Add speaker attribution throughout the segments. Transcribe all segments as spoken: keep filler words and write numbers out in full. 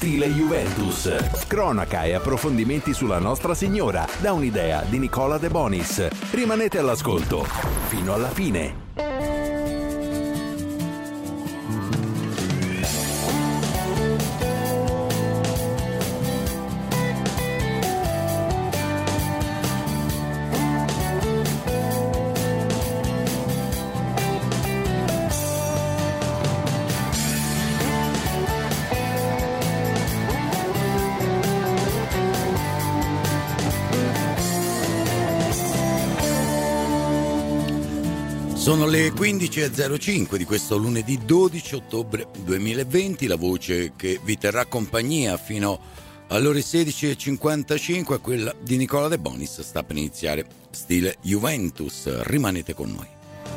Speaker 1: Stile Juventus. Cronaca e approfondimenti sulla Nostra Signora, da un'idea di Nicola De Bonis. Rimanete all'ascolto fino alla fine.
Speaker 2: Sono le quindici e zero cinque di questo lunedì dodici ottobre duemilaventi, la voce che vi terrà compagnia fino alle ore sedici e cinquantacinque è quella di Nicola De Bonis. Sta per iniziare Stile Juventus, rimanete con noi.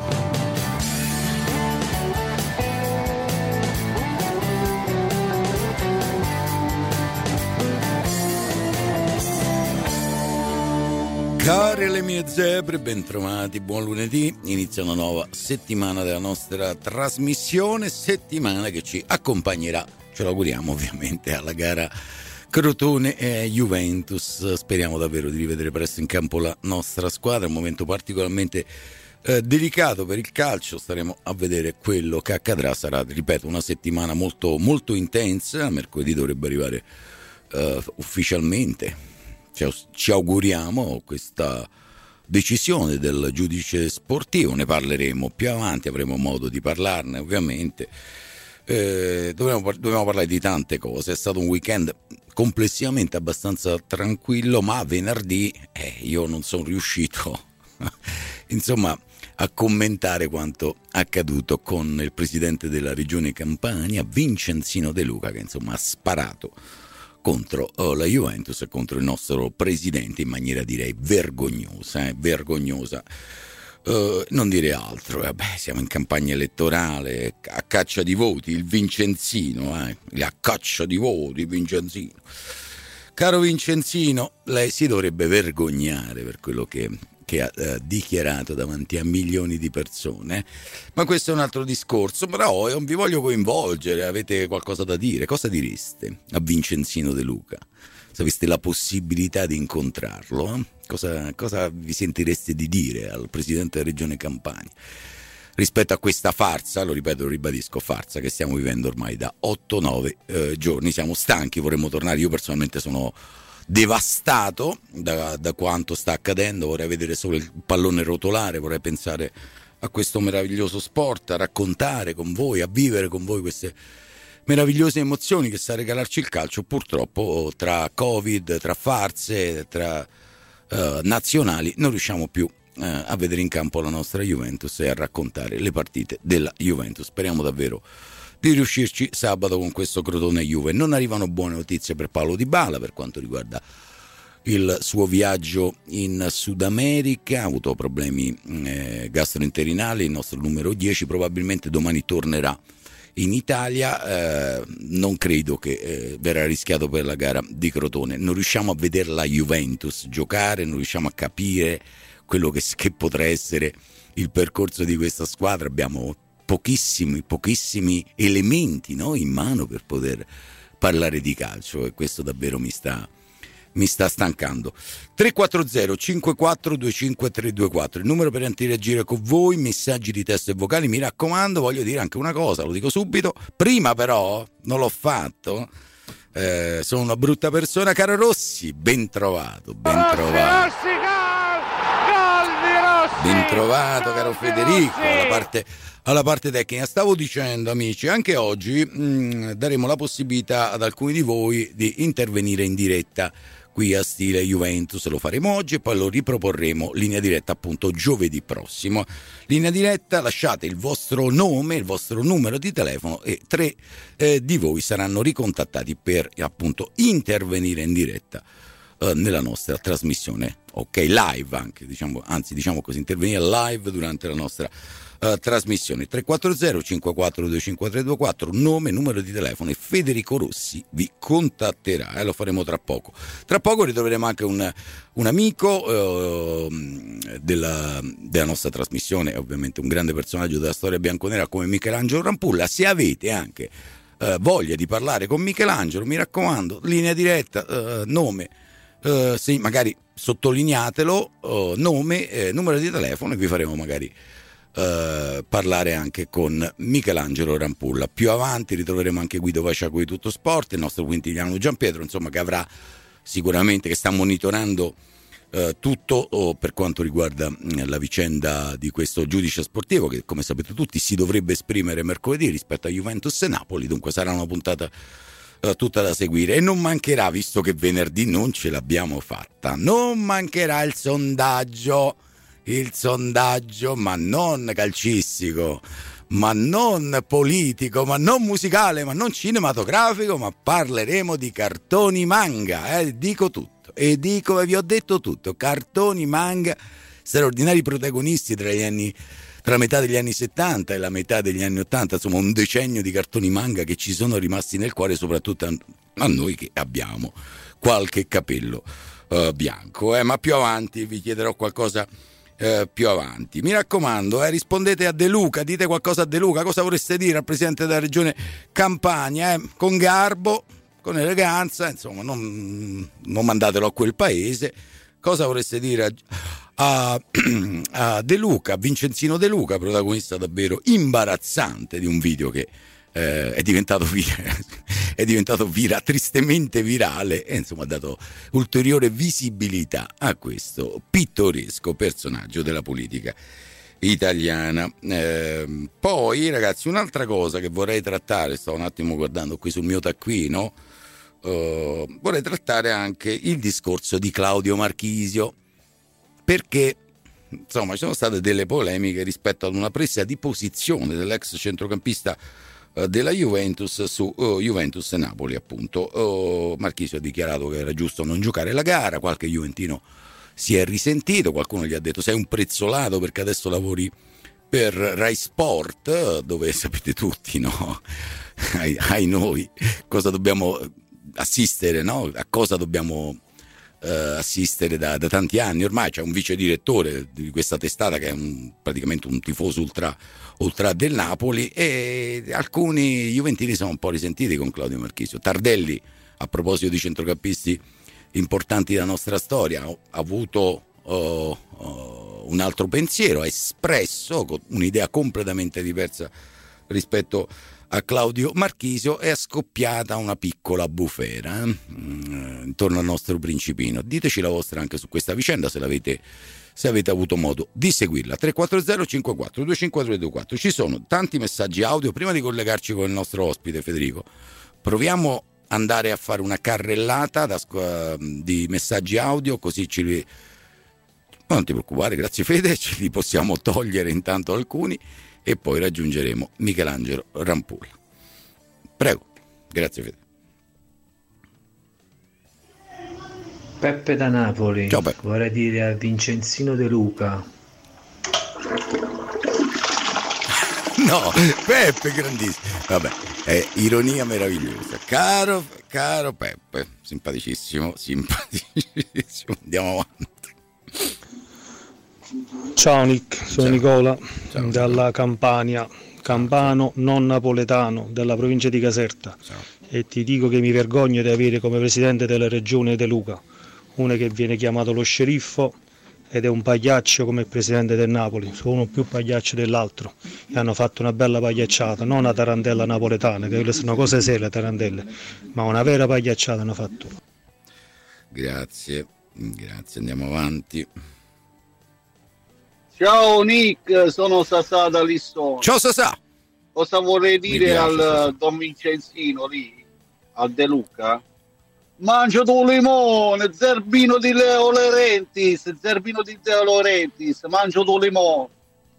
Speaker 2: Care le mie zebre, bentrovati, buon lunedì. Inizia una nuova settimana della nostra trasmissione, settimana che ci accompagnerà, ce lo auguriamo ovviamente, alla gara Crotone e Juventus. Speriamo davvero di rivedere presto in campo la nostra squadra, un momento particolarmente eh, delicato per il calcio. Staremo a vedere quello che accadrà. Sarà, ripeto, una settimana molto, molto intensa. Mercoledì dovrebbe arrivare eh, ufficialmente, ci auguriamo, questa decisione del giudice sportivo. Ne parleremo più avanti, avremo modo di parlarne ovviamente. Eh, dobbiamo, dobbiamo parlare di tante cose. È stato un weekend complessivamente abbastanza tranquillo, ma venerdì eh, io non sono riuscito insomma a commentare quanto accaduto con il presidente della regione Campania, Vincenzino De Luca, che insomma ha sparato contro la Juventus e contro il nostro presidente in maniera, direi, vergognosa, eh, vergognosa. Uh, non dire altro, vabbè, siamo in campagna elettorale, a caccia di voti, il Vincenzino, eh, a caccia di voti, Vincenzino. Caro Vincenzino, lei si dovrebbe vergognare per quello che, che ha eh, dichiarato davanti a milioni di persone, ma questo è un altro discorso. Però non vi voglio coinvolgere, avete qualcosa da dire? Cosa direste a Vincenzino De Luca se aveste la possibilità di incontrarlo? Eh? Cosa, cosa vi sentireste di dire al presidente della regione Campania rispetto a questa farsa, lo ripeto, lo ribadisco, farsa che stiamo vivendo ormai da otto nove eh, giorni? Siamo stanchi, vorremmo tornare. Io personalmente sono devastato da, da quanto sta accadendo. Vorrei vedere solo il pallone rotolare, vorrei pensare a questo meraviglioso sport, a raccontare con voi, a vivere con voi queste meravigliose emozioni che sa regalarci il calcio. Purtroppo tra Covid, tra farse, tra uh, nazionali non riusciamo più uh, a vedere in campo la nostra Juventus e a raccontare le partite della Juventus. Speriamo davvero di riuscirci sabato con questo Crotone Juve. Non arrivano buone notizie per Paulo Dybala per quanto riguarda il suo viaggio in Sud America. Ha avuto problemi eh, gastrointestinali. Il nostro numero dieci probabilmente domani tornerà in Italia. Eh, non credo che eh, verrà rischiato per la gara di Crotone. Non riusciamo a vedere la Juventus giocare, non riusciamo a capire quello che, che potrà essere il percorso di questa squadra. Abbiamo pochissimi, pochissimi elementi, no, in mano per poter parlare di calcio, e questo davvero mi sta mi sta stancando. Tre quattro zero cinque quattro due cinque tre due quattro, il numero per interagire con voi, messaggi di testo e vocali. Mi raccomando, voglio dire anche una cosa, lo dico subito, prima però non l'ho fatto, eh, sono una brutta persona. Caro Rossi, ben trovato, ben trovato. Rossi, gol! Gol di Rossi! Ben trovato, caro Federico, alla parte, alla parte tecnica. Stavo dicendo, amici, anche oggi mh, daremo la possibilità ad alcuni di voi di intervenire in diretta qui a Stile Juventus. Lo faremo oggi e poi lo riproporremo linea diretta appunto giovedì prossimo. Linea diretta, lasciate il vostro nome, il vostro numero di telefono e tre eh, di voi saranno ricontattati per appunto intervenire in diretta eh, nella nostra trasmissione, ok, live anche, diciamo, anzi diciamo così, intervenire live durante la nostra Uh, trasmissione. Tre quattro zero cinque quattro due cinque tre due quattro, nome, numero di telefono, e Federico Rossi vi contatterà, e eh, lo faremo tra poco. Tra poco ritroveremo anche un, un amico uh, della, della nostra trasmissione, ovviamente un grande personaggio della storia bianconera come Michelangelo Rampulla. Se avete anche eh, voglia di parlare con Michelangelo, mi raccomando, linea diretta, eh, nome, eh, sì, magari sottolineatelo, eh, nome, eh, numero di telefono, e vi faremo magari Uh, parlare anche con Michelangelo Rampulla. Più avanti ritroveremo anche Guido Vaciaco di Tutto Sport, il nostro quintiliano Gianpietro, insomma, che avrà sicuramente, che sta monitorando uh, tutto oh, per quanto riguarda uh, la vicenda di questo giudice sportivo che, come sapete tutti, si dovrebbe esprimere mercoledì rispetto a Juventus e Napoli. Dunque sarà una puntata uh, tutta da seguire, e non mancherà, visto che venerdì non ce l'abbiamo fatta, non mancherà il sondaggio il sondaggio, ma non calcistico, ma non politico, ma non musicale, ma non cinematografico, ma parleremo di cartoni manga, eh? Dico tutto, e dico, e vi ho detto tutto, cartoni manga, straordinari protagonisti tra gli anni, tra la metà degli anni settanta e la metà degli anni ottanta, insomma un decennio di cartoni manga che ci sono rimasti nel cuore, soprattutto a, a noi che abbiamo qualche capello uh, bianco, eh? Ma più avanti vi chiederò qualcosa. Eh, più avanti, mi raccomando, eh, rispondete a De Luca, dite qualcosa a De Luca, cosa vorreste dire al presidente della regione Campania, eh? Con garbo, con eleganza, insomma, non, non mandatelo a quel paese. Cosa vorreste dire a, a, a De Luca, a Vincenzino De Luca, protagonista davvero imbarazzante di un video che eh, è diventato virale, è diventato vira, tristemente virale, e insomma ha dato ulteriore visibilità a questo pittoresco personaggio della politica italiana. Eh, poi ragazzi, un'altra cosa che vorrei trattare, sto un attimo guardando qui sul mio taccuino, eh, vorrei trattare anche il discorso di Claudio Marchisio, perché insomma ci sono state delle polemiche rispetto ad una presa di posizione dell'ex centrocampista della Juventus su uh, Juventus e Napoli, appunto. uh, Marchisio ha dichiarato che era giusto non giocare la gara, qualche juventino si è risentito, qualcuno gli ha detto sei un prezzolato perché adesso lavori per Rai Sport, dove sapete tutti, no? ai, ai noi cosa dobbiamo assistere, no? A cosa dobbiamo uh, assistere da, da tanti anni ormai. C'è un vice direttore di questa testata che è un, praticamente un tifoso ultra ultra del Napoli, e alcuni juventini sono un po' risentiti con Claudio Marchisio. Tardelli, a proposito di centrocampisti importanti della nostra storia, ha avuto uh, uh, un altro pensiero, ha espresso un'idea completamente diversa rispetto a Claudio Marchisio, e è scoppiata una piccola bufera eh? mm, intorno al nostro principino. Diteci la vostra anche su questa vicenda, se l'avete se avete avuto modo di seguirla. Tre quattro zero cinque quattro due cinque tre due quattro. Ci sono tanti messaggi audio. Prima di collegarci con il nostro ospite Federico, proviamo ad andare a fare una carrellata da, di messaggi audio, così ci li... non ti preoccupare, grazie Fede, ce li possiamo togliere intanto alcuni e poi raggiungeremo Michelangelo Rampulla. Prego, grazie Fede.
Speaker 3: Peppe da Napoli.
Speaker 2: Ciao Peppe.
Speaker 3: Vorrei dire a Vincenzino De Luca.
Speaker 2: No, Peppe grandissimo. Vabbè, è ironia meravigliosa. Caro, caro Peppe, simpaticissimo, simpaticissimo. Andiamo avanti.
Speaker 4: Ciao Nick, sono
Speaker 2: Ciao.
Speaker 4: Nicola
Speaker 2: Ciao.
Speaker 4: dalla Campania, campano non napoletano della provincia di Caserta.
Speaker 2: Ciao.
Speaker 4: E ti dico che mi vergogno di avere come presidente della regione De Luca uno che viene chiamato lo sceriffo ed è un pagliaccio come il presidente del Napoli, sono uno più pagliaccio dell'altro, e hanno fatto una bella pagliacciata, non una tarantella napoletana, che quelle sono cose serie le tarantelle, ma una vera pagliacciata hanno fatto.
Speaker 2: Grazie, grazie, andiamo avanti.
Speaker 5: Ciao Nick, sono Sasà da Lissone.
Speaker 2: Ciao Sasà.
Speaker 5: Cosa vorrei dire
Speaker 2: piace,
Speaker 5: al
Speaker 2: Sasà.
Speaker 5: Don Vincenzino lì, a De Luca? Mangio tu limone, zerbino di Leo Laurentiis, zerbino di Leo Laurentiis, mangio tu limone.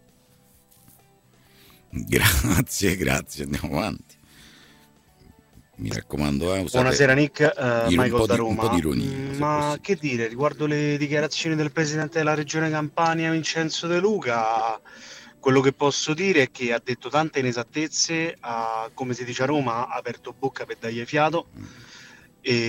Speaker 2: Grazie, grazie, andiamo avanti. Mi raccomando, eh, usate...
Speaker 6: Buonasera Nick, uh,
Speaker 2: Iro-
Speaker 6: Michael
Speaker 2: un po'
Speaker 6: da
Speaker 2: di- un
Speaker 6: Roma.
Speaker 2: po' di ironia,
Speaker 6: Mm,
Speaker 2: se
Speaker 6: ma
Speaker 2: possibile.
Speaker 6: che dire, riguardo le dichiarazioni del presidente della regione Campania Vincenzo De Luca, quello che posso dire è che ha detto tante inesattezze, ha, come si dice a Roma, ha aperto bocca per dargli fiato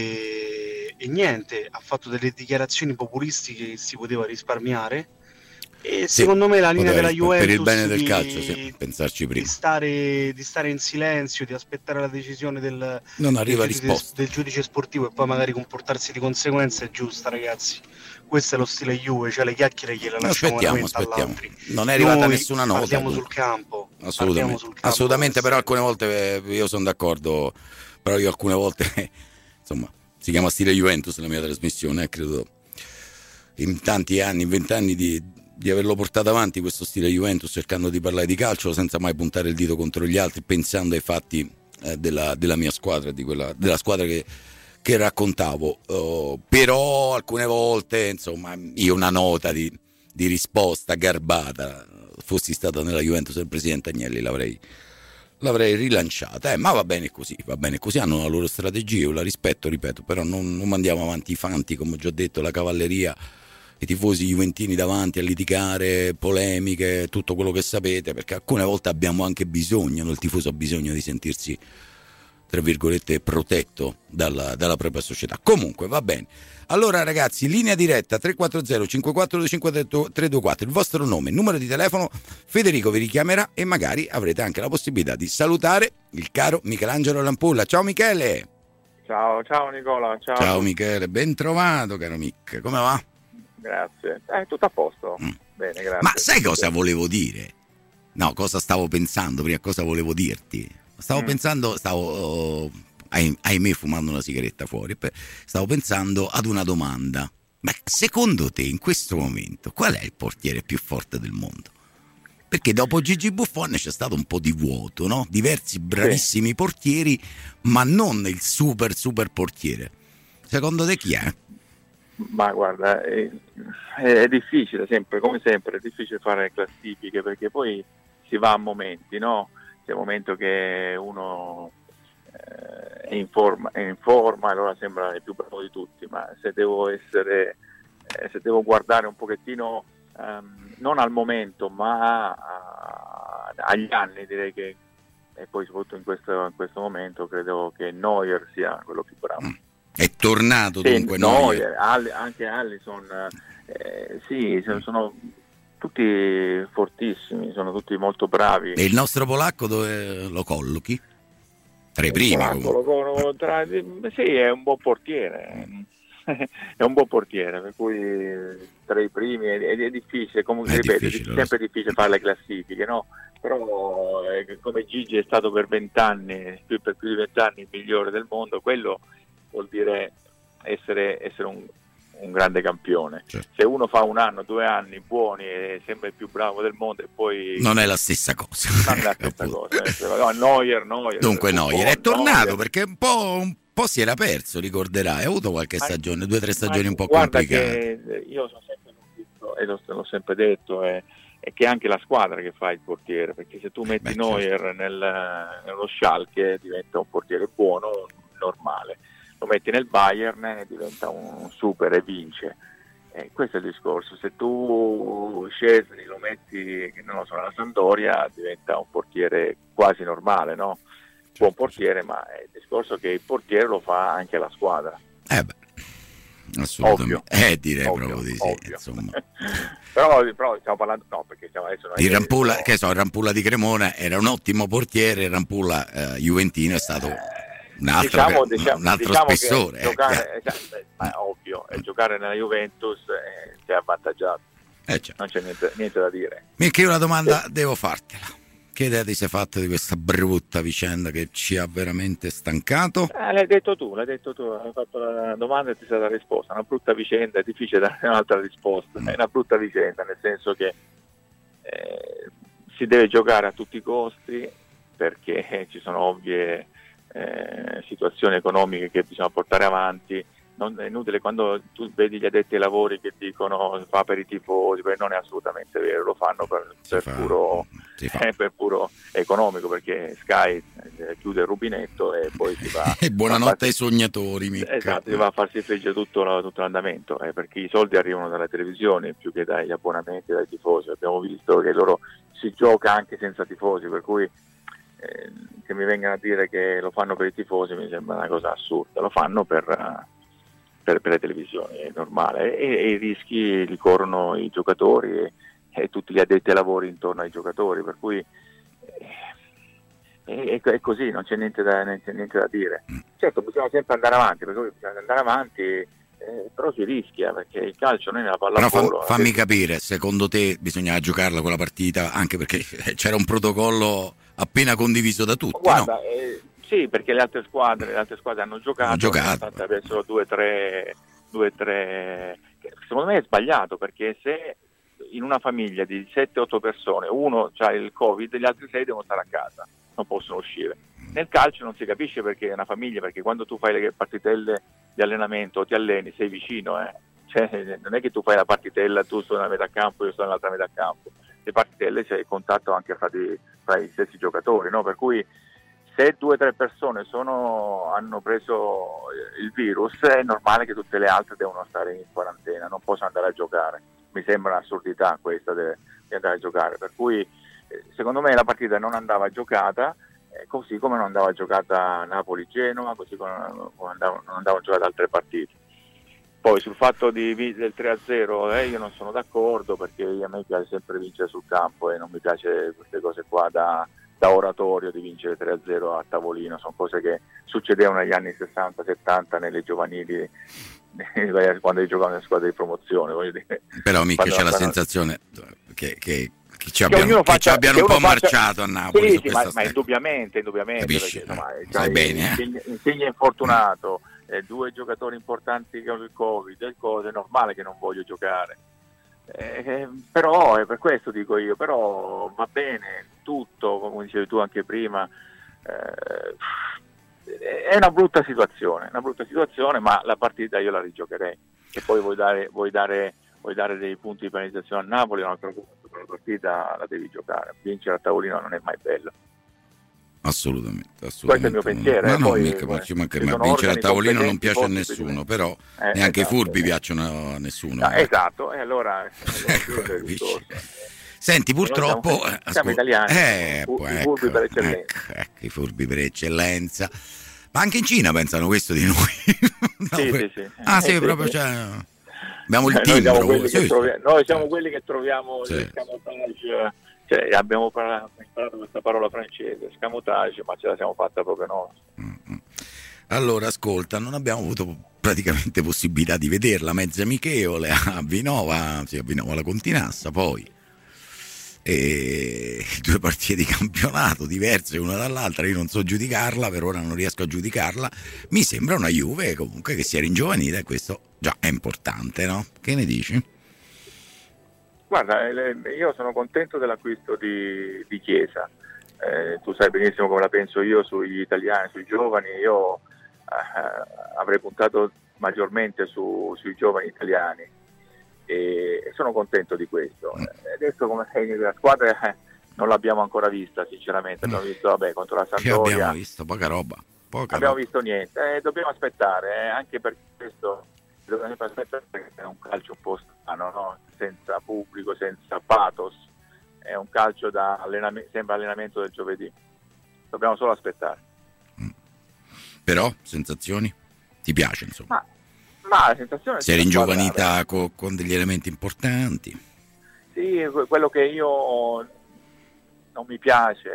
Speaker 6: e, e niente, ha fatto delle dichiarazioni populistiche che si poteva risparmiare, E
Speaker 2: sì,
Speaker 6: secondo me la linea della
Speaker 2: potrei,
Speaker 6: Juventus
Speaker 2: per il bene del
Speaker 6: di,
Speaker 2: calcio, sì, pensarci prima.
Speaker 6: Di stare, di stare in silenzio, di aspettare la decisione del,
Speaker 2: non arriva
Speaker 6: del, giudice, del giudice sportivo e poi magari comportarsi di conseguenza è giusta, ragazzi. Questo è lo stile Juve, cioè le chiacchiere gliele lasciamo
Speaker 2: aspettiamo, aspettiamo.
Speaker 6: all'altri.
Speaker 2: Non è arrivata
Speaker 6: Noi
Speaker 2: nessuna nota.
Speaker 6: Parliamo sul campo.
Speaker 2: Assolutamente,
Speaker 6: sul campo
Speaker 2: assolutamente, però alcune volte io sono d'accordo, però io alcune volte, insomma, si chiama stile Juventus la mia trasmissione, eh, credo in tanti anni, in vent'anni di, di averlo portato avanti questo stile Juventus, cercando di parlare di calcio senza mai puntare il dito contro gli altri, pensando ai fatti eh, della, della mia squadra, di quella, della squadra che che raccontavo, uh, però alcune volte, insomma, io una nota di, di risposta garbata, fossi stata nella Juventus del presidente Agnelli, l'avrei, l'avrei rilanciata, eh, ma va bene così, va bene così, hanno la loro strategia, io la rispetto, ripeto, però non, non mandiamo avanti i fanti, come ho già detto, la cavalleria, i tifosi juventini davanti a litigare, polemiche, tutto quello che sapete, perché alcune volte abbiamo anche bisogno, no? Il tifoso ha bisogno di sentirsi, tra virgolette, protetto dalla, dalla propria società. Comunque va bene. Allora ragazzi, linea diretta tre quattro zero cinque quattro due cinque tre due quattro, il vostro nome, numero di telefono, Federico vi richiamerà e magari avrete anche la possibilità di salutare il caro Michelangelo Lampulla. Ciao Michele.
Speaker 7: Ciao, ciao Nicola. Ciao,
Speaker 2: ciao Michele, ben trovato caro Mic, come va?
Speaker 7: Grazie, è eh, tutto a posto. Mm. Bene, grazie.
Speaker 2: Ma sai cosa volevo dire? No, cosa stavo pensando prima, cosa volevo dirti? Stavo mm. pensando, stavo, uh, ahimè, fumando una sigaretta fuori, stavo pensando ad una domanda. Ma secondo te, in questo momento, qual è il portiere più forte del mondo? Perché dopo Gigi Buffon c'è stato un po' di vuoto, no? Diversi bravissimi sì. portieri, ma non il super, super portiere. Secondo te chi è?
Speaker 7: Ma guarda, è, è difficile, sempre, come sempre, è difficile fare classifiche, perché poi si va a momenti, no? C'è un momento che uno eh, è, in forma, è in forma, allora sembra il più bravo di tutti, ma se devo essere, eh, se devo guardare un pochettino, um, non al momento, ma a, agli anni, direi che, e poi soprattutto in questo, in questo momento, credo che Neuer sia quello più bravo. Mm.
Speaker 2: È tornato
Speaker 7: sì,
Speaker 2: dunque
Speaker 7: Neuer, Neuer. Anche Alisson, eh, sì, sono tutti fortissimi, sono tutti molto bravi.
Speaker 2: E il nostro polacco dove lo collochi? Tra i primi
Speaker 7: polacco, lo, tra, sì, è un buon portiere, è un buon portiere, per cui tra i primi è, è, è difficile, comunque è ripeto, difficile, è sempre difficile fare le classifiche, no? Però eh, come Gigi è stato per vent'anni, più per più di vent'anni il migliore del mondo, quello vuol dire essere, essere un un grande campione. Certo. Se uno fa un anno, due anni buoni e sembra il più bravo del mondo e poi
Speaker 2: non è la stessa cosa.
Speaker 7: Non è la stessa cosa. No, Neuer, Neuer.
Speaker 2: Dunque Neuer è tornato Neuer. Perché un po', un po' si era perso, ricorderai. Ha avuto qualche stagione, due o tre stagioni un po' complicate.
Speaker 7: Che io sono sempre visto, e l'ho, l'ho sempre detto, è, è che è anche la squadra che fa il portiere, perché se tu metti Beh, Neuer certo. nel, nello Schalke diventa un portiere buono, normale. Lo metti nel Bayern e diventa un super e vince. Eh, questo è il discorso. Se tu Szczesny lo metti, non lo so, alla Sampdoria, diventa un portiere quasi normale, no? Buon portiere, ma è il discorso che il portiere lo fa anche la squadra.
Speaker 2: Eh beh, assolutamente.
Speaker 7: Ovvio.
Speaker 2: Eh, direi
Speaker 7: ovvio,
Speaker 2: proprio di sì. Insomma.
Speaker 7: però, però stiamo parlando, no, perché stiamo adesso.
Speaker 2: Il Rampulla, che so, il Rampulla di Cremona era un ottimo portiere, il Rampulla eh, juventino è stato. Un altro,
Speaker 7: diciamo,
Speaker 2: per,
Speaker 7: diciamo,
Speaker 2: un altro
Speaker 7: diciamo
Speaker 2: spessore,
Speaker 7: giocare,
Speaker 2: eh,
Speaker 7: eh, ma è ovvio, e giocare nella Juventus eh, ti ha avvantaggiato,
Speaker 2: eh, certo.
Speaker 7: Non c'è niente, niente da dire.
Speaker 2: Mica io una domanda eh. devo fartela. Che idea ti sei fatta di questa brutta vicenda che ci ha veramente stancato?
Speaker 7: Eh, l'hai detto tu, l'hai detto tu, hai fatto la domanda e ti sei data la risposta. Una brutta vicenda, è difficile dare un'altra risposta, mm. è una brutta vicenda, nel senso che eh, si deve giocare a tutti i costi, perché ci sono ovvie Eh, situazioni economiche che bisogna portare avanti. Non è inutile quando tu vedi gli addetti ai lavori che dicono fa per i tifosi, perché non è assolutamente vero, lo fanno per, per, fa, puro, eh, per puro economico, perché Sky eh, chiude il rubinetto e poi si va
Speaker 2: e buonanotte farsi, ai sognatori mica.
Speaker 7: Esatto, si va a farsi friggere tutto, tutto l'andamento, eh, perché i soldi arrivano dalle televisioni più che dagli abbonamenti, dai tifosi. Abbiamo visto che loro si gioca anche senza tifosi, per cui Eh, che mi vengano a dire che lo fanno per i tifosi mi sembra una cosa assurda. Lo fanno per, per, per le televisioni, è normale, e, e i rischi li corrono i giocatori e, e tutti gli addetti ai lavori intorno ai giocatori, per cui è, è così, non c'è niente da, niente, niente da dire. Certo, bisogna sempre andare avanti, perché bisogna andare avanti, eh, però si rischia, perché il calcio non è la pallavolo.
Speaker 2: Però fam, fammi capire, secondo te bisognava giocarla quella partita, anche perché c'era un protocollo appena condiviso da tutti?
Speaker 7: Guarda,
Speaker 2: no?
Speaker 7: eh, sì, perché le altre squadre, le altre squadre hanno giocato,
Speaker 2: hanno giocato.
Speaker 7: Adesso due tre, due tre. Secondo me è sbagliato, perché se in una famiglia di sette otto persone uno ha il Covid, gli altri sei devono stare a casa, non possono uscire. Nel calcio non si capisce perché è una famiglia, perché quando tu fai le partitelle di allenamento o ti alleni sei vicino, eh. Cioè, non è che tu fai la partitella, tu sono nella metà campo, io sono nell'altra metà campo. Le partitelle c'è il contatto anche fra, di, fra i stessi giocatori, no? Per cui se due o tre persone sono, hanno preso il virus, è normale che tutte le altre devono stare in quarantena, non possono andare a giocare. Mi sembra un'assurdità questa de, di andare a giocare, per cui eh, secondo me la partita non andava giocata, eh, così come non andava giocata Napoli-Genova, così come non andavano, non andavano giocate altre partite. Poi sul fatto di, del tre a zero eh, io non sono d'accordo, perché a me piace sempre vincere sul campo e non mi piace queste cose qua da, da oratorio, di vincere tre a zero a tavolino. Sono cose che succedevano negli anni sessanta settanta nelle giovanili, quando giocavano nelle squadre di promozione, voglio dire.
Speaker 2: Però mica c'è la
Speaker 7: fanno...
Speaker 2: sensazione che, che, che ci abbiano, che faccia, ci abbiano un po' faccia... marciato a Napoli.
Speaker 7: Sì, sì, ma, ma indubbiamente, indubbiamente
Speaker 2: Capisci,
Speaker 7: perché, insomma,
Speaker 2: sai
Speaker 7: cioè,
Speaker 2: bene, eh?
Speaker 7: Insigne, Insigne infortunato, eh, due giocatori importanti con il Covid, è cose, è normale che non voglio giocare. Eh, però è per questo dico io, però va bene tutto, come dicevi tu anche prima, eh, è una brutta situazione, una brutta situazione, ma la partita io la rigiocherei. E poi vuoi dare, vuoi dare, vuoi dare dei punti di penalizzazione a Napoli, un altro punto, la partita la devi giocare. Vincere a tavolino non è mai bello.
Speaker 2: Assolutamente, assolutamente.
Speaker 7: Questo è il mio pensiero.
Speaker 2: No,
Speaker 7: eh,
Speaker 2: no,
Speaker 7: poi,
Speaker 2: mica,
Speaker 7: poi,
Speaker 2: ci manca, ma vincere a tavolino non piace a nessuno, però
Speaker 7: eh,
Speaker 2: neanche
Speaker 7: esatto,
Speaker 2: i furbi
Speaker 7: eh.
Speaker 2: piacciono a nessuno.
Speaker 7: No,
Speaker 2: eh.
Speaker 7: esatto, e allora, allora
Speaker 2: senti, purtroppo
Speaker 7: siamo,
Speaker 2: ascol-
Speaker 7: siamo italiani,
Speaker 2: eh,
Speaker 7: i
Speaker 2: poi,
Speaker 7: furbi
Speaker 2: ecco,
Speaker 7: per eccellenza.
Speaker 2: Ecco, ecco, i furbi per eccellenza. Ma anche in Cina pensano questo di noi. no,
Speaker 7: sì,
Speaker 2: per...
Speaker 7: sì, sì.
Speaker 2: Ah, sì,
Speaker 7: eh,
Speaker 2: proprio
Speaker 7: sì.
Speaker 2: cioè... abbiamo il
Speaker 7: noi
Speaker 2: timbro.
Speaker 7: siamo quelli,
Speaker 2: sì,
Speaker 7: che, trovi-
Speaker 2: sì.
Speaker 7: noi siamo quelli che troviamo
Speaker 2: Sì.
Speaker 7: l'escamotage, cioè abbiamo imparato questa parola francese, escamotage, ma ce la siamo fatta proprio noi.
Speaker 2: Mm-hmm. Allora, ascolta, non abbiamo avuto praticamente possibilità di vederla, mezza amichevole a Vinova, sì, a Vinova la Continassa, poi e due partite di campionato diverse una dall'altra. Io non so giudicarla, per ora non riesco a giudicarla. Mi sembra una Juve comunque che sia ringiovanita, e questo già è importante, no? Che ne dici?
Speaker 7: Guarda, io sono contento dell'acquisto di, di Chiesa, eh, tu sai benissimo come la penso io sugli italiani, sui giovani. Io eh, avrei puntato maggiormente su, sui giovani italiani e sono contento di questo. E adesso come sei la squadra eh, non l'abbiamo ancora vista, sinceramente. Abbiamo visto vabbè, contro la Sampdoria,
Speaker 2: che abbiamo visto poca roba, poca
Speaker 7: abbiamo
Speaker 2: roba.
Speaker 7: visto niente, eh, dobbiamo aspettare, eh, anche per questo dobbiamo aspettare, perché è un calcio un po' strano, no? Senza pubblico, senza pathos, è un calcio da allenamento, sembra allenamento del giovedì, dobbiamo solo aspettare.
Speaker 2: Mm. Però sensazioni? Ti piace, insomma?
Speaker 7: Ma Ma la sensazione
Speaker 2: si è ringiovanita con, con degli elementi importanti.
Speaker 7: Sì, quello che io non mi piace,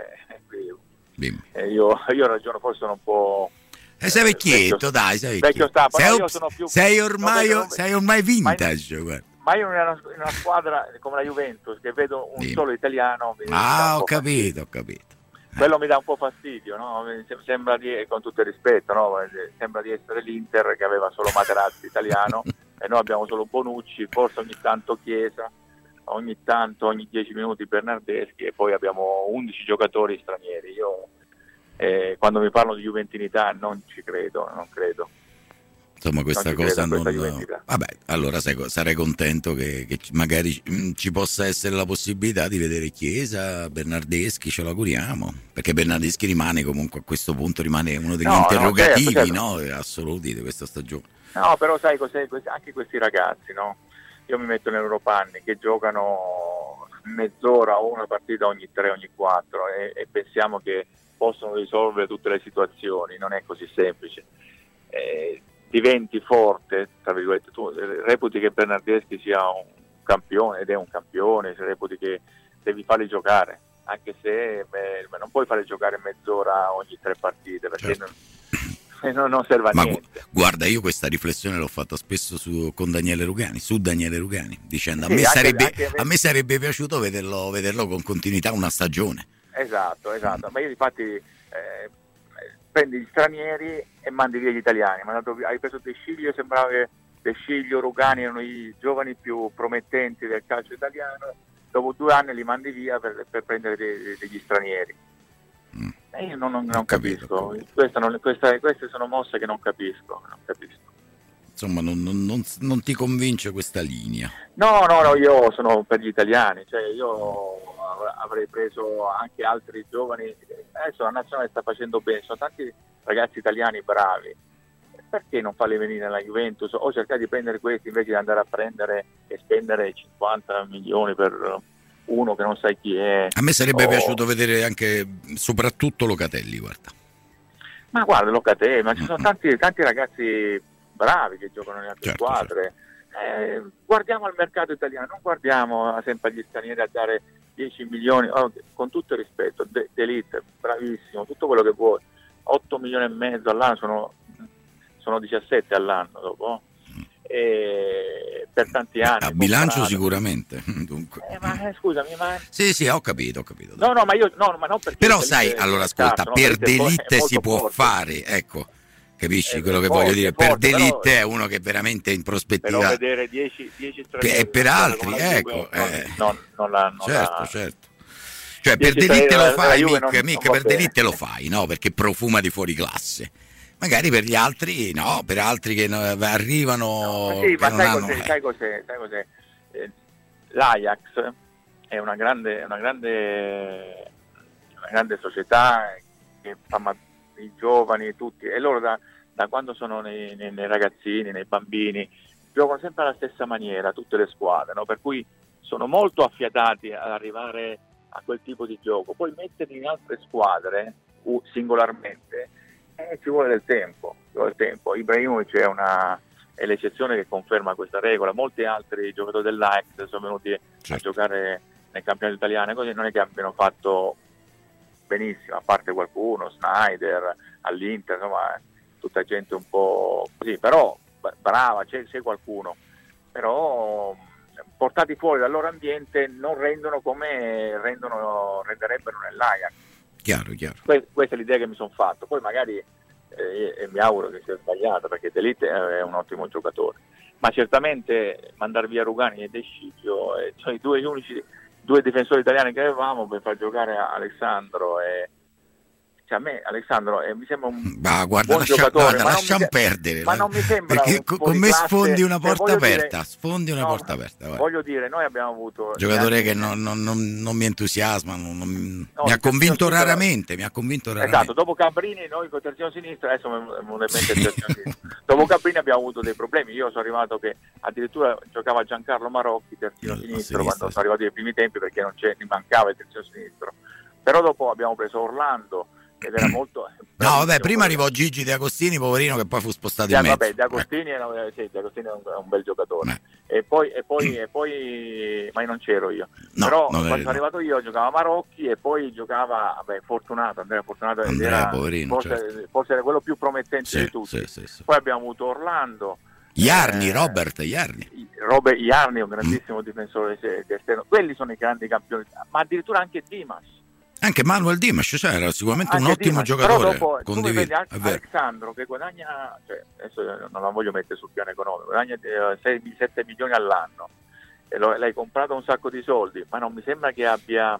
Speaker 7: eh, io, io ragiono forse sono un po'.
Speaker 2: Eh, sei vecchietto,
Speaker 7: vecchio,
Speaker 2: dai, sei
Speaker 7: vecchio stampo.
Speaker 2: sei,
Speaker 7: No, io sono più,
Speaker 2: sei, ormai,
Speaker 7: non vedo,
Speaker 2: sei ormai vintage.
Speaker 7: Ma,
Speaker 2: guarda.
Speaker 7: ma io in una, in una squadra come la Juventus, che vedo un
Speaker 2: Dimmi.
Speaker 7: solo italiano.
Speaker 2: Ah, ho capito, ho capito.
Speaker 7: Quello mi dà un po' fastidio, no? Sembra di, con tutto il rispetto, no? Sembra di essere l'Inter che aveva solo Materazzi italiano e noi abbiamo solo Bonucci, forse ogni tanto Chiesa, ogni tanto, ogni dieci minuti Bernardeschi, e poi abbiamo undici giocatori stranieri. Io eh, quando mi parlo di juventinità non ci credo, non credo.
Speaker 2: Insomma, questa
Speaker 7: non
Speaker 2: cosa
Speaker 7: questa
Speaker 2: non. Vabbè, allora sai, sarei contento che, che magari ci possa essere la possibilità di vedere Chiesa, Bernardeschi, ce l'auguriamo, perché Bernardeschi rimane comunque a questo punto rimane uno degli
Speaker 7: no,
Speaker 2: interrogativi,
Speaker 7: no, certo, certo.
Speaker 2: no, assoluti di questa stagione.
Speaker 7: No, però sai cos'è? Anche questi ragazzi, no? Io mi metto nei loro panni, che giocano mezz'ora o una partita ogni tre, ogni quattro e, e pensiamo che possono risolvere tutte le situazioni. Non è così semplice. Eh, diventi forte, tra virgolette, tu reputi che Bernardeschi sia un, campione, ed è un campione, se reputi che devi farli giocare, anche se beh, non puoi farli giocare mezz'ora ogni tre partite, perché
Speaker 2: certo.
Speaker 7: non, non, non serve a
Speaker 2: Ma
Speaker 7: niente.
Speaker 2: gu- guarda, io questa riflessione l'ho fatta spesso su, con Daniele Rugani, su Daniele Rugani, dicendo
Speaker 7: Sì,
Speaker 2: a, me
Speaker 7: anche-
Speaker 2: sarebbe,
Speaker 7: anche me-
Speaker 2: a me sarebbe piaciuto vederlo, vederlo con continuità una stagione.
Speaker 7: Esatto, esatto, ma io infatti eh, prendi gli stranieri e mandi via gli italiani. Mandato via- hai preso De Sciglio, sembrava che De Sciglio, Rugani erano i giovani più promettenti del calcio italiano, dopo due anni li mandi via per, per prendere de- degli stranieri.
Speaker 2: Mm.
Speaker 7: E io non, non- non
Speaker 2: Ho capito,
Speaker 7: capisco,
Speaker 2: ho capito.
Speaker 7: Questa non- questa- queste sono mosse che non capisco, non capisco.
Speaker 2: Insomma, non, non- non- non ti convince questa linea.
Speaker 7: No, no, no, io sono per gli italiani, cioè io av- avrei preso anche altri giovani. Adesso la nazionale sta facendo bene, sono tanti ragazzi italiani bravi, perché non farli venire nella Juventus o cercare di prendere questi invece di andare a prendere e spendere cinquanta milioni per uno che non sai chi è?
Speaker 2: A me sarebbe
Speaker 7: o-
Speaker 2: piaciuto vedere anche, soprattutto Locatelli, guarda.
Speaker 7: Ma guarda, Locatelli, ma ci sono tanti, tanti ragazzi bravi che giocano nelle altre
Speaker 2: Certo,
Speaker 7: squadre. Eh, guardiamo al mercato italiano, non guardiamo sempre agli stranieri a dare dieci milioni, oh, con tutto il rispetto, De- D'Elite, bravissimo, tutto quello che vuoi, otto milioni e mezzo all'anno, sono, sono diciassette all'anno dopo, e per tanti anni.
Speaker 2: A bilancio
Speaker 7: comprato.
Speaker 2: sicuramente. Dunque.
Speaker 7: Eh, ma eh, scusami, ma...
Speaker 2: Sì, sì, ho capito, ho capito.
Speaker 7: No, no, ma io, no, ma non perché...
Speaker 2: Però
Speaker 7: De
Speaker 2: sai,
Speaker 7: Ligt è
Speaker 2: allora
Speaker 7: scarso,
Speaker 2: ascolta,
Speaker 7: no?
Speaker 2: per
Speaker 7: De Ligt è
Speaker 2: D'Elite
Speaker 7: molto
Speaker 2: si può
Speaker 7: forte.
Speaker 2: fare, ecco, capisci
Speaker 7: Eh,
Speaker 2: quello che
Speaker 7: forte,
Speaker 2: voglio dire?
Speaker 7: forte,
Speaker 2: Per D'Elite
Speaker 7: però-
Speaker 2: è uno che veramente in
Speaker 7: Però
Speaker 2: prospettiva.
Speaker 7: vedere dieci stranieri
Speaker 2: E per
Speaker 7: come
Speaker 2: altri,
Speaker 7: la Juve,
Speaker 2: ecco,
Speaker 7: non,
Speaker 2: eh.
Speaker 7: non, non la, non
Speaker 2: Certo,
Speaker 7: la-
Speaker 2: certo. Cioè per
Speaker 7: dieci
Speaker 2: D'Elite
Speaker 7: stranieri
Speaker 2: lo
Speaker 7: della
Speaker 2: fai,
Speaker 7: Juve
Speaker 2: mica,
Speaker 7: non- non
Speaker 2: mica
Speaker 7: va
Speaker 2: per
Speaker 7: bene.
Speaker 2: D'Elite lo fai, no? Perché profuma di fuori classe. Magari per gli altri, no, per altri che no, arrivano.
Speaker 7: Ma sì,
Speaker 2: che
Speaker 7: ma
Speaker 2: non
Speaker 7: sai
Speaker 2: hanno-
Speaker 7: cos'è, sai cos'è, sai cos'è? Eh, L'Ajax è una grande, una grande, una grande società che fa ma- i giovani tutti, e loro da, da quando sono nei, nei- nei ragazzini, nei bambini, giocano sempre alla stessa maniera, tutte le squadre, no? Per cui sono molto affiatati ad arrivare a quel tipo di gioco. Poi metterli in altre squadre uh, singolarmente eh, ci vuole del tempo, ci vuole del tempo. Ibrahimovic è una è l'eccezione che conferma questa regola. Molti altri giocatori dell'Ajax sono venuti
Speaker 2: Certo.
Speaker 7: a giocare nel campionato italiano, così non è che abbiano fatto benissimo, a parte qualcuno, Snyder all'Inter, insomma, tutta gente un po' così, però b- brava, c'è, c'è qualcuno, però portati fuori dal loro ambiente non rendono come rendono, renderebbero nell'Ajax.
Speaker 2: Chiaro, chiaro.
Speaker 7: Que- questa è l'idea che mi sono fatto, poi magari eh, e mi auguro che sia sbagliata, perché D'Elite è un ottimo giocatore, ma certamente mandare via Rugani e De Sciglio eh, sono i due unici due difensori italiani che avevamo per far giocare a Alessandro e cioè a me Alessandro eh, mi sembra un
Speaker 2: Ma guarda,
Speaker 7: buon
Speaker 2: lascia,
Speaker 7: giocatore,
Speaker 2: guarda,
Speaker 7: ma non
Speaker 2: lasciamo
Speaker 7: mi se-
Speaker 2: perdere.
Speaker 7: ma non mi sembra
Speaker 2: perché
Speaker 7: un
Speaker 2: co-
Speaker 7: fuori
Speaker 2: con me
Speaker 7: classe,
Speaker 2: sfondi una
Speaker 7: cioè,
Speaker 2: porta
Speaker 7: voglio dire-
Speaker 2: aperta, sfondi una
Speaker 7: no,
Speaker 2: porta aperta. guarda.
Speaker 7: voglio dire, noi abbiamo avuto
Speaker 2: Giocatore
Speaker 7: anni-
Speaker 2: che non, non- non- non mi entusiasma, non- non-
Speaker 7: No,
Speaker 2: mi ha
Speaker 7: il
Speaker 2: convinto
Speaker 7: terzino sinistro-
Speaker 2: raramente, mi ha convinto raramente.
Speaker 7: Esatto, dopo Cabrini noi con terzino sinistro, adesso mi mi viene in mente il terzino sinistro. Dopo Cabrini abbiamo avuto dei problemi, io sono arrivato che addirittura giocava Giancarlo Marocchi terzino
Speaker 2: A
Speaker 7: sinistro
Speaker 2: sinistra,
Speaker 7: quando
Speaker 2: sì.
Speaker 7: sono arrivati ai primi tempi, perché non c'è, mi mancava il terzino sinistro. Però dopo abbiamo preso Orlando ed era molto
Speaker 2: No, vabbè,
Speaker 7: bravissimo
Speaker 2: prima
Speaker 7: quello.
Speaker 2: arrivò Gigi De Agostini, poverino, che poi fu spostato
Speaker 7: Sì,
Speaker 2: in mezzo.
Speaker 7: vabbè, De Agostini, era, sì, De Agostini è un, è un bel giocatore.
Speaker 2: Eh.
Speaker 7: E poi, e poi, e poi, ma non c'ero io.
Speaker 2: No,
Speaker 7: Però
Speaker 2: non
Speaker 7: quando
Speaker 2: eri,
Speaker 7: sono arrivato io giocava Marocchi e poi giocava vabbè, Fortunato, Andrea Fortunato
Speaker 2: Andrea,
Speaker 7: era,
Speaker 2: poverino,
Speaker 7: forse,
Speaker 2: certo.
Speaker 7: forse era quello più promettente
Speaker 2: Sì,
Speaker 7: di tutti.
Speaker 2: sì, sì, sì.
Speaker 7: Poi abbiamo avuto Orlando.
Speaker 2: Iarni,
Speaker 7: eh,
Speaker 2: Robert Iarni.
Speaker 7: Robert Iarni, un grandissimo difensore se- esterno. Quelli sono i grandi campioni, ma addirittura anche Dimas.
Speaker 2: Anche Manuel Dimas, cioè, era sicuramente un
Speaker 7: Anche
Speaker 2: ottimo
Speaker 7: Dimas.
Speaker 2: giocatore.
Speaker 7: Però dopo tu mi
Speaker 2: condivido,
Speaker 7: vedi
Speaker 2: è vero.
Speaker 7: Alessandro che guadagna, cioè, adesso non la voglio mettere sul piano economico, guadagna sei sette milioni all'anno e lo, l'hai comprato un sacco di soldi, ma non mi sembra che abbia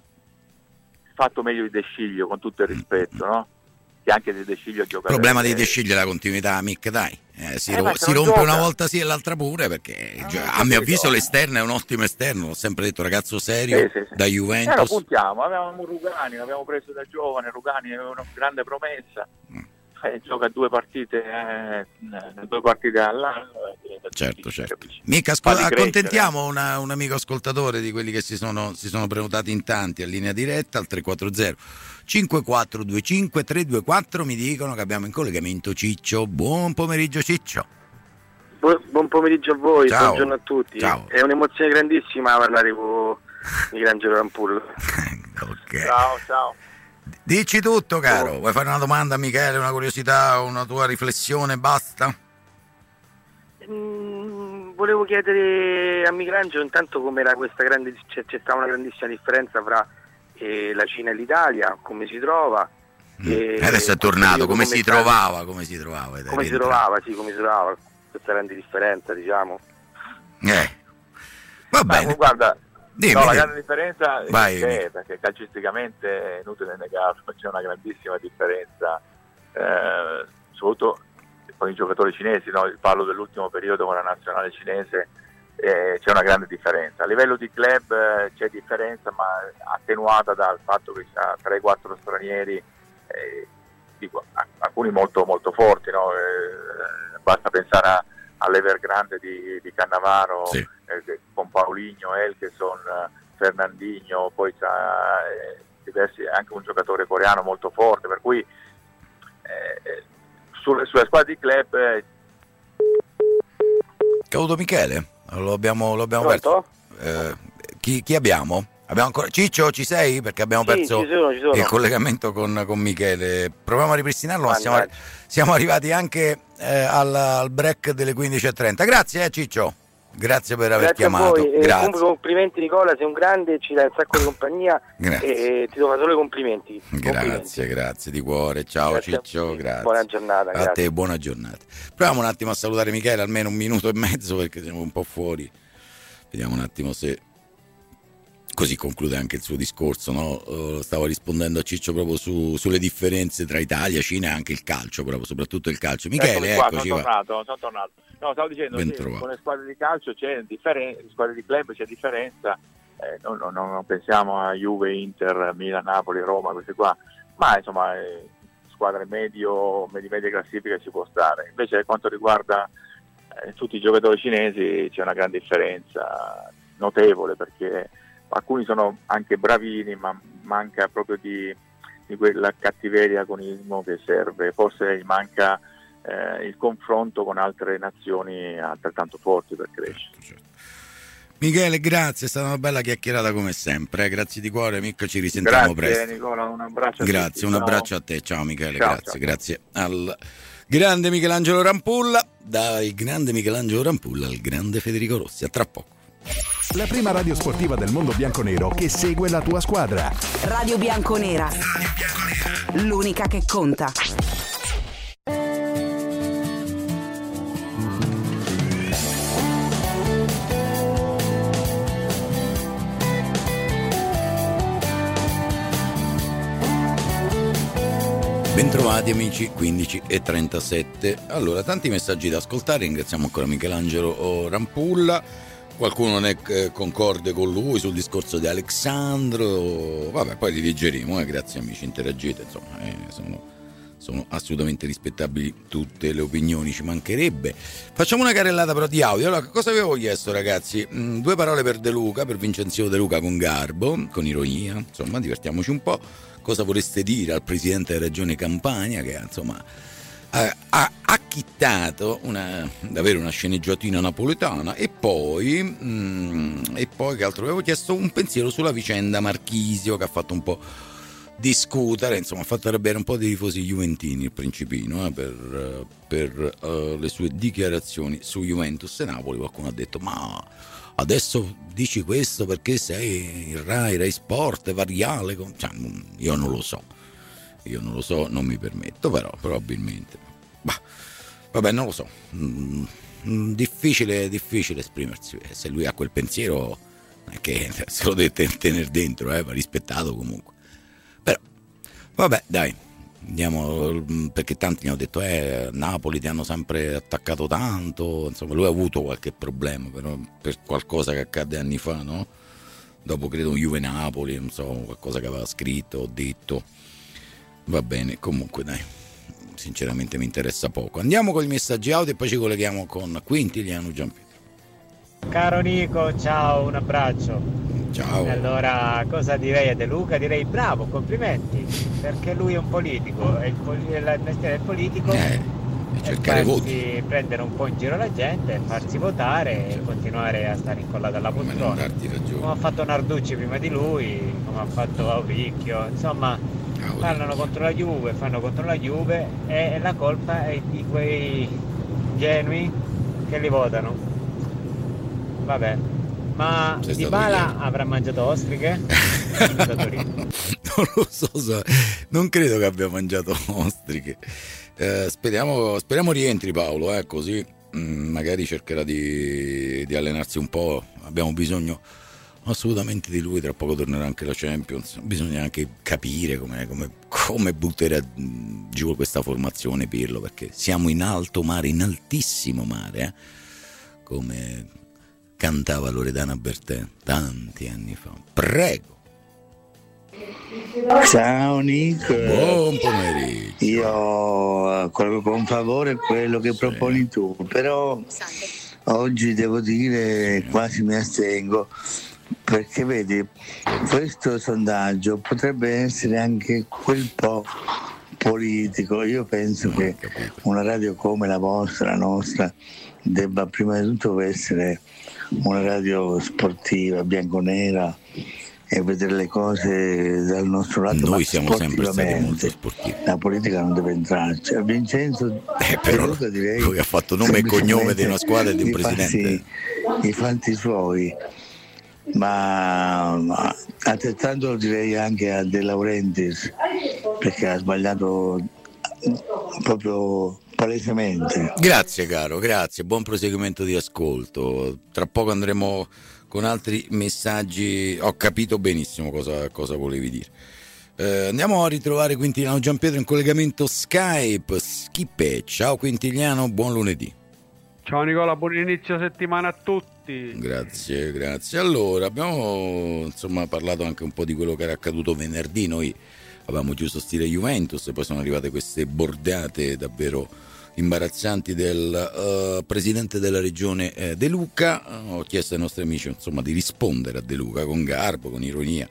Speaker 7: fatto meglio di De Sciglio, con tutto il rispetto, no? Che anche se De Sciglio gioca.
Speaker 2: Il problema di
Speaker 7: eh,
Speaker 2: De Sciglio è la continuità, Mick, dai. Eh, si
Speaker 7: Eh,
Speaker 2: ro-
Speaker 7: ma se
Speaker 2: si
Speaker 7: non
Speaker 2: rompe
Speaker 7: gioca.
Speaker 2: una volta sì e l'altra pure, perché
Speaker 7: Ah,
Speaker 2: cioè,
Speaker 7: ho
Speaker 2: a
Speaker 7: capito.
Speaker 2: mio avviso l'esterno è un ottimo esterno, l'ho sempre detto, ragazzo serio,
Speaker 7: Sì, sì, sì.
Speaker 2: da
Speaker 7: Eh, lo
Speaker 2: Juventus.
Speaker 7: puntiamo, avevamo Rugani, l'abbiamo preso da giovane, Rugani è una grande promessa,
Speaker 2: Mm.
Speaker 7: eh, gioca due partite, eh, due partite all'anno. eh,
Speaker 2: Certo,
Speaker 7: capisci,
Speaker 2: certo.
Speaker 7: capisci.
Speaker 2: Mica ascol-
Speaker 7: Falli crescere.
Speaker 2: accontentiamo una- un amico ascoltatore di quelli che si sono, si sono prenotati in tanti a linea diretta al tre quattro zero cinque quattro due cinque tre due quattro. Mi dicono che abbiamo in collegamento Ciccio. Buon pomeriggio Ciccio.
Speaker 8: Bu- buon pomeriggio a voi,
Speaker 2: Ciao.
Speaker 8: buongiorno a tutti.
Speaker 2: Ciao.
Speaker 8: È un'emozione grandissima parlare con Michelangelo Rampullo.
Speaker 2: Ok.
Speaker 7: Ciao, ciao.
Speaker 2: Dici tutto, caro. Vuoi fare una domanda a Michele, una curiosità, una tua riflessione, basta?
Speaker 8: Mm, volevo chiedere a Michelangelo intanto com'era questa grande, c'è, c'è stata una grandissima differenza fra eh, la Cina e l'Italia, come si trova.
Speaker 2: Mm.
Speaker 8: E,
Speaker 2: Adesso è tornato, come si
Speaker 8: sta-
Speaker 2: trovava, come si trovava. ed è
Speaker 8: Come si
Speaker 2: rientrato.
Speaker 8: trovava, sì, come si trovava questa grande differenza, diciamo.
Speaker 2: Eh. Va
Speaker 7: Ma,
Speaker 2: bene.
Speaker 7: guarda,
Speaker 2: Dimmi,
Speaker 7: no, la
Speaker 2: dimmi.
Speaker 7: grande differenza
Speaker 2: Vai,
Speaker 7: c'è,
Speaker 2: Michele.
Speaker 7: perché calcisticamente è inutile negarlo, c'è una grandissima differenza, eh, soprattutto con i giocatori cinesi, no? Parlo dell'ultimo periodo con la nazionale cinese, eh, c'è una grande differenza. A livello di club eh, c'è differenza, ma attenuata dal fatto che ci sono tre quattro stranieri, eh, dico, a- alcuni molto, molto forti, no? Eh, basta pensare a, all'Evergrande di, di Cannavaro,
Speaker 2: Sì.
Speaker 7: eh, con Paulinho, Elkeson, Fernandinho, poi c'ha eh, diversi, anche un giocatore coreano molto forte, per cui eh, sulle, sulle squadre di club eh,
Speaker 2: Caduto Michele? Lo abbiamo, lo abbiamo
Speaker 8: Pronto?
Speaker 2: perso. Eh, chi, chi abbiamo? Abbiamo ancora... Ciccio, ci sei? Perché abbiamo
Speaker 8: Sì,
Speaker 2: perso
Speaker 8: ci sono, ci sono.
Speaker 2: il collegamento con, con Michele. Proviamo a ripristinarlo, ma siamo,
Speaker 8: Mannaggia.
Speaker 2: siamo arrivati anche eh, al, al break delle quindici e trenta. Grazie, eh, Ciccio. Grazie per aver
Speaker 8: Grazie a
Speaker 2: chiamato.
Speaker 8: voi, e
Speaker 2: Grazie.
Speaker 8: comunque complimenti Nicola, sei un grande, ci dai un sacco di compagnia
Speaker 2: Grazie.
Speaker 8: e ti devo fare solo i complimenti. Complimenti.
Speaker 2: Grazie, grazie di cuore. Ciao
Speaker 8: Grazie a
Speaker 2: Ciccio,
Speaker 8: voi.
Speaker 2: grazie.
Speaker 8: Buona giornata,
Speaker 2: A
Speaker 8: grazie.
Speaker 2: te, buona giornata. Proviamo un attimo a salutare Michele, almeno un minuto e mezzo perché siamo un po' fuori. Vediamo un attimo se così conclude anche il suo discorso, no? Uh, stavo rispondendo a Ciccio proprio su, sulle differenze tra Italia, Cina e anche il calcio, proprio soprattutto il calcio. Michele,
Speaker 7: eccomi qua,
Speaker 2: eccoci
Speaker 7: sono
Speaker 2: qua.
Speaker 7: tornato, sono tornato. No, stavo dicendo
Speaker 2: Ben
Speaker 7: sì,
Speaker 2: trovato.
Speaker 7: con le squadre di calcio c'è differenza, le squadre di club c'è differenza, eh, non, non- non pensiamo a Juve, Inter, Milan, Napoli, Roma, queste qua, ma insomma eh, squadre medio, medio media classifica ci può stare. Invece per quanto riguarda eh, tutti i giocatori cinesi c'è una grande differenza notevole, perché alcuni sono anche bravini, ma manca proprio di, di quella cattiveria, agonismo che serve, forse gli manca eh, il confronto con altre nazioni altrettanto forti per crescere.
Speaker 2: Certo. Michele, grazie, è stata una bella chiacchierata come sempre. eh. Grazie di cuore, Mico, ci risentiamo
Speaker 7: Grazie
Speaker 2: presto.
Speaker 7: Nicola, un abbraccio a
Speaker 2: Grazie,
Speaker 7: tutti.
Speaker 2: un
Speaker 7: Ciao.
Speaker 2: abbraccio a te. Ciao Michele,
Speaker 7: Ciao,
Speaker 2: grazie,
Speaker 7: ciao.
Speaker 2: grazie al grande Michelangelo Rampulla, dal grande Michelangelo Rampulla al grande Federico Rossi. A tra poco.
Speaker 1: La prima radio sportiva del mondo bianconero che segue la tua squadra.
Speaker 9: Radio Bianconera. L'unica che conta.
Speaker 2: Bentrovati amici, quindici e trentasette. Allora, tanti messaggi da ascoltare, ringraziamo ancora Michelangelo Rampulla. Qualcuno non è eh, concorde con lui sul discorso di Alexandro. Vabbè, poi li leggeremo, eh, grazie amici, interagite, insomma, eh, sono, sono assolutamente rispettabili tutte le opinioni, ci mancherebbe. Facciamo una carrellata però di audio. Allora, cosa avevo chiesto ragazzi? Mm, due parole per De Luca, per Vincenzio De Luca con garbo, con ironia, insomma, divertiamoci un po'. Cosa vorreste dire al presidente della regione Campania che insomma ha, ha acchittato una, davvero una sceneggiatina napoletana e poi mm, e poi che altro avevo chiesto un pensiero sulla vicenda Marchisio che ha fatto un po' discutere, insomma ha fatto arrabbiare un po' di tifosi juventini il principino eh, per, per uh, le sue dichiarazioni su Juventus e Napoli. Qualcuno ha detto ma adesso dici questo perché sei il Rai, Rai Sport, Variale, cioè, io non lo so, io non lo so, non mi permetto, però probabilmente, bah, vabbè non lo so, mm, difficile, difficile esprimersi, se lui ha quel pensiero non è che se lo deve tenere dentro, eh, va rispettato comunque, però vabbè dai. Andiamo, perché tanti mi hanno detto eh Napoli ti hanno sempre attaccato tanto, insomma lui ha avuto qualche problema però per qualcosa che accadde anni fa, no? Dopo credo Juve Napoli, non so, qualcosa che aveva scritto o detto. Va bene, comunque dai, sinceramente mi interessa poco. Andiamo con i messaggi audio e poi ci colleghiamo con Quintiliano Giampietro.
Speaker 10: Caro Nico, ciao, un abbraccio.
Speaker 2: Ciao.
Speaker 10: Allora, cosa direi a De Luca? Direi bravo, complimenti, perché lui è un politico, è il, poli- il mestiere del politico
Speaker 2: Eh. e cercare
Speaker 10: farsi
Speaker 2: voti,
Speaker 10: prendere un po' in giro la gente, farsi votare e continuare a stare incollato alla
Speaker 2: come non
Speaker 10: poltrona,
Speaker 2: darti ragione.
Speaker 10: come ha fatto Narducci prima di lui, come ha fatto Auricchio, insomma parlano contro la Juve, fanno contro la Juve e la colpa è di quei ingenui che li votano. Vabbè, ma
Speaker 2: Sei stato
Speaker 10: Dybala
Speaker 2: ieri.
Speaker 10: avrà mangiato ostriche?
Speaker 2: Non lo so, so, non credo che abbia mangiato ostriche. Eh, speriamo, speriamo rientri Paolo, eh, così mh, magari cercherà di, di allenarsi un po'. Abbiamo bisogno assolutamente di lui, tra poco tornerà anche la Champions. Bisogna anche capire come, come, come butterà giù questa formazione Pirlo, perché siamo in alto mare, in altissimo mare, eh? Come cantava Loredana Bertè tanti anni fa. Prego.
Speaker 11: Ciao Nico.
Speaker 2: Buon pomeriggio.
Speaker 11: Io quello con favore è quello che sì. proponi tu, però oggi devo dire quasi mi astengo, perché vedi, questo sondaggio potrebbe essere anche quel po' politico. Io penso no, che una radio come la vostra, la nostra, debba prima di tutto essere una radio sportiva, bianconera, e vedere le cose dal nostro lato.
Speaker 2: Noi siamo sempre stati molto sportivi.
Speaker 11: La politica non deve entrarci. A Vincenzo
Speaker 2: eh, però Luca, direi, lui ha fatto nome e cognome di una squadra e di un presidente.
Speaker 11: Farsi, i fatti suoi, ma, ma altrettanto lo direi anche a De Laurentiis, perché ha sbagliato proprio palesemente.
Speaker 2: Grazie caro, grazie, buon proseguimento di ascolto. Tra poco andremo con altri messaggi. Ho capito benissimo cosa, cosa volevi dire. Eh, andiamo a ritrovare Quintiliano Gianpietro in collegamento Skype. Schippe, ciao Quintiliano, buon lunedì.
Speaker 12: Ciao Nicola, buon inizio settimana a tutti.
Speaker 2: Grazie, grazie. Allora, abbiamo insomma parlato anche un po' di quello che era accaduto venerdì. Noi avevamo chiuso stile Juventus e poi sono arrivate queste bordate davvero imbarazzanti del uh, presidente della regione eh, De Luca. Ho chiesto ai nostri amici insomma di rispondere a De Luca con garbo, con ironia.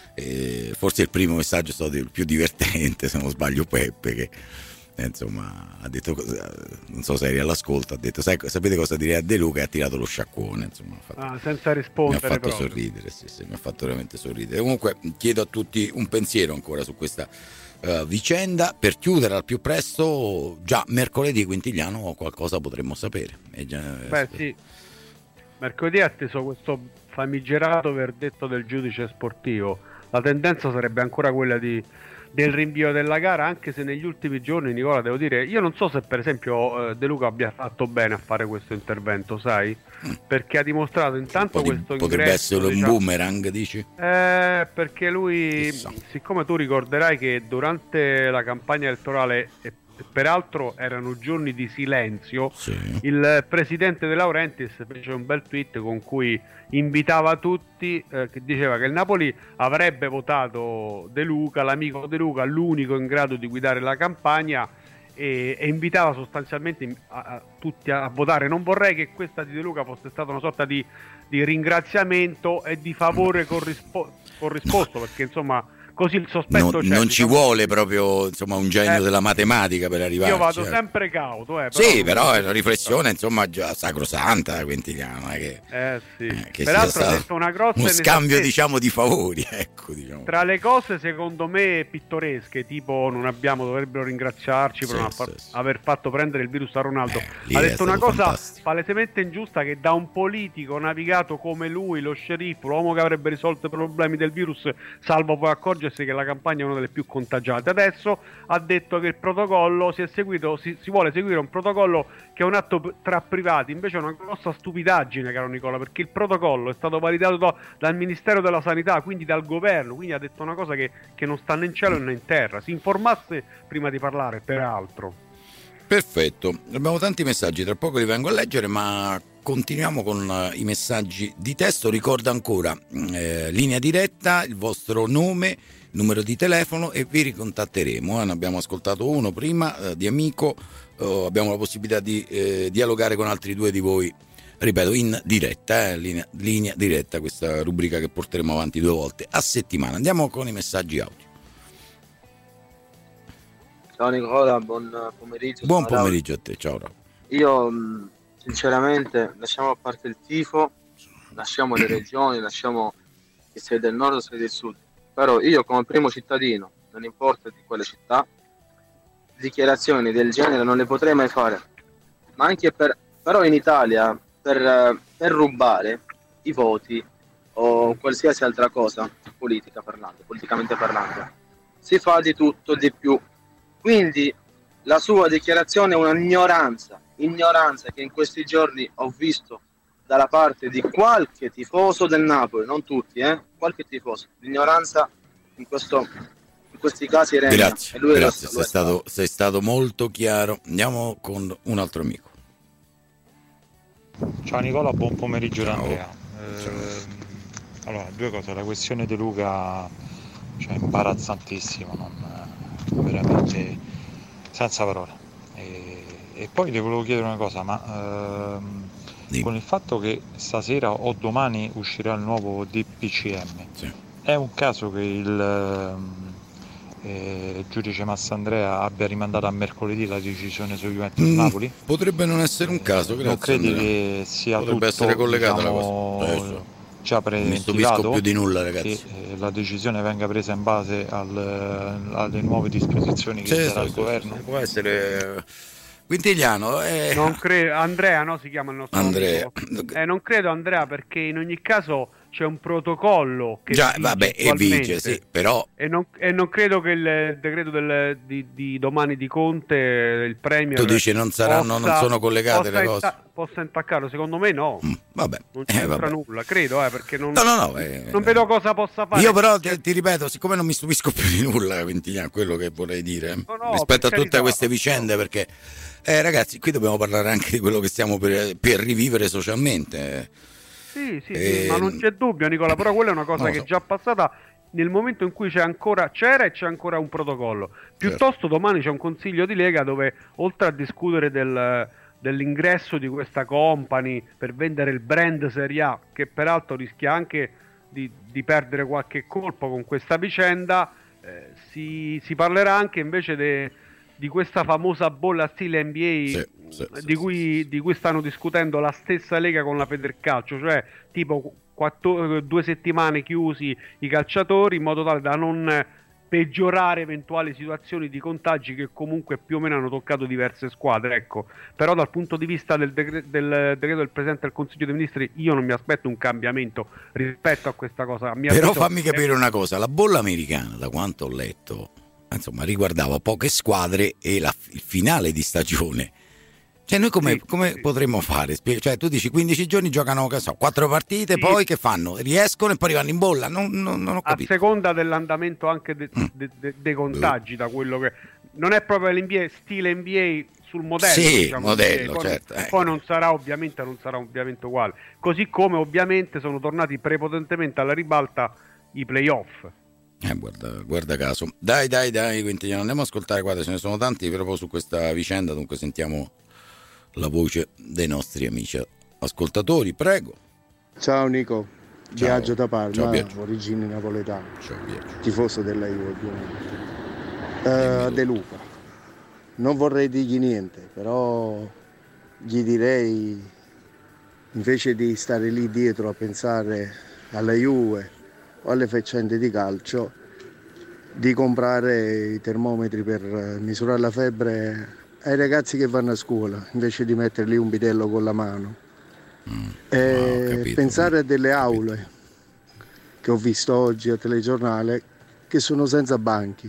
Speaker 2: E forse il primo messaggio è stato il più divertente, se non sbaglio Peppe, che eh, insomma ha detto, non so se eri all'ascolto, ha detto sai, sapete cosa direi a De Luca, e ha tirato lo sciacquone, insomma, fatto,
Speaker 12: ah, senza rispondere,
Speaker 2: mi ha fatto
Speaker 12: proprio.
Speaker 2: sorridere, sì, sì, mi ha fatto veramente sorridere. Comunque chiedo a tutti un pensiero ancora su questa Uh, vicenda, per chiudere al più presto. Già mercoledì Quintiliano qualcosa potremmo sapere. È già...
Speaker 12: Beh sì, mercoledì è atteso questo famigerato verdetto del giudice sportivo. La tendenza sarebbe ancora quella di, del rinvio della gara, anche se negli ultimi giorni, Nicola, devo dire, io non so se per esempio eh, De Luca abbia fatto bene a fare questo intervento, sai? Perché ha dimostrato intanto
Speaker 2: di,
Speaker 12: questo ingresso,
Speaker 2: potrebbe essere un
Speaker 12: diciamo,
Speaker 2: boomerang, dici?
Speaker 12: Eh, perché lui, Chissà. siccome tu ricorderai che durante la campagna elettorale, e peraltro erano giorni di silenzio,
Speaker 2: sì.
Speaker 12: il presidente De Laurentiis fece un bel tweet con cui invitava tutti, eh, che diceva che il Napoli avrebbe votato De Luca, l'amico De Luca, l'unico in grado di guidare la campagna, e, e invitava sostanzialmente a, a tutti a, a votare. Non vorrei che questa di De Luca fosse stata una sorta di, di ringraziamento e di favore corrispo- corrisposto, no. Perché insomma così il sospetto
Speaker 2: non,
Speaker 12: c'è,
Speaker 2: non
Speaker 12: diciamo.
Speaker 2: Ci vuole proprio insomma un genio
Speaker 12: eh,
Speaker 2: della matematica per arrivare.
Speaker 12: Io vado
Speaker 2: certo.
Speaker 12: sempre cauto, eh,
Speaker 2: però
Speaker 12: sì,
Speaker 2: però è una riflessione insomma già sacrosanta, Quintiliano, eh, che,
Speaker 12: eh, sì.
Speaker 2: eh, che
Speaker 12: peraltro ha detto una grossa
Speaker 2: uno scambio diciamo di favori, ecco, diciamo.
Speaker 12: Tra le cose secondo me pittoresche, tipo non abbiamo, dovrebbero ringraziarci per
Speaker 2: sì,
Speaker 12: non
Speaker 2: sì,
Speaker 12: sì.
Speaker 2: sì.
Speaker 12: aver fatto prendere il virus a Ronaldo.
Speaker 2: Eh,
Speaker 12: ha detto una cosa
Speaker 2: fantastico.
Speaker 12: palesemente ingiusta, che da un politico navigato come lui, lo sceriffo, l'uomo che avrebbe risolto i problemi del virus, salvo poi accorgersi che la campagna è una delle più contagiate. Adesso ha detto che il protocollo si è seguito, si, si vuole seguire un protocollo che è un atto tra privati. Invece è una grossa stupidaggine, caro Nicola, perché il protocollo è stato validato da, dal Ministero della Sanità, quindi dal governo, quindi ha detto una cosa che, che non sta né in cielo né in terra. Si informasse prima di parlare, peraltro.
Speaker 2: Perfetto, abbiamo tanti messaggi, tra poco li vengo a leggere, ma continuiamo con uh, i messaggi di testo. Ricordo ancora eh, linea diretta, il vostro nome, numero di telefono e vi ricontatteremo. Eh, ne abbiamo ascoltato uno prima eh, di amico, eh, abbiamo la possibilità di eh, dialogare con altri due di voi, ripeto, in diretta, eh, linea, linea diretta, questa rubrica che porteremo avanti due volte a settimana. Andiamo con i messaggi audio.
Speaker 13: Ciao Nicola, buon pomeriggio.
Speaker 2: Buon pomeriggio a te, ciao Raul.
Speaker 13: Io sinceramente, lasciamo a parte il tifo, lasciamo le regioni, lasciamo che sei del nord o sei del sud, però io come primo cittadino, non importa di quale città, dichiarazioni del genere non le potrei mai fare. Ma anche per, però in Italia per, per rubare i voti o qualsiasi altra cosa politica parlando, politicamente parlando, si fa di tutto di più. Quindi la sua dichiarazione è un'ignoranza, ignoranza che in questi giorni ho visto dalla parte di qualche tifoso del Napoli, non tutti, eh, qualche tifoso. L'ignoranza in, questo, in questi casi regna.
Speaker 2: Grazie,
Speaker 13: e lui
Speaker 2: grazie,
Speaker 13: lo,
Speaker 2: sei, stato, sei stato molto chiaro. Andiamo con un altro amico.
Speaker 14: Ciao Nicola, buon pomeriggio da Andrea. Eh, allora, due cose, la questione di Luca, cioè imbarazzantissimo, non, veramente senza parole. E, e poi ti volevo chiedere una cosa, ma ehm, con il fatto che stasera o domani uscirà il nuovo D P C M,
Speaker 2: sì.
Speaker 14: È un caso che il eh, giudice Massandrea abbia rimandato a mercoledì la decisione su Juventus
Speaker 2: Mm,
Speaker 14: Napoli?
Speaker 2: potrebbe non essere un caso, grazie.
Speaker 14: Non credi
Speaker 2: Andrea.
Speaker 14: che sia
Speaker 2: Potrebbe
Speaker 14: tutto,
Speaker 2: essere collegata la
Speaker 14: diciamo,
Speaker 2: cosa. Adesso
Speaker 14: già
Speaker 2: non mi stupisco
Speaker 14: preventivato,
Speaker 2: più di nulla, ragazzi.
Speaker 14: che eh, la decisione venga presa in base al, alle nuove disposizioni che
Speaker 2: Sì,
Speaker 14: darà
Speaker 2: sì,
Speaker 14: il
Speaker 2: sì,
Speaker 14: governo?
Speaker 2: sì, può essere Quintigliano, eh.
Speaker 12: Non credo, Andrea, no, si chiama il nostro
Speaker 2: Andrea.
Speaker 12: amico. Eh, non credo, Andrea, perché in ogni caso c'è un protocollo che
Speaker 2: Già,
Speaker 12: vige
Speaker 2: vabbè, e
Speaker 12: attualmente.
Speaker 2: vige, sì, però
Speaker 12: E non, e non credo che il decreto del, di, di domani di Conte, il Premier,
Speaker 2: tu dici non saranno,
Speaker 12: possa,
Speaker 2: non sono collegate
Speaker 12: possa
Speaker 2: le cose.
Speaker 12: inta- possa intaccarlo. Secondo me no,
Speaker 2: Vabbè,
Speaker 12: non
Speaker 2: eh,
Speaker 12: c'entra
Speaker 2: vabbè.
Speaker 12: nulla, credo, eh, perché non,
Speaker 2: No, no, no, eh,
Speaker 12: non vedo cosa possa fare.
Speaker 2: Io però ti, ti ripeto, siccome non mi stupisco più di nulla, Quintigliano, quello che vorrei dire
Speaker 12: No, no,
Speaker 2: rispetto a
Speaker 12: per
Speaker 2: tutte
Speaker 12: carità.
Speaker 2: queste vicende, perché eh, ragazzi, qui dobbiamo parlare anche di quello che stiamo per, per rivivere socialmente.
Speaker 12: Sì, sì,
Speaker 2: Eh,
Speaker 12: sì, ma non c'è dubbio, Nicola, però quella è una cosa
Speaker 2: non lo
Speaker 12: che
Speaker 2: so.
Speaker 12: è già passata nel momento in cui c'è ancora, c'era e c'è ancora un protocollo. Piuttosto domani c'è un consiglio di Lega dove, oltre a discutere del, dell'ingresso di questa company per vendere il brand Serie A, che peraltro rischia anche di, di perdere qualche colpo con questa vicenda, eh, si, si parlerà anche invece de, di questa famosa bolla stile N B A,
Speaker 2: Sì, sì, sì,
Speaker 12: di, cui, di cui stanno discutendo la stessa Lega con la Federcalcio, cioè tipo quattro, due settimane chiusi i calciatori in modo tale da non peggiorare eventuali situazioni di contagi che comunque più o meno hanno toccato diverse squadre, ecco. Però dal punto di vista del, decre- del decreto del Presidente del Consiglio dei Ministri io non mi aspetto un cambiamento rispetto a questa cosa. A mio
Speaker 2: Però
Speaker 12: avviso
Speaker 2: fammi
Speaker 12: è-
Speaker 2: capire una cosa, la bolla americana, da quanto ho letto, insomma, riguardava poche squadre e la, il finale di stagione. Cioè noi come,
Speaker 12: Sì,
Speaker 2: come
Speaker 12: sì.
Speaker 2: potremmo fare? Spie- Cioè tu dici quindici giorni giocano, che so, quattro partite,
Speaker 12: Sì.
Speaker 2: poi che fanno? Riescono e poi vanno in bolla? Non, non- non ho
Speaker 12: a
Speaker 2: capito.
Speaker 12: seconda dell'andamento anche de-
Speaker 2: Mm.
Speaker 12: de- de- dei contagi, da quello che non è proprio l'N B A, stile N B A sul modello,
Speaker 2: Sì,
Speaker 12: diciamo,
Speaker 2: modello,
Speaker 12: N B A. Poi,
Speaker 2: certo, eh.
Speaker 12: poi non sarà ovviamente non sarà ovviamente uguale, così come ovviamente sono tornati prepotentemente alla ribalta i playoff.
Speaker 2: Eh, guarda, guarda caso. Dai, dai, dai, Quintigliano, andiamo ad ascoltare, guarda, ce ne sono tanti proprio su questa vicenda, dunque sentiamo la voce dei nostri amici ascoltatori, prego.
Speaker 15: Ciao Nico,
Speaker 2: Ciao.
Speaker 15: Biagio da Parma,
Speaker 2: Ciao, Biagio.
Speaker 15: origini napoletane,
Speaker 2: Ciao, Biagio.
Speaker 15: tifoso della Juve ovviamente. Eh, De Luca, non vorrei dirgli niente, però gli direi, invece di stare lì dietro a pensare alla Juve o alle faccende di calcio, di comprare i termometri per misurare la febbre ai ragazzi che vanno a scuola, invece di metterli un bidello con la mano.
Speaker 2: Mm.
Speaker 15: E
Speaker 2: Ah, ho capito.
Speaker 15: pensare a delle aule che ho visto oggi al telegiornale che sono senza banchi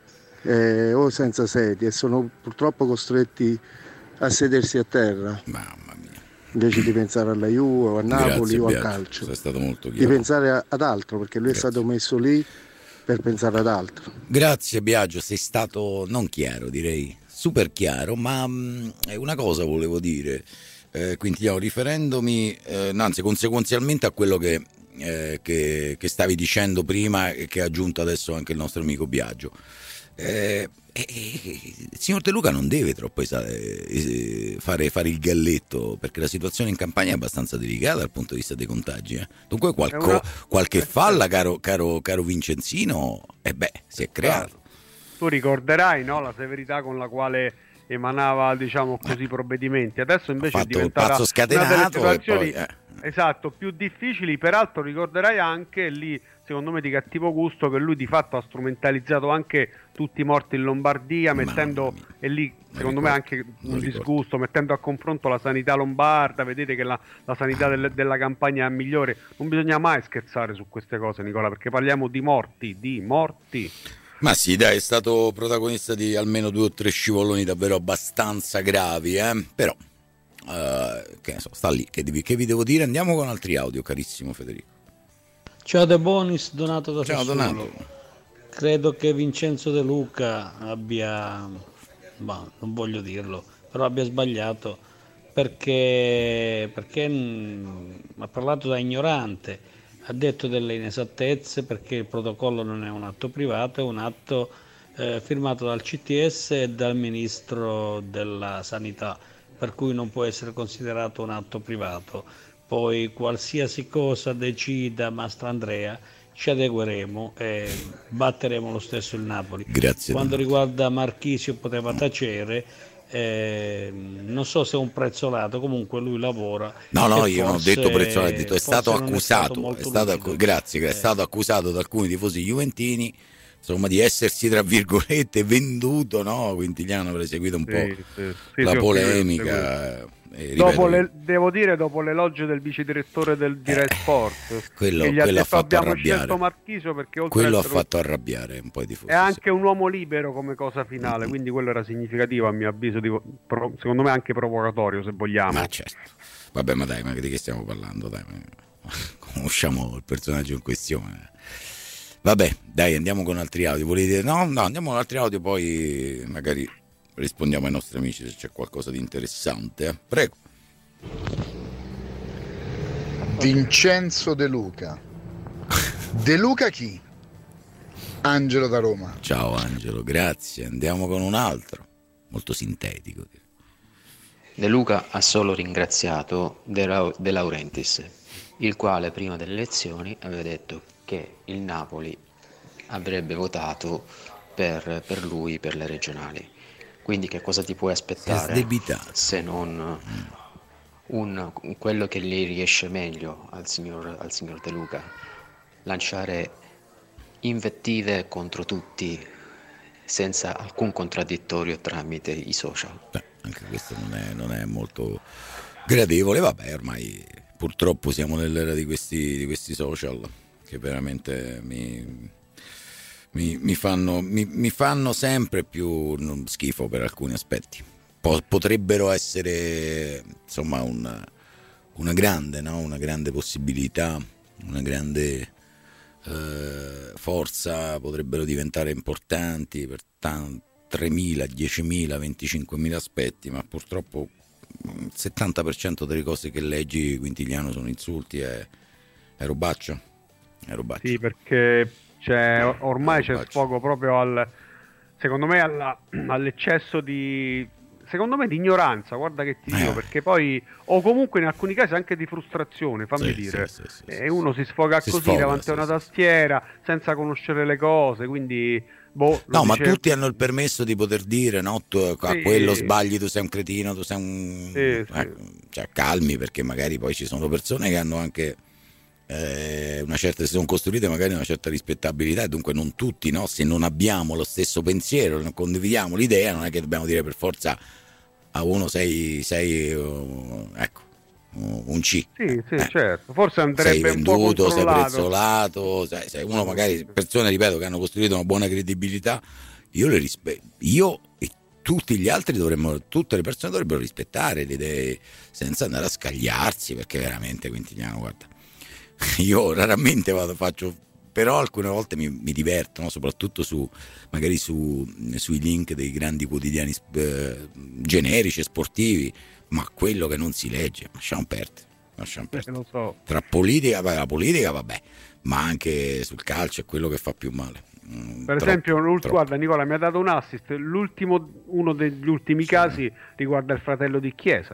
Speaker 15: eh, o senza sedie e sono purtroppo costretti a sedersi a terra.
Speaker 2: Mamma mia.
Speaker 15: Invece di pensare alla Juve o a Napoli
Speaker 2: Grazie,
Speaker 15: o al
Speaker 2: Biagio,
Speaker 15: calcio,
Speaker 2: sei stato molto
Speaker 15: di
Speaker 2: chiaro.
Speaker 15: pensare a- ad altro, perché lui
Speaker 2: Grazie.
Speaker 15: è stato messo lì per pensare ad altro.
Speaker 2: Grazie Biagio, sei stato non chiaro, direi super chiaro, ma mh, una cosa volevo dire, eh, Quintigliano, riferendomi, eh, no, anzi conseguenzialmente a quello che, eh, che, che stavi dicendo prima e che ha aggiunto adesso anche il nostro amico Biagio. Eh, eh, il signor De Luca non deve troppo esa- eh, fare, fare il galletto, perché la situazione in Campania è abbastanza delicata dal punto di vista dei contagi, eh. Dunque qualco-
Speaker 12: È una-
Speaker 2: qualche falla, caro, caro, caro Vincenzino, eh beh, si è creato.
Speaker 12: tu ricorderai, no, la severità con la quale emanava, diciamo così, provvedimenti. Adesso invece è diventata
Speaker 2: pazzo scatenato
Speaker 12: una delle situazioni
Speaker 2: e poi, eh.
Speaker 12: esatto, più difficili. Peraltro ricorderai anche lì, secondo me di cattivo gusto, che lui di fatto ha strumentalizzato anche tutti i morti in Lombardia, mettendo, e lì secondo me anche un disgusto, mettendo a confronto la sanità lombarda. Vedete che la, la sanità del, della Campania è migliore. Non bisogna mai scherzare su queste cose, Nicola, perché parliamo di morti, di morti.
Speaker 2: Ma sì, dai, è stato protagonista di almeno due o tre scivoloni davvero abbastanza gravi, eh? Però, uh, che ne so, sta lì, che, devi, che vi devo dire? Andiamo con altri audio, carissimo Federico.
Speaker 16: Ciao De Bonis, Donato da
Speaker 2: Ciao
Speaker 16: Sassuolo.
Speaker 2: Donato.
Speaker 16: Credo che Vincenzo De Luca abbia, bah, non voglio dirlo, però abbia sbagliato, perché, perché mh, ha parlato da ignorante. Ha detto delle inesattezze, perché il protocollo non è un atto privato, è un atto eh, firmato dal C T S e dal Ministro della Sanità, per cui non può essere considerato un atto privato. Poi qualsiasi cosa decida Mastrandrea ci adegueremo e batteremo lo stesso il Napoli.
Speaker 2: Grazie.
Speaker 16: Quando riguarda Marchisio poteva tacere. Eh, non so se è un prezzolato, comunque lui lavora.
Speaker 2: No, no, io
Speaker 16: forse,
Speaker 2: non ho detto prezzolato, ho detto è stato accusato, è stato,
Speaker 16: accu-
Speaker 2: grazie,
Speaker 16: eh.
Speaker 2: è stato accusato da alcuni tifosi juventini, insomma, di essersi tra virgolette venduto, no? Quintiliano avrà seguito un
Speaker 12: Sì,
Speaker 2: po'
Speaker 12: sì, sì,
Speaker 2: la
Speaker 12: sì,
Speaker 2: polemica.
Speaker 12: Eh, dopo le, devo dire, dopo l'elogio del vice direttore del di Rai Sport,
Speaker 2: quello,
Speaker 12: che gli ha
Speaker 2: quello ha
Speaker 12: detto
Speaker 2: fatto
Speaker 12: abbiamo
Speaker 2: arrabbiare.
Speaker 12: scelto Marchisio perché oltre
Speaker 2: Quello
Speaker 12: a
Speaker 2: ha
Speaker 12: essere
Speaker 2: fatto arrabbiare un po' di tifosi.
Speaker 12: è anche un uomo libero come cosa finale, quindi quello era significativo a mio avviso, di, pro, secondo me anche provocatorio, se vogliamo.
Speaker 2: Ma certo. Vabbè, ma dai, ma di che stiamo parlando? Dai, conosciamo il personaggio in questione. Vabbè, dai, andiamo con altri audio. Volete? No, no, andiamo con altri audio, poi magari rispondiamo ai nostri amici se c'è qualcosa di interessante. Eh? Prego.
Speaker 17: Vincenzo De Luca. De Luca chi? Angelo da Roma.
Speaker 2: Ciao Angelo, grazie. Andiamo con un altro, molto sintetico.
Speaker 18: De Luca ha solo ringraziato De, Ra- De Laurentiis, il quale prima delle elezioni aveva detto che il Napoli avrebbe votato per, per lui per le regionali. Quindi che cosa ti puoi aspettare se non un, quello che gli riesce meglio al signor, al signor De Luca? Lanciare invettive contro tutti senza alcun contraddittorio tramite i social.
Speaker 2: Beh, anche questo non è, non è molto gradevole. Vabbè, ormai purtroppo siamo nell'era di questi, di questi social che veramente mi, mi, mi, fanno, mi, mi fanno sempre più schifo per alcuni aspetti. Potrebbero essere, insomma, una, una grande, no? Una grande possibilità, una grande eh, forza, potrebbero diventare importanti per tanti, tremila, diecimila, venticinquemila aspetti, ma purtroppo il settanta per cento delle cose che leggi, Quintiliano, sono insulti e è robaccio. È robaccio.
Speaker 12: Sì, perché c'è, ormai c'è sfogo proprio al, secondo me, alla, all'eccesso di, secondo me, di ignoranza, guarda che ti dico,
Speaker 2: Eh.
Speaker 12: perché poi, o comunque in alcuni casi anche di frustrazione, fammi
Speaker 2: Sì,
Speaker 12: dire,
Speaker 2: sì, sì, sì,
Speaker 12: e uno si sfoga
Speaker 2: Si
Speaker 12: così
Speaker 2: sfoga,
Speaker 12: davanti
Speaker 2: sì,
Speaker 12: a una
Speaker 2: sì,
Speaker 12: tastiera, senza conoscere le cose, quindi, boh, lo
Speaker 2: No, ma
Speaker 12: dice-
Speaker 2: tutti hanno il permesso di poter dire, no, tu a
Speaker 12: Sì.
Speaker 2: quello sbagli, tu sei un cretino, tu sei un...
Speaker 12: Sì, sì.
Speaker 2: Ecco, cioè, calmi, perché magari poi ci sono persone che hanno anche eh, una certa, si sono costruite magari una certa rispettabilità, e dunque non tutti, no, se non abbiamo lo stesso pensiero, non condividiamo l'idea, non è che dobbiamo dire per forza a uno sei, sei uh, ecco, un C.
Speaker 12: Sì, sì,
Speaker 2: Eh.
Speaker 12: certo, forse
Speaker 2: Sei
Speaker 12: andrebbe un po'
Speaker 2: venduto, sei
Speaker 12: controllato.
Speaker 2: prezzolato, sai, sei uno magari, persone, ripeto, che hanno costruito una buona credibilità, io le rispetto, io e tutti gli altri dovremmo, tutte le persone dovrebbero rispettare le idee senza andare a scagliarsi, perché veramente, Quintiliano, guarda, io raramente vado, faccio, però alcune volte mi, mi diverto, no? Soprattutto su magari su, sui link dei grandi quotidiani eh, generici e sportivi, ma quello che non si legge, lasciamo perdere, lasciamo perdere.
Speaker 12: Eh, lo so.
Speaker 2: Tra politica, la politica vabbè, ma anche sul calcio è quello che fa più male. Mm,
Speaker 12: Per
Speaker 2: troppo,
Speaker 12: esempio, l'ult-
Speaker 2: troppo.
Speaker 12: guarda, Nicola mi ha dato un assist, l'ultimo, uno degli ultimi casi riguarda il fratello di Chiesa.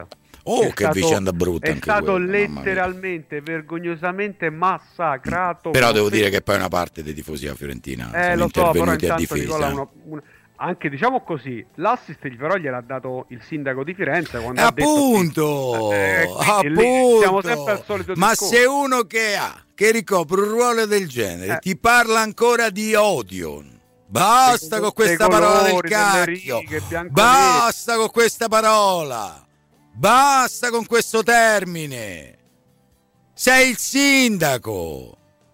Speaker 2: Oh,
Speaker 12: è
Speaker 2: che
Speaker 12: stato,
Speaker 2: vicenda brutta
Speaker 12: è
Speaker 2: anche
Speaker 12: stato
Speaker 2: quella,
Speaker 12: letteralmente, vergognosamente massacrato.
Speaker 2: Però devo dire che poi una parte dei tifosi della Fiorentina
Speaker 12: eh,
Speaker 2: sono
Speaker 12: lo so, però
Speaker 2: intervenuti a
Speaker 12: intanto
Speaker 2: difesa.
Speaker 12: Nicola, una, una, anche diciamo così, l'assist però gliel'ha dato il sindaco di Firenze quando
Speaker 2: Eh,
Speaker 12: ha detto
Speaker 2: appunto,
Speaker 12: eh,
Speaker 2: appunto.
Speaker 12: lì siamo sempre al solito
Speaker 2: ma
Speaker 12: discorso.
Speaker 2: se uno che ha che ricopre un ruolo del genere
Speaker 12: Eh.
Speaker 2: ti parla ancora di odio, basta
Speaker 12: Dei-
Speaker 2: con questa
Speaker 12: dei
Speaker 2: parola del
Speaker 12: colori, delle
Speaker 2: cacchio,
Speaker 12: righe, bianco
Speaker 2: basta con questa parola, basta con questo termine, sei il sindaco.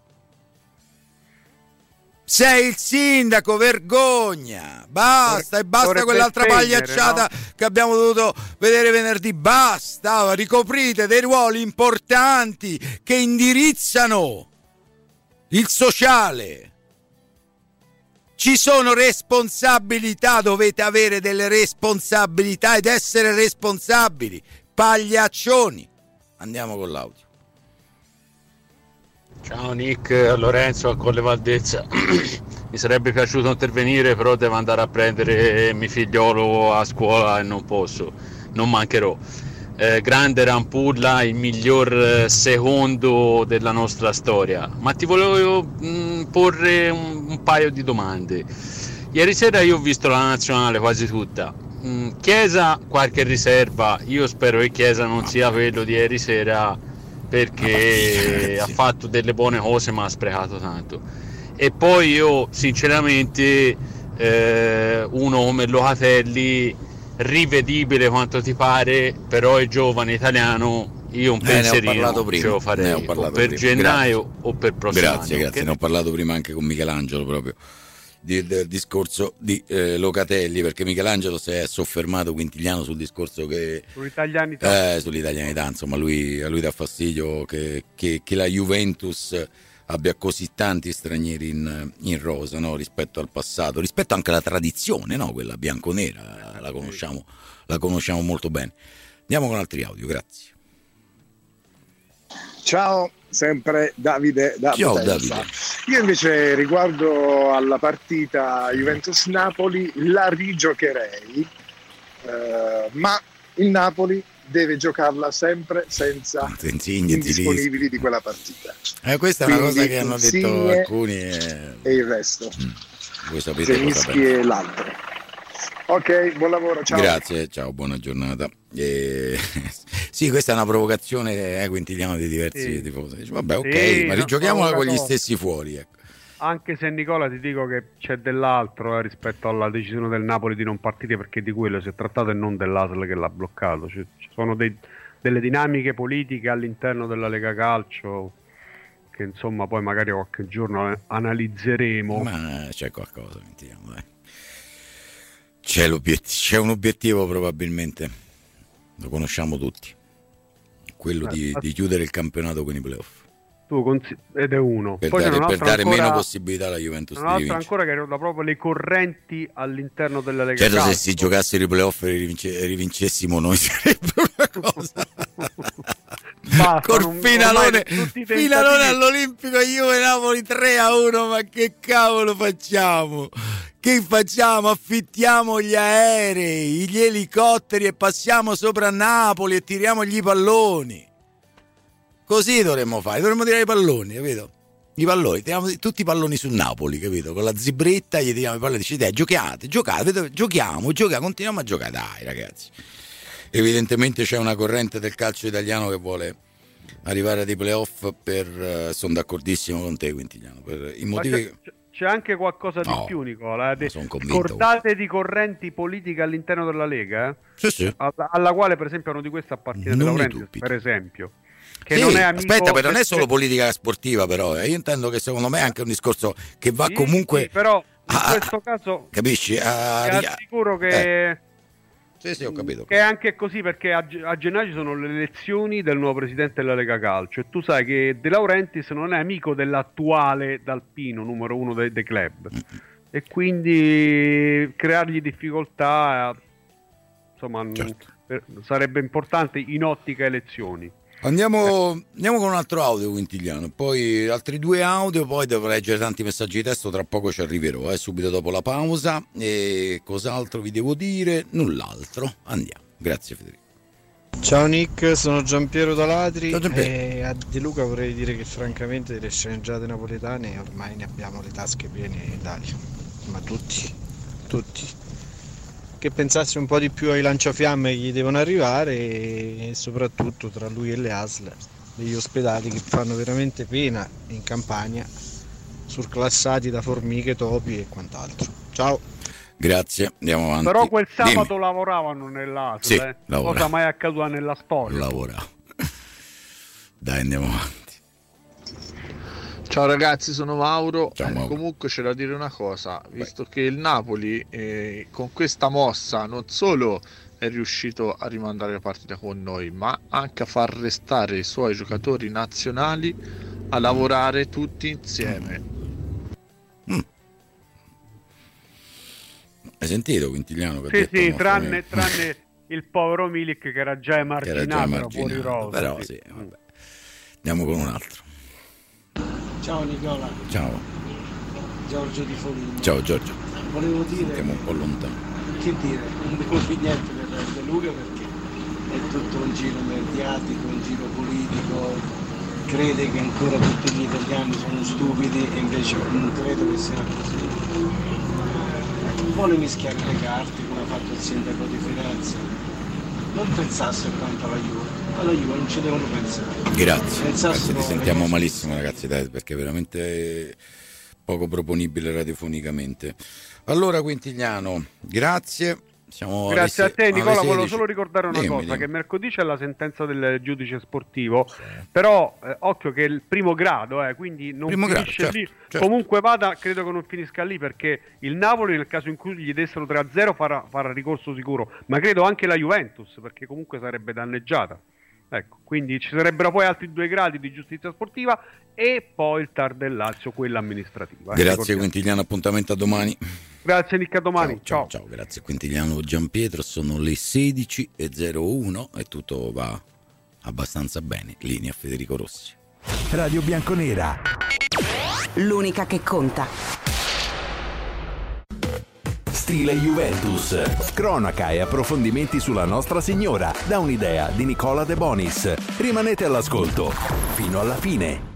Speaker 2: Sei il sindaco, vergogna, basta e basta
Speaker 12: Dovrebbe
Speaker 2: quell'altra
Speaker 12: spegnere,
Speaker 2: pagliacciata
Speaker 12: no?
Speaker 2: che abbiamo dovuto vedere venerdì, basta, ricoprite dei ruoli importanti che indirizzano il sociale, ci sono responsabilità, dovete avere delle responsabilità ed essere responsabili, pagliaccioni. Andiamo con l'audio.
Speaker 19: Ciao Nick, Lorenzo a Colle Valdezza. Mi sarebbe piaciuto intervenire, però devo andare a prendere mio figliolo a scuola e non posso, non mancherò. Eh, grande Rampulla, il miglior eh, secondo della nostra storia. Ma ti volevo mh, porre un, un paio di domande. Ieri sera io ho visto la nazionale quasi tutta. Mh, Chiesa qualche riserva, io spero che Chiesa non sia quello di ieri sera, perché ha fatto delle buone cose ma ha sprecato tanto. E poi io sinceramente eh, uno come Locatelli, rivedibile quanto ti pare, però è giovane italiano, io un
Speaker 2: Eh, ne ho
Speaker 19: pensierino
Speaker 2: parlato prima,
Speaker 19: ce lo
Speaker 2: ne
Speaker 19: farei
Speaker 2: ho parlato
Speaker 19: per
Speaker 2: prima.
Speaker 19: gennaio
Speaker 2: Grazie.
Speaker 19: o per prossimo
Speaker 2: Grazie,
Speaker 19: anno.
Speaker 2: grazie,
Speaker 19: Che
Speaker 2: ne ho parlato prima anche con Michelangelo proprio di- del discorso di eh, Locatelli, perché Michelangelo si è soffermato Quintiliano sul discorso che
Speaker 12: Sull'italianità.
Speaker 2: eh, sull'italianità, insomma lui, a lui dà fastidio che, che, che la Juventus abbia così tanti stranieri in, in rosa, no? Rispetto al passato, rispetto anche alla tradizione, no? Quella bianconera, la conosciamo, la conosciamo molto bene. Andiamo con altri audio, grazie.
Speaker 20: Ciao, sempre Davide da
Speaker 2: Ciao,
Speaker 20: Potenza.
Speaker 2: Davide.
Speaker 20: Io invece riguardo alla partita Juventus-Napoli la rigiocherei, eh, ma il Napoli deve giocarla sempre senza
Speaker 2: Insigne,
Speaker 20: indisponibili di quella partita.
Speaker 2: Eh, questa è una
Speaker 20: Quindi
Speaker 2: cosa che hanno detto
Speaker 20: Insigne
Speaker 2: alcuni e,
Speaker 20: e il resto,
Speaker 2: voi sapete cosa
Speaker 20: Zelinski
Speaker 2: penso.
Speaker 20: e l'altro. Ok, buon lavoro, ciao.
Speaker 2: Grazie, ciao, buona giornata. E... sì, questa è una provocazione, eh, Quintiliano, di diversi
Speaker 12: Sì.
Speaker 2: tifosi. Dice, vabbè, ok,
Speaker 12: Sì,
Speaker 2: ma
Speaker 12: no,
Speaker 2: rigiochiamola con gli
Speaker 12: provocato-
Speaker 2: stessi fuori. Ecco.
Speaker 12: Anche se Nicola ti dico che c'è dell'altro eh, rispetto alla decisione del Napoli di non partire, perché di quello si è trattato e non dell'A S L che l'ha bloccato. Ci, ci sono dei- delle dinamiche politiche all'interno della Lega Calcio che insomma poi magari qualche giorno eh, analizzeremo.
Speaker 2: Ma c'è qualcosa, Quintiliano, dai. C'è, l'obiet- c'è un obiettivo probabilmente, lo conosciamo tutti, quello di,
Speaker 12: Eh,
Speaker 2: di chiudere il campionato con i playoff.
Speaker 12: Tu consi- ed è uno.
Speaker 2: Per
Speaker 12: Poi c'è
Speaker 2: dare,
Speaker 12: un
Speaker 2: per
Speaker 12: altro
Speaker 2: dare
Speaker 12: ancora-
Speaker 2: meno possibilità alla Juventus
Speaker 12: un
Speaker 2: di
Speaker 12: altro
Speaker 2: vincere.
Speaker 12: ancora che erano proprio le correnti all'interno della Lega
Speaker 2: Certo,
Speaker 12: Calcio.
Speaker 2: se si giocassero i playoff e rivince- rivincessimo noi sarebbe una cosa.
Speaker 12: Basta,
Speaker 2: Col
Speaker 12: non-
Speaker 2: finalone,
Speaker 12: ormai tutti i tentativi-
Speaker 2: finalone all'Olimpico, Juve Napoli tre a uno, ma che cavolo facciamo? Che facciamo? Affittiamo gli aerei, gli elicotteri e passiamo sopra Napoli e tiriamo gli palloni. Così dovremmo fare, dovremmo tirare i palloni, capito? I palloni, tiriamo tutti i palloni su Napoli, capito? Con la zibretta gli tiriamo i palloni, dicete, giocate, giocate, giochiamo, giochiamo, continuiamo a giocare, dai ragazzi. Evidentemente c'è una corrente del calcio italiano che vuole arrivare ai playoff per, uh, sono d'accordissimo con te Quintiliano, per i
Speaker 12: Ma
Speaker 2: motivi...
Speaker 12: c'è, c'è anche qualcosa di
Speaker 2: No,
Speaker 12: più, Nicola. De-
Speaker 2: sono convinto.
Speaker 12: Scordate di correnti politiche all'interno della Lega, eh?
Speaker 2: Sì, sì.
Speaker 12: alla, alla quale, per esempio, uno di questi appartiene De
Speaker 2: Non
Speaker 12: Laurentiis,
Speaker 2: ne
Speaker 12: per esempio. Che
Speaker 2: Sì,
Speaker 12: non è amico,
Speaker 2: aspetta, però non è
Speaker 12: per-
Speaker 2: solo politica sportiva, però eh. Io intendo che secondo me è anche un discorso che va
Speaker 12: Sì,
Speaker 2: comunque,
Speaker 12: sì, però in
Speaker 2: Ah,
Speaker 12: questo caso
Speaker 2: capisci? A-
Speaker 12: ti assicuro che,
Speaker 2: Sì, sì, ho capito.
Speaker 12: che è anche così, perché a, ge- a gennaio ci sono le elezioni del nuovo presidente della Lega Calcio e tu sai che De Laurentiis non è amico dell'attuale D'Alpino, numero uno dei, dei club, e quindi creargli difficoltà insomma n- per- sarebbe importante in ottica elezioni.
Speaker 2: Andiamo, andiamo con un altro audio Quintiliano, poi altri due audio, poi devo leggere tanti messaggi di testo, tra poco ci arriverò, eh, subito dopo la pausa. E cos'altro vi devo dire? Null'altro. Andiamo. Grazie Federico.
Speaker 21: Ciao Nick, sono Giampiero Daladri
Speaker 2: Ciao Giampiero.
Speaker 21: e a De Luca vorrei dire che francamente delle sceneggiate napoletane ormai ne abbiamo le tasche piene in Italia, ma tutti, tutti. Che pensasse un po' di più ai lanciafiamme che gli devono arrivare e soprattutto tra lui e le A S L degli ospedali che fanno veramente pena in Campania, surclassati da formiche, topi e quant'altro. Ciao.
Speaker 2: Grazie, andiamo avanti.
Speaker 12: Però quel sabato
Speaker 2: Dimmi.
Speaker 12: lavoravano nell'A S L,
Speaker 2: Sì,
Speaker 12: eh?
Speaker 2: lavorava.
Speaker 12: Cosa mai accaduta nella storia.
Speaker 2: Lavora. Dai, andiamo avanti.
Speaker 22: Ciao ragazzi, sono Mauro.
Speaker 2: Ciao,
Speaker 22: Eh,
Speaker 2: Mauro.
Speaker 22: comunque c'è da dire una cosa, visto che il Napoli eh, con questa mossa non solo è riuscito a rimandare la partita con noi, ma anche a far restare i suoi giocatori nazionali a lavorare tutti insieme.
Speaker 2: Hai sentito Quintigliano che ha
Speaker 12: Sì,
Speaker 2: detto
Speaker 12: sì,
Speaker 2: il nostro
Speaker 12: tranne,
Speaker 2: amico?
Speaker 12: tranne il povero Milik che era già
Speaker 2: Che
Speaker 12: emarginato,
Speaker 2: era già
Speaker 12: era fuori
Speaker 2: emarginato,
Speaker 12: rosa.
Speaker 2: però sì, vabbè. Andiamo con un altro.
Speaker 23: Ciao Nicola,
Speaker 2: Ciao.
Speaker 23: Giorgio di Foligno.
Speaker 2: Ciao Giorgio.
Speaker 23: Volevo dire,
Speaker 2: Siamo un po' lontani.
Speaker 23: che dire, non devo dire niente per De Luca perché è tutto un giro mediatico, un giro politico, crede che ancora tutti gli italiani sono stupidi e invece non credo che sia così. Vuole mischiare le carte come ha fatto il sindaco di Firenze. Non pensasse tanto alla Juve, alla Juve non ci devono pensare.
Speaker 2: Grazie.
Speaker 23: Pensassero
Speaker 2: Grazie, ti sentiamo
Speaker 23: alle-
Speaker 2: malissimo ragazzi, dai, perché è veramente poco proponibile radiofonicamente. Allora Quintigliano, grazie. Siamo
Speaker 12: Grazie
Speaker 2: alle
Speaker 12: a te
Speaker 2: se-
Speaker 12: Nicola,
Speaker 2: alle
Speaker 12: volevo
Speaker 2: sedici.
Speaker 12: solo ricordare una
Speaker 2: Dimmi,
Speaker 12: cosa,
Speaker 2: dimmi.
Speaker 12: che mercoledì c'è la sentenza del giudice sportivo, però eh, occhio che è il primo grado, eh, quindi non
Speaker 2: Primo grado,
Speaker 12: finisce
Speaker 2: certo,
Speaker 12: lì,
Speaker 2: certo.
Speaker 12: comunque vada, credo che non finisca lì perché il Napoli nel caso in cui gli dessero tre a zero farà, farà ricorso sicuro, ma credo anche la Juventus perché comunque sarebbe danneggiata. Ecco, quindi ci sarebbero poi altri due gradi di giustizia sportiva e poi il T A R del Lazio, quella amministrativa. eh,
Speaker 2: Grazie
Speaker 12: ricordiamo.
Speaker 2: Quintigliano, appuntamento a domani.
Speaker 12: Grazie Nick, a domani.
Speaker 2: Ciao, ciao, grazie Quintigliano Giampietro, sono le sedici e zero uno e tutto va abbastanza bene. Linea Federico Rossi.
Speaker 1: Radio Bianconera.
Speaker 9: L'unica che conta.
Speaker 1: Stile Juventus. Cronaca e approfondimenti sulla Nostra Signora da un'idea di Nicola De Bonis. Rimanete all'ascolto fino alla fine.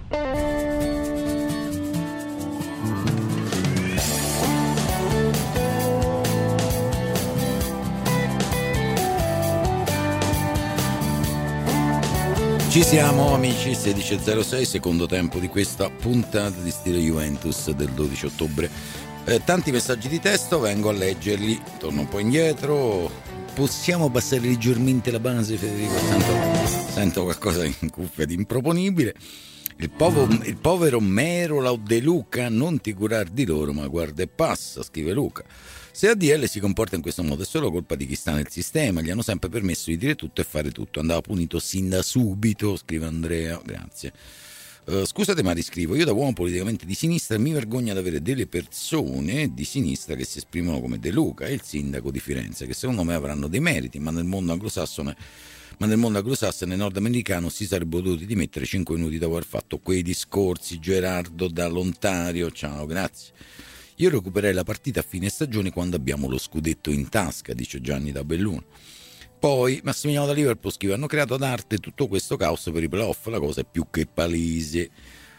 Speaker 2: Ci siamo amici, sedici e zero sei, secondo tempo di questa puntata di Stile Juventus del dodici ottobre. Eh, tanti messaggi di testo, vengo a leggerli, torno un po' indietro. Possiamo abbassare leggermente la base, Federico? Sento, sento qualcosa in cuffia di improponibile. Il, povo, il povero Merola o De Luca, non ti curar di loro, ma guarda e passa, scrive Luca. Se A D L si comporta in questo modo è solo colpa di chi sta nel sistema, gli hanno sempre permesso di dire tutto e fare tutto, andava punito sin da subito, scrive Andrea, grazie. Uh, scusate ma riscrivo, io da uomo politicamente di sinistra mi vergogno ad avere delle persone di sinistra che si esprimono come De Luca e il sindaco di Firenze, che secondo me avranno dei meriti, ma nel mondo anglosassone ma nel mondo anglosassone e nordamericano si sarebbero dovuti dimettere cinque minuti dopo aver fatto quei discorsi. Gerardo da Lontario, ciao, grazie. Io recupererei la partita a fine stagione quando abbiamo lo scudetto in tasca, dice Gianni da Belluno. Poi Massimiliano da Liverpool scrive: hanno creato ad arte tutto questo caos per i playoff, la cosa è più che palese.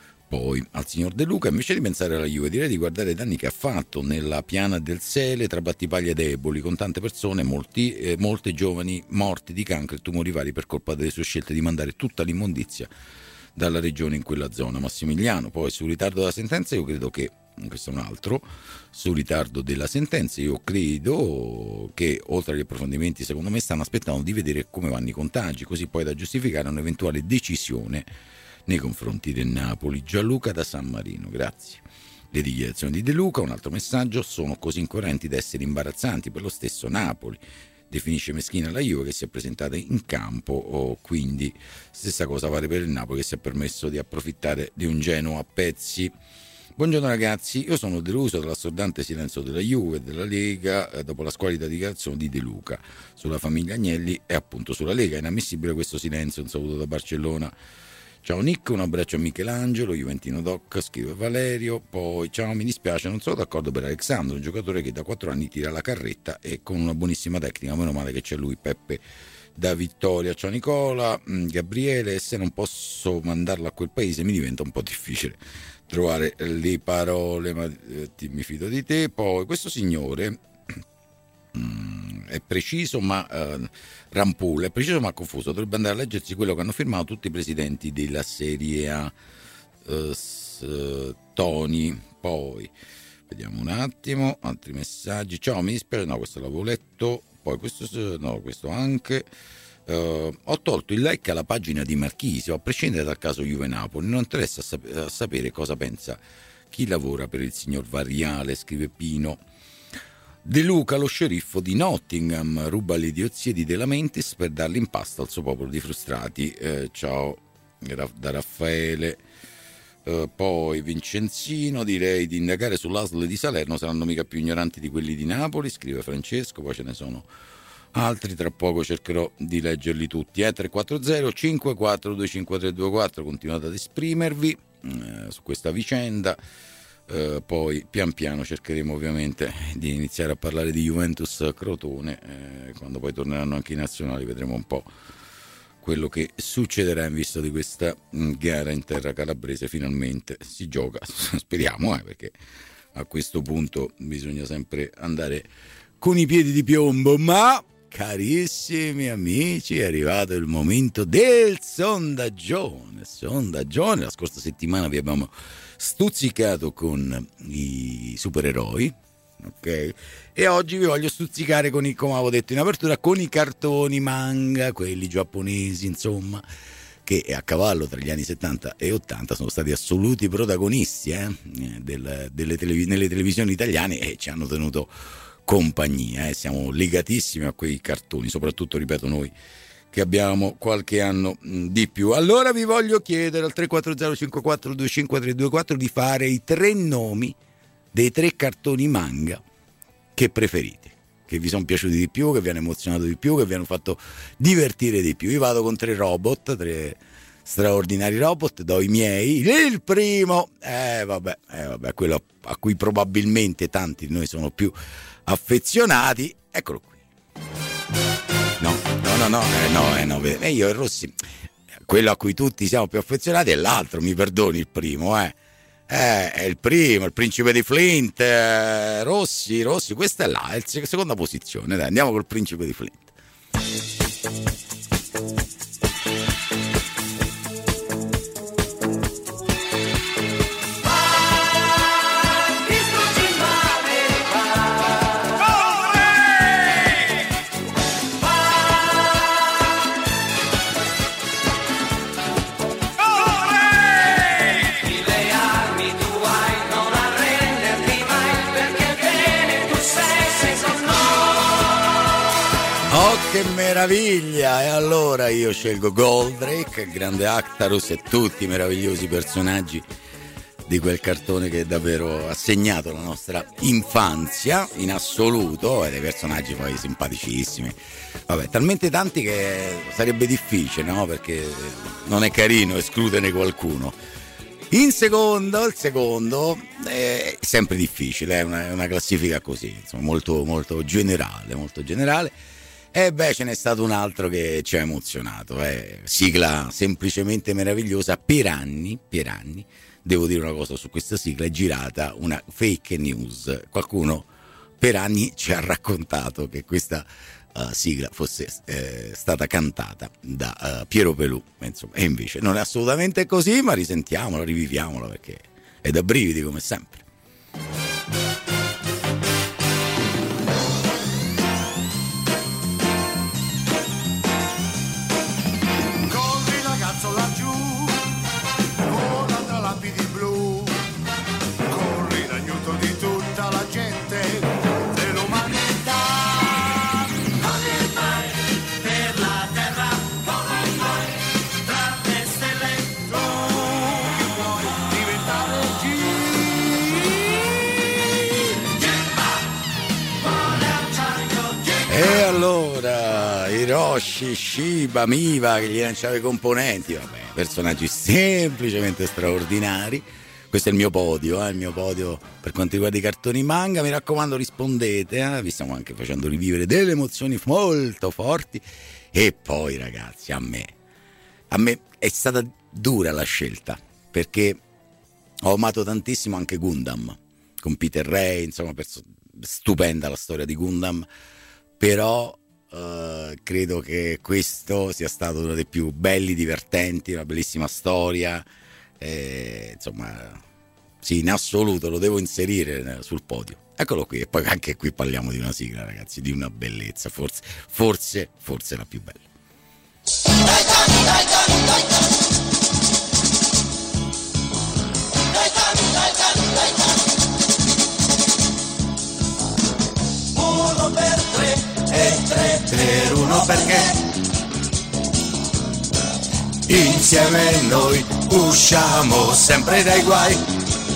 Speaker 2: Poi al signor De Luca, invece di pensare alla Juve, direi di guardare i danni che ha fatto nella piana del Sele tra battipaglie deboli, con tante persone, molti, eh, molte giovani morti di cancro e tumori vari per colpa delle sue scelte di mandare tutta l'immondizia dalla regione in quella zona. Massimiliano, poi sul ritardo della sentenza io credo che, questo è un altro, sul ritardo della sentenza io credo che oltre agli approfondimenti secondo me stanno aspettando di vedere come vanno i contagi, così poi da giustificare un'eventuale decisione nei confronti del Napoli. Gianluca da San Marino, grazie. Le dichiarazioni di De Luca, un altro messaggio, sono così incoerenti da essere imbarazzanti per lo stesso Napoli. Definisce meschina la Juve che si è presentata in campo, o quindi stessa cosa vale per il Napoli che si è permesso di approfittare di un Genoa a pezzi. Buongiorno ragazzi, io sono deluso dall'assordante silenzio della Juve e della Lega eh, dopo la squalida dichiarazione di De Luca sulla famiglia Agnelli e appunto sulla Lega. È inammissibile questo silenzio. Un saluto da Barcellona. Ciao Nick, un abbraccio a Michelangelo, Juventino Doc, scrive Valerio. Poi ciao, mi dispiace, non sono d'accordo per Alexandro, un giocatore che da quattro anni tira la carretta e con una buonissima tecnica, meno male che c'è lui, Peppe da Vittoria. Ciao Nicola. Gabriele, se non posso mandarlo a quel paese mi diventa un po' difficile trovare le parole, ma eh, ti, mi fido di te. Poi questo signore mm, è preciso ma uh, Rampul è preciso ma confuso, dovrebbe andare a leggersi quello che hanno firmato tutti i presidenti della Serie A. uh, s, uh, Tony. Poi vediamo un attimo altri messaggi. Ciao, mi dispiace, no, questo l'avevo letto. Poi questo no, questo anche. Uh, ho tolto il like alla pagina di Marchisio, a prescindere dal caso Juve Napoli. Non interessa sap- a sapere cosa pensa chi lavora per il signor Variale, scrive Pino. De Luca, lo sceriffo di Nottingham, ruba le idiozie di De Laurentiis per darle in pasta al suo popolo di frustrati. Eh, ciao da Raffaele. Uh, poi Vincenzino, direi di indagare sull'A S L di Salerno, saranno mica più ignoranti di quelli di Napoli, scrive Francesco. Poi ce ne sono altri, tra poco cercherò di leggerli tutti. eh. tre quattro zero cinque quattro due cinque tre due quattro, continuate ad esprimervi eh, su questa vicenda. Eh, poi pian piano cercheremo ovviamente di iniziare a parlare di Juventus Crotone, eh, quando poi torneranno anche i nazionali vedremo un po' quello che succederà in vista di questa gara in terra calabrese. Finalmente si gioca, speriamo, eh, perché a questo punto bisogna sempre andare con i piedi di piombo. Ma carissimi amici, è arrivato il momento del sondaggione. Sondaggione, la scorsa settimana vi abbiamo stuzzicato con i supereroi, ok? E oggi vi voglio stuzzicare con i, come avevo detto in apertura, con i cartoni manga, quelli giapponesi, insomma, che a cavallo tra gli anni settanta e ottanta sono stati assoluti protagonisti eh, del, delle televis- nelle televisioni italiane e ci hanno tenuto compagnia. Eh. Siamo legatissimi a quei cartoni, soprattutto, ripeto, noi che abbiamo qualche anno di più. Allora vi voglio chiedere al tre quattro zero cinque quattro due cinque tre due quattro di fare i tre nomi dei tre cartoni manga che preferite, che vi sono piaciuti di più, che vi hanno emozionato di più, che vi hanno fatto divertire di più. Io vado con tre robot, tre straordinari robot, do i miei. Il primo, eh vabbè, eh, vabbè quello a cui probabilmente tanti di noi sono più affezionati, eccolo qui. No, no, no, no, eh, no, eh, no, eh, io e Rossi, quello a cui tutti siamo più affezionati è l'altro, mi perdoni, il primo, eh. Eh, è il primo, il principe di Flint, eh, Rossi, Rossi, questa è là, è la seconda posizione, dai, andiamo col principe di Flint. Che meraviglia! E allora io scelgo Goldrake, il grande Actarus e tutti i meravigliosi personaggi di quel cartone che davvero ha segnato la nostra infanzia in assoluto, e dei personaggi poi simpaticissimi. Vabbè, talmente tanti che sarebbe difficile, no? Perché non è carino escludere qualcuno. In secondo, il secondo è sempre difficile, è una, è una classifica così, insomma, molto, molto generale, molto generale. E beh, ce n'è stato un altro che ci ha emozionato, eh. Sigla semplicemente meravigliosa. Per anni, per anni, devo dire una cosa su questa sigla, è girata una fake news. Qualcuno per anni ci ha raccontato che questa uh, sigla fosse eh, stata cantata da uh, Piero Pelù, insomma, e invece non è assolutamente così, ma risentiamola, riviviamola, perché è da brividi come sempre. E allora Hiroshi, Shiba, Miva che gli lanciava i componenti, vabbè, personaggi semplicemente straordinari. Questo è il mio podio, eh, il mio podio per quanto riguarda i cartoni manga. Mi raccomando, rispondete, eh, vi stiamo anche facendo rivivere delle emozioni molto forti. E poi ragazzi, a me, a me è stata dura la scelta, perché ho amato tantissimo anche Gundam, con Peter Ray, insomma, perso- stupenda la storia di Gundam, però uh, credo che questo sia stato uno dei più belli, divertenti, una bellissima storia, eh, insomma, sì, in assoluto lo devo inserire sul podio. Eccolo qui, e poi anche qui parliamo di una sigla, ragazzi, di una bellezza, forse, forse, forse la più bella.
Speaker 3: Uno per tre e tre per uno perché insieme noi usciamo sempre dai guai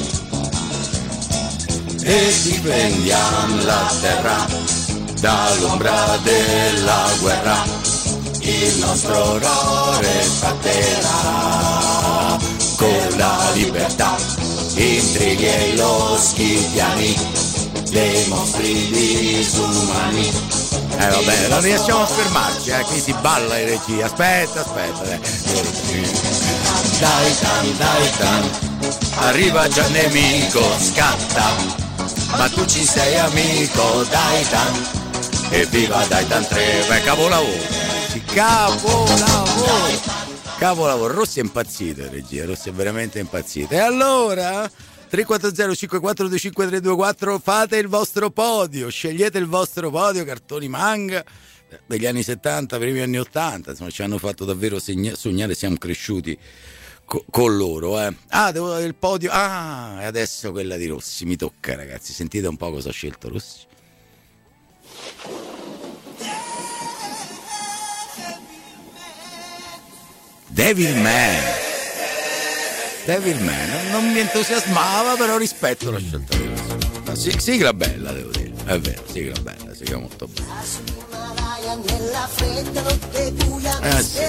Speaker 3: e difendiamo la terra dall'ombra della guerra. Il nostro onore batterà con la libertà, intrighi e lo schifiani dei mostri disumani.
Speaker 2: Eh vabbè, non riusciamo a fermarci, eh, qui si balla in regia. Aspetta, aspetta. Eh.
Speaker 3: Dai tan, dai tan, arriva già il nemico, scatta. Ma tu ci sei amico, dai tan, evviva dai tan tre,
Speaker 2: beh, capolavoro, capolavoro, capolavoro. Rossi è impazzito in regia, Rossi è veramente impazzito. E allora, tre quattro zero cinque quattro due cinque tre due quattro, fate il vostro podio, scegliete il vostro podio, cartoni manga degli anni settanta, primi anni ottanta, insomma ci hanno fatto davvero segna- sognare, siamo cresciuti Co- con loro, eh. Ah, devo il podio. Ah, e adesso quella di Rossi. Mi tocca, ragazzi. Sentite un po' cosa ha scelto Rossi. Devilman. Devilman. Non mi entusiasmava, però rispetto la scelta di Rossi. La sig- sigla bella, devo dire. È vero, sigla bella, sigla molto bella. Eh, sì.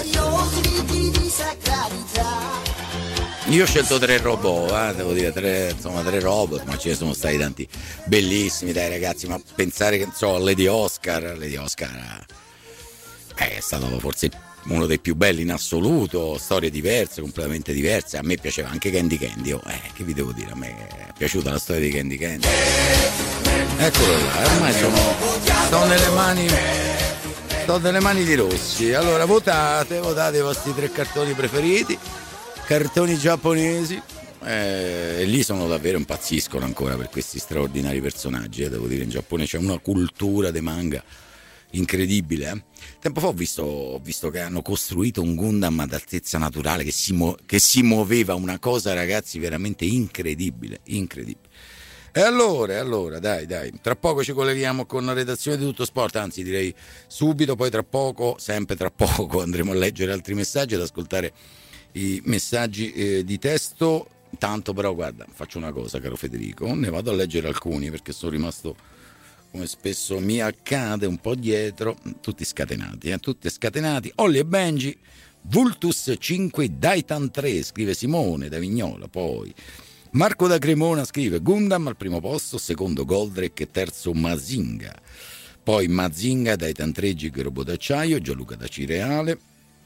Speaker 2: Io ho scelto tre robot, eh, devo dire, tre, insomma, tre robot, ma ce ne sono stati tanti bellissimi, dai ragazzi, ma pensare che, so, Lady Oscar, Lady Oscar eh, è stato forse uno dei più belli in assoluto, storie diverse, completamente diverse. A me piaceva anche Candy Candy, oh, eh, che vi devo dire, a me è piaciuta la storia di Candy Candy. Eccolo là, ormai sono, sto nelle mani, sto nelle mani di Rossi. Allora votate, votate i vostri tre cartoni preferiti, cartoni giapponesi, eh, e lì sono davvero, impazziscono ancora per questi straordinari personaggi, eh, devo dire, in Giappone c'è una cultura dei manga incredibile. Eh. Tempo fa ho visto, ho visto che hanno costruito un Gundam ad altezza naturale che si, mu- che si muoveva, una cosa, ragazzi, veramente incredibile, incredibile. E allora, allora, dai, dai, tra poco ci colleghiamo con la redazione di Tutto Sport, anzi direi subito, poi tra poco, sempre tra poco, andremo a leggere altri messaggi, ad ascoltare i messaggi eh, di testo. Tanto però, guarda, faccio una cosa, caro Federico, ne vado a leggere alcuni perché sono rimasto, come spesso mi accade, un po' dietro, tutti scatenati, eh, tutti scatenati. Olli e Benji, Vultus cinque, Daitan tre, scrive Simone da Vignola, poi Marco da Cremona scrive Gundam al primo posto, secondo Goldrake e terzo Mazinga, poi Mazinga, Daitan tre, Gig Robot d'acciaio, Gianluca da Cireale,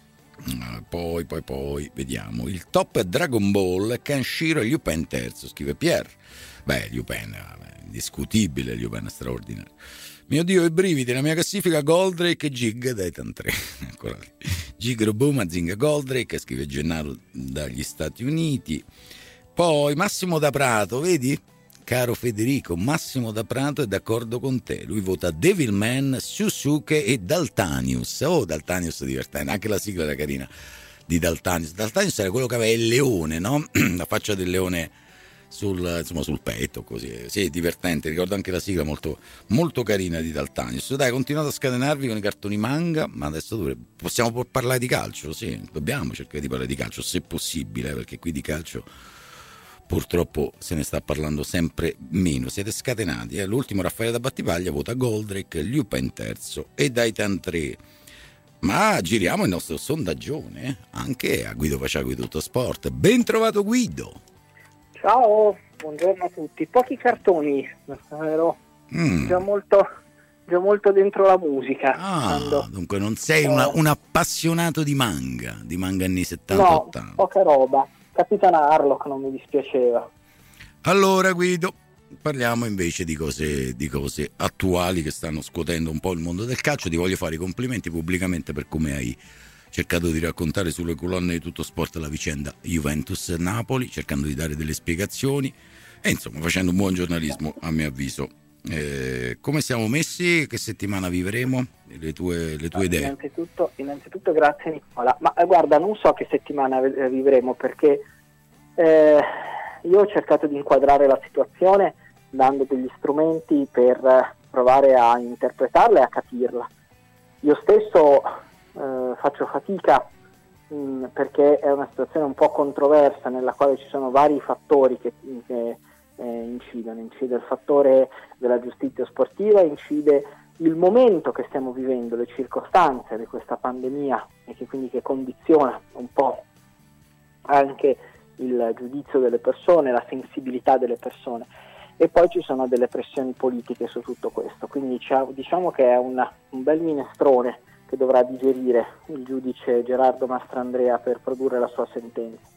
Speaker 2: poi poi poi vediamo il top è Dragon Ball, Kenshiro e Lupin terzo, scrive Pierre. Beh, Lupin indiscutibile, Lupin straordinario. Mio Dio, i brividi, la mia classifica Goldrake e Gig Daitan tre. Ancora lì. Gig Robot, Mazinga, Goldrake, scrive Gennaro dagli Stati Uniti. Poi Massimo da Prato, vedi? Caro Federico, Massimo da Prato è d'accordo con te. Lui vota Devilman, Susuke e Daltanius. Oh, Daltanius divertente, anche la sigla era carina di Daltanius. Daltanius era quello che aveva il leone, no? La faccia del leone sul, insomma, sul petto, così. Sì, divertente, ricordo anche la sigla molto, molto carina di Daltanius. Dai, continuate a scatenarvi con i cartoni manga, ma adesso dovrebbe, possiamo parlare di calcio, sì, dobbiamo cercare di parlare di calcio, se possibile, perché qui di calcio purtroppo se ne sta parlando sempre meno. Siete scatenati, eh? L'ultimo Raffaele da Battipaglia vota Goldrake, Lupin terzo e Daitan tre. Ma giriamo il nostro sondaggione, eh? Anche a Guido Paciaco di Tutto Sport. Ben trovato Guido.
Speaker 4: Ciao, buongiorno a tutti. Pochi cartoni, però mm. già molto viaggio molto dentro la musica.
Speaker 2: Ah,
Speaker 4: quando...
Speaker 2: dunque non sei
Speaker 4: eh...
Speaker 2: una, un appassionato di manga, di manga anni settanta
Speaker 4: no,
Speaker 2: ottanta.
Speaker 4: Poca roba. Capitana Harlock non mi dispiaceva.
Speaker 2: Allora Guido, parliamo invece di cose, di cose attuali che stanno scuotendo un po' il mondo del calcio. Ti voglio fare i complimenti pubblicamente per come hai cercato di raccontare sulle colonne di Tutto Sport la vicenda Juventus-Napoli, cercando di dare delle spiegazioni e insomma facendo un buon giornalismo a mio avviso. Eh, come siamo messi? Che settimana vivremo? Le tue, le tue idee?
Speaker 4: Innanzitutto, innanzitutto grazie Nicola, ma eh, guarda, non so che settimana vivremo perché eh, io ho cercato di inquadrare la situazione dando degli strumenti per eh, provare a interpretarla e a capirla. Io stesso eh, faccio fatica mh, perché è una situazione un po' controversa nella quale ci sono vari fattori che, che eh, incidono. Incide il fattore della giustizia sportiva, incide il momento che stiamo vivendo, le circostanze di questa pandemia e che quindi che condiziona un po' anche il giudizio delle persone, la sensibilità delle persone, e poi ci sono delle pressioni politiche su tutto questo, quindi diciamo che è una, un bel minestrone che dovrà digerire il giudice Gerardo Mastrandrea per produrre la sua sentenza.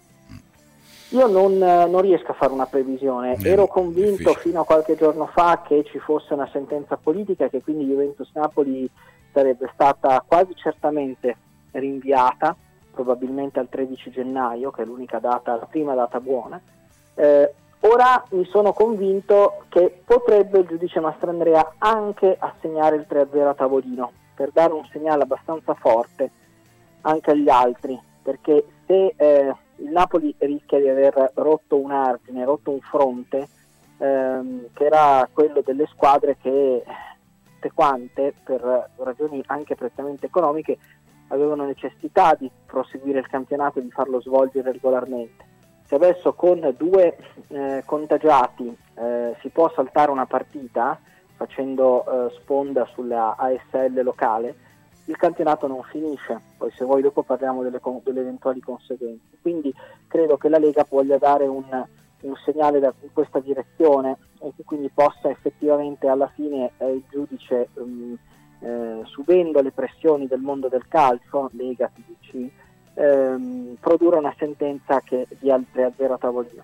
Speaker 4: Io non, non riesco a fare una previsione, ero convinto fino a qualche giorno fa che ci fosse una sentenza politica e che quindi Juventus-Napoli sarebbe stata quasi certamente rinviata, probabilmente al tredici gennaio, che è l'unica data, la prima data buona. Eh, ora mi sono convinto che potrebbe il giudice Mastrandrea anche assegnare il tre a zero a tavolino, per dare un segnale abbastanza forte anche agli altri, perché se eh, il Napoli rischia di aver rotto un argine, rotto un fronte, ehm, che era quello delle squadre che tutte quante, per ragioni anche prettamente economiche, avevano necessità di proseguire il campionato e di farlo svolgere regolarmente. Se adesso con due eh, contagiati eh, si può saltare una partita facendo eh, sponda sulla A S L locale, il campionato non finisce. Poi se vuoi dopo parliamo delle, delle eventuali conseguenze. Quindi credo che la Lega voglia dare un, un segnale da, in questa direzione e che quindi possa effettivamente alla fine eh, il giudice um, eh, subendo le pressioni del mondo del calcio, Lega, T D C, ehm, produrre una sentenza che dia il tre a zero a tavolino.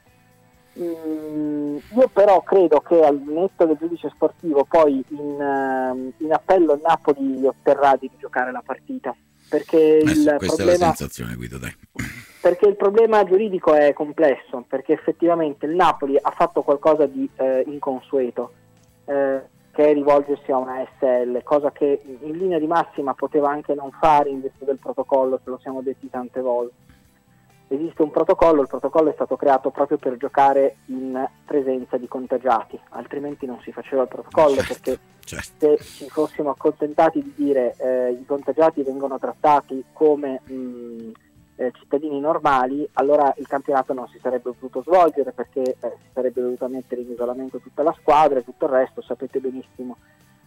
Speaker 4: Mm, io però credo che al netto del giudice sportivo poi in, uh, in appello il Napoli otterrà di giocare la partita, perché
Speaker 2: eh
Speaker 4: il
Speaker 2: sì, questa
Speaker 4: problema,
Speaker 2: è la sensazione, Guido, dai.
Speaker 4: Perché il problema giuridico è complesso, perché effettivamente il Napoli ha fatto qualcosa di eh, inconsueto, eh, che è rivolgersi a una A S L, cosa che in linea di massima poteva anche non fare in virtù del protocollo, ce lo siamo detti tante volte. Esiste un protocollo, il protocollo è stato creato proprio per giocare in presenza di contagiati, altrimenti non si faceva il protocollo, certo, perché certo. Se ci fossimo accontentati di dire eh, i contagiati vengono trattati come mh, eh, cittadini normali, allora il campionato non si sarebbe potuto svolgere, perché eh, si sarebbe dovuta mettere in isolamento tutta la squadra e tutto il resto, sapete benissimo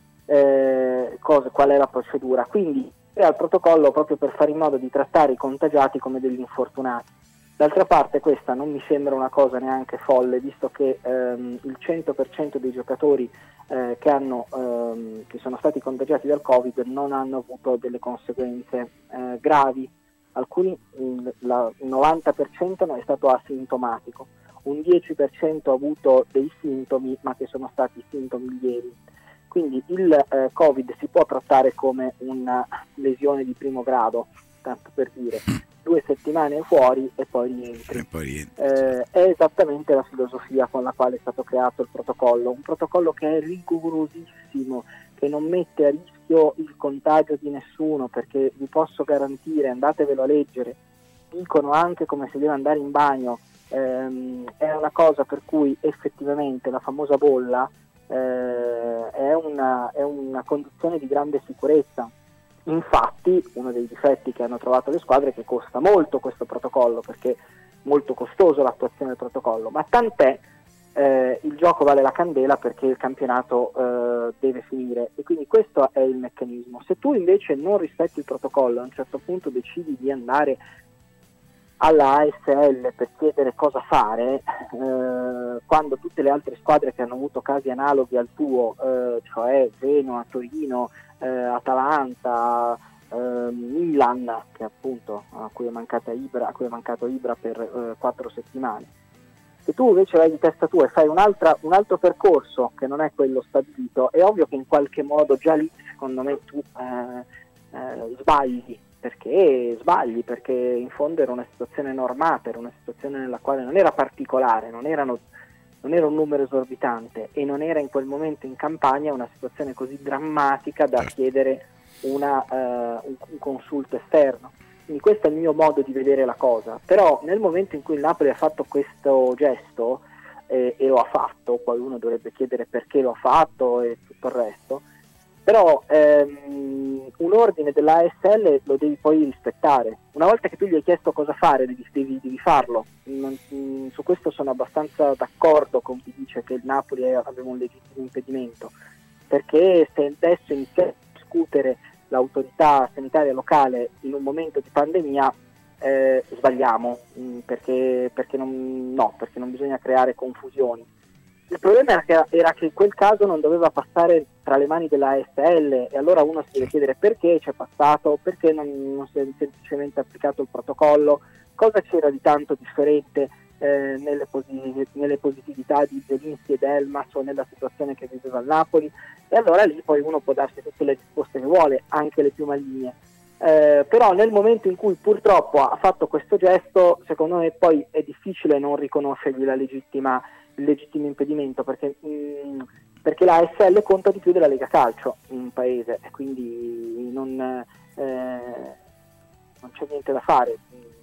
Speaker 4: eh, cosa, qual è la procedura. Quindi al protocollo proprio per fare in modo di trattare i contagiati come degli infortunati. D'altra parte questa non mi sembra una cosa neanche folle, visto che ehm, il cento per cento dei giocatori eh, che, hanno, ehm, che sono stati contagiati dal Covid non hanno avuto delle conseguenze eh, gravi. Alcuni, il, la, il novanta per cento è stato asintomatico, un dieci per cento ha avuto dei sintomi ma che sono stati sintomi lievi. Quindi il eh, Covid si può trattare come una lesione di primo grado, tanto per dire, due settimane fuori e poi rientri. E poi rientri. Eh, è esattamente la filosofia con la quale è stato creato il protocollo, un protocollo che è rigorosissimo, che non mette a rischio il contagio di nessuno, perché vi posso garantire, andatevelo a leggere, dicono anche come si deve andare in bagno, ehm, è una cosa per cui effettivamente la famosa bolla Eh, è, una, è una condizione di grande sicurezza. Infatti uno dei difetti che hanno trovato le squadre è che costa molto questo protocollo, perché è molto costoso l'attuazione del protocollo, ma tant'è, eh, il gioco vale la candela perché il campionato eh, deve finire, e quindi questo è il meccanismo. Se tu invece non rispetti il protocollo, a un certo punto decidi di andare alla A S L per chiedere cosa fare, eh, quando tutte le altre squadre che hanno avuto casi analoghi al tuo, eh, cioè Genoa, Torino, eh, Atalanta, eh, Milan, che appunto a cui è mancata Ibra, a cui è mancato Ibra per eh, quattro settimane, se tu invece vai di testa tua e fai un'altra, un altro percorso che non è quello stabilito, è ovvio che in qualche modo già lì secondo me tu eh, eh, sbagli. Perché sbagli? Perché in fondo era una situazione normata, era una situazione nella quale non era particolare, non, erano, non era un numero esorbitante e non era in quel momento in campagna una situazione così drammatica da chiedere una, uh, un, un consulto esterno. Quindi questo è il mio modo di vedere la cosa. Però nel momento in cui il Napoli ha fatto questo gesto, eh, e lo ha fatto, poi uno dovrebbe chiedere perché lo ha fatto e tutto il resto, però ehm, un ordine della A S L lo devi poi rispettare. Una volta che tu gli hai chiesto cosa fare, devi, devi, devi farlo. Non, mh, su questo sono abbastanza d'accordo con chi dice che il Napoli è, aveva un legittimo impedimento, perché se adesso iniziamo a discutere l'autorità sanitaria locale in un momento di pandemia, eh, sbagliamo, mh, perché, perché, non, no, perché non bisogna creare confusioni. Il problema era che, era che in quel caso non doveva passare tra le mani della A S L, e allora uno si deve chiedere perché c'è passato, perché non, non si è semplicemente applicato il protocollo, cosa c'era di tanto differente eh, nelle, posi- nelle positività di Zelinski ed Elmas o nella situazione che viveva il Napoli, e allora lì poi uno può darsi tutte le risposte che vuole, anche le più maligne. Eh, però nel momento in cui purtroppo ha fatto questo gesto, secondo me poi è difficile non riconoscergli la legittima il legittimo impedimento, perché, mh, perché la A S L conta di più della Lega Calcio in paese, e quindi non, eh, non c'è niente da fare.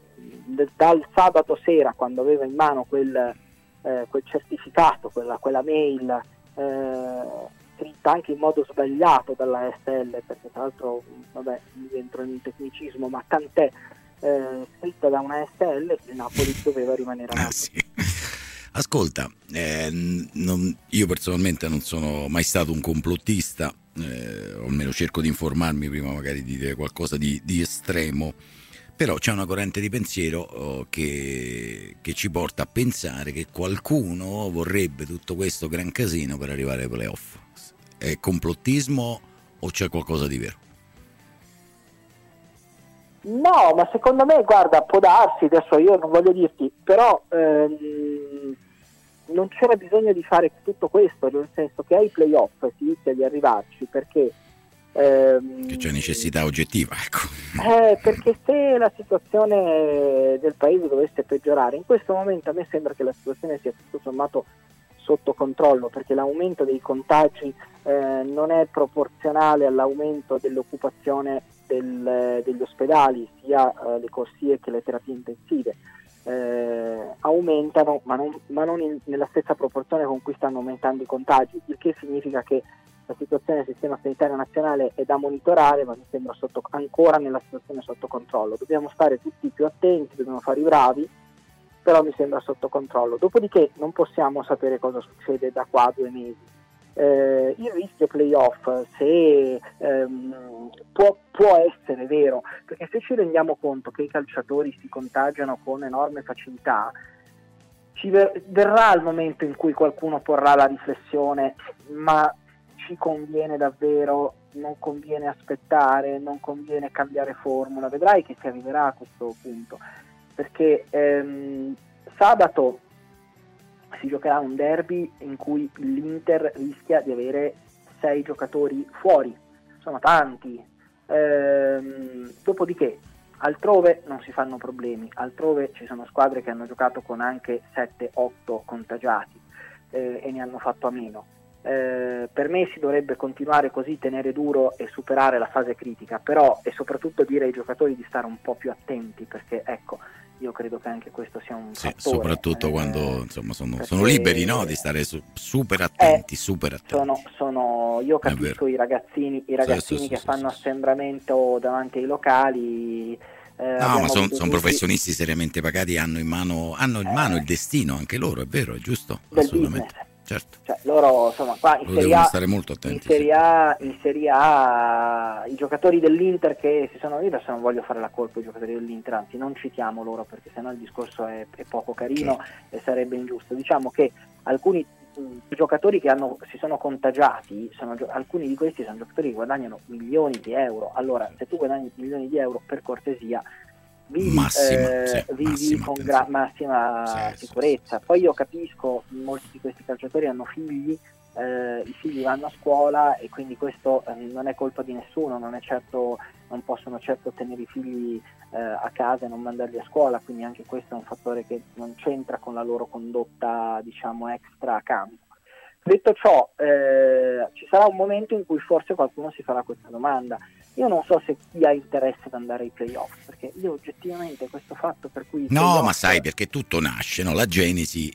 Speaker 4: Dal sabato sera, quando aveva in mano quel, eh, quel certificato, quella, quella mail eh, scritta anche in modo sbagliato dalla A S L, perché tra l'altro, vabbè, entro in un tecnicismo, ma tant'è, eh, scritta da una A S L, il Napoli doveva rimanere a Napoli.
Speaker 2: Ah, sì. Ascolta, eh, non, io personalmente non sono mai stato un complottista, eh, o almeno cerco di informarmi prima magari di dire qualcosa di, di estremo, però c'è una corrente di pensiero oh, che, che ci porta a pensare che qualcuno vorrebbe tutto questo gran casino per arrivare ai playoff. È complottismo o c'è qualcosa di vero?
Speaker 4: No, ma secondo me, guarda, può darsi, adesso io non voglio dirti, però ehm, non c'era bisogno di fare tutto questo, nel senso che ai playoff si inizia di arrivarci perché ehm,
Speaker 2: che c'è necessità oggettiva, ecco.
Speaker 4: Eh, perché se la situazione del paese dovesse peggiorare, in questo momento a me sembra che la situazione sia tutto sommato sotto controllo, perché l'aumento dei contagi eh, non è proporzionale all'aumento dell'occupazione del, degli ospedali, sia eh, le corsie che le terapie intensive. Eh, aumentano, ma non, ma non in, nella stessa proporzione con cui stanno aumentando i contagi, il che significa che la situazione del sistema sanitario nazionale è da monitorare, ma mi sembra sotto, ancora nella situazione sotto controllo. Dobbiamo stare tutti più attenti, dobbiamo fare i bravi, però mi sembra sotto controllo. Dopodiché non possiamo sapere cosa succede da qua a due mesi. Eh, il rischio playoff, se ehm, può, può essere vero, perché se ci rendiamo conto che i calciatori si contagiano con enorme facilità, ci ver- verrà il momento in cui qualcuno porrà la riflessione: ma ci conviene davvero? Non conviene aspettare? Non conviene cambiare formula? Vedrai che si arriverà a questo punto, perché ehm, sabato si giocherà un derby in cui l'Inter rischia di avere sei giocatori fuori, sono tanti. Ehm, dopodiché altrove non si fanno problemi, altrove ci sono squadre che hanno giocato con anche sette otto contagiati eh, e ne hanno fatto a meno. Eh, per me si dovrebbe continuare così, tenere duro e superare la fase critica, però, e soprattutto dire ai giocatori di stare un po' più attenti, perché ecco, io credo che anche questo sia un
Speaker 2: sì,
Speaker 4: fattore.
Speaker 2: Soprattutto
Speaker 4: eh,
Speaker 2: quando insomma sono,
Speaker 4: perché,
Speaker 2: sono liberi, no? Di stare su, super attenti, eh, super attenti.
Speaker 4: Sono, sono, io capisco i ragazzini, i ragazzini sì, sì, che sì, fanno sì, assembramento davanti ai locali. Eh,
Speaker 2: no, ma sono son professionisti seriamente pagati, hanno in mano, hanno in mano eh, il destino, anche loro, è vero, è giusto?
Speaker 4: Del business.
Speaker 2: certo.
Speaker 4: Cioè, loro insomma qua in
Speaker 2: Loro
Speaker 4: Serie A,
Speaker 2: stare molto attenti,
Speaker 4: in Serie A, in Serie A i giocatori dell'Inter che si sono adesso non voglio fare la colpa ai giocatori dell'Inter, anzi non citiamo loro perché sennò il discorso è, è poco carino, certo. E sarebbe ingiusto. Diciamo che alcuni mh, giocatori che hanno, si sono contagiati, sono, alcuni di questi sono giocatori che guadagnano milioni di euro. Allora, se tu guadagni milioni di euro, per cortesia vivi,
Speaker 2: massima,
Speaker 4: eh,
Speaker 2: sì,
Speaker 4: vivi
Speaker 2: massima
Speaker 4: con gra- massima
Speaker 2: sì,
Speaker 4: sicurezza. Poi io capisco, molti di questi calciatori hanno figli, eh, i figli vanno a scuola e quindi questo eh, non è colpa di nessuno, non è certo, non possono certo tenere i figli eh, a casa e non mandarli a scuola, quindi anche questo è un fattore che non c'entra con la loro condotta, diciamo, extra campo. Detto ciò, eh, ci sarà un momento in cui forse qualcuno si farà questa domanda. Io non so se chi ha interesse ad andare ai playoff, perché io oggettivamente questo fatto per cui...
Speaker 2: No,
Speaker 4: playoff...
Speaker 2: ma sai, perché tutto nasce, no? La genesi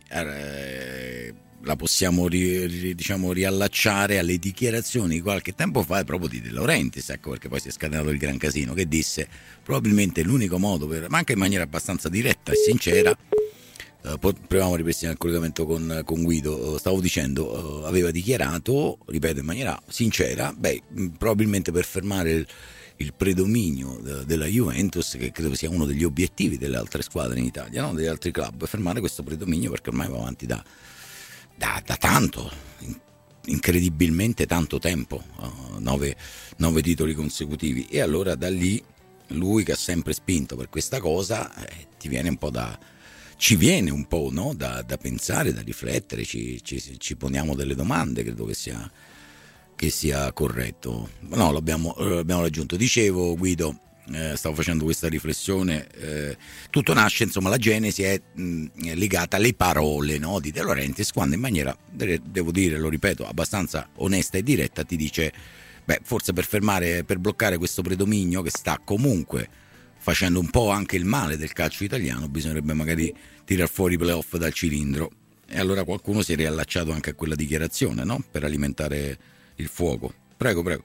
Speaker 2: eh, la possiamo ri, ri, diciamo riallacciare alle dichiarazioni di qualche tempo fa proprio di De Laurentiis, ecco perché poi si è scatenato il gran casino, che disse probabilmente l'unico modo, per, ma anche in maniera abbastanza diretta e sincera, Uh, proviamo a ripristinare il collegamento con, con Guido. Uh, stavo dicendo, uh, aveva dichiarato, ripeto in maniera sincera, beh, mh, probabilmente per fermare il, il predominio de, della Juventus, che credo sia uno degli obiettivi delle altre squadre in Italia, no? Degli altri club, fermare questo predominio perché ormai va avanti da, da, da tanto, in, incredibilmente tanto tempo, uh, nove, nove titoli consecutivi, e allora da lì lui che ha sempre spinto per questa cosa, eh, ti viene un po' da ci viene un po', no? da, da pensare, da riflettere, ci, ci, ci poniamo delle domande, credo che sia, che sia corretto. No, l'abbiamo, l'abbiamo raggiunto. Dicevo, Guido, eh, stavo facendo questa riflessione, eh, tutto nasce, insomma, la genesi è mh, legata alle parole, no? di De Laurentiis, quando in maniera, devo dire, lo ripeto, abbastanza onesta e diretta ti dice, beh, forse per fermare, per bloccare questo predominio che sta comunque facendo un po' anche il male del calcio italiano, bisognerebbe magari tirar fuori i playoff dal cilindro. E allora qualcuno si è riallacciato anche a quella dichiarazione, no? Per alimentare il fuoco. Prego, prego.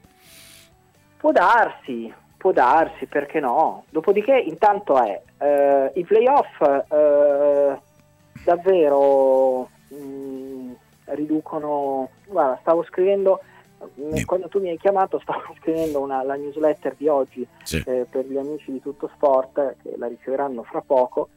Speaker 4: Può darsi, può darsi, perché no? Dopodiché intanto è eh, i playoff eh, davvero mh, riducono. Guarda, stavo scrivendo quando tu mi hai chiamato stavo scrivendo una, la newsletter di oggi, sì. eh, per gli amici di Tutto Sport che la riceveranno fra poco,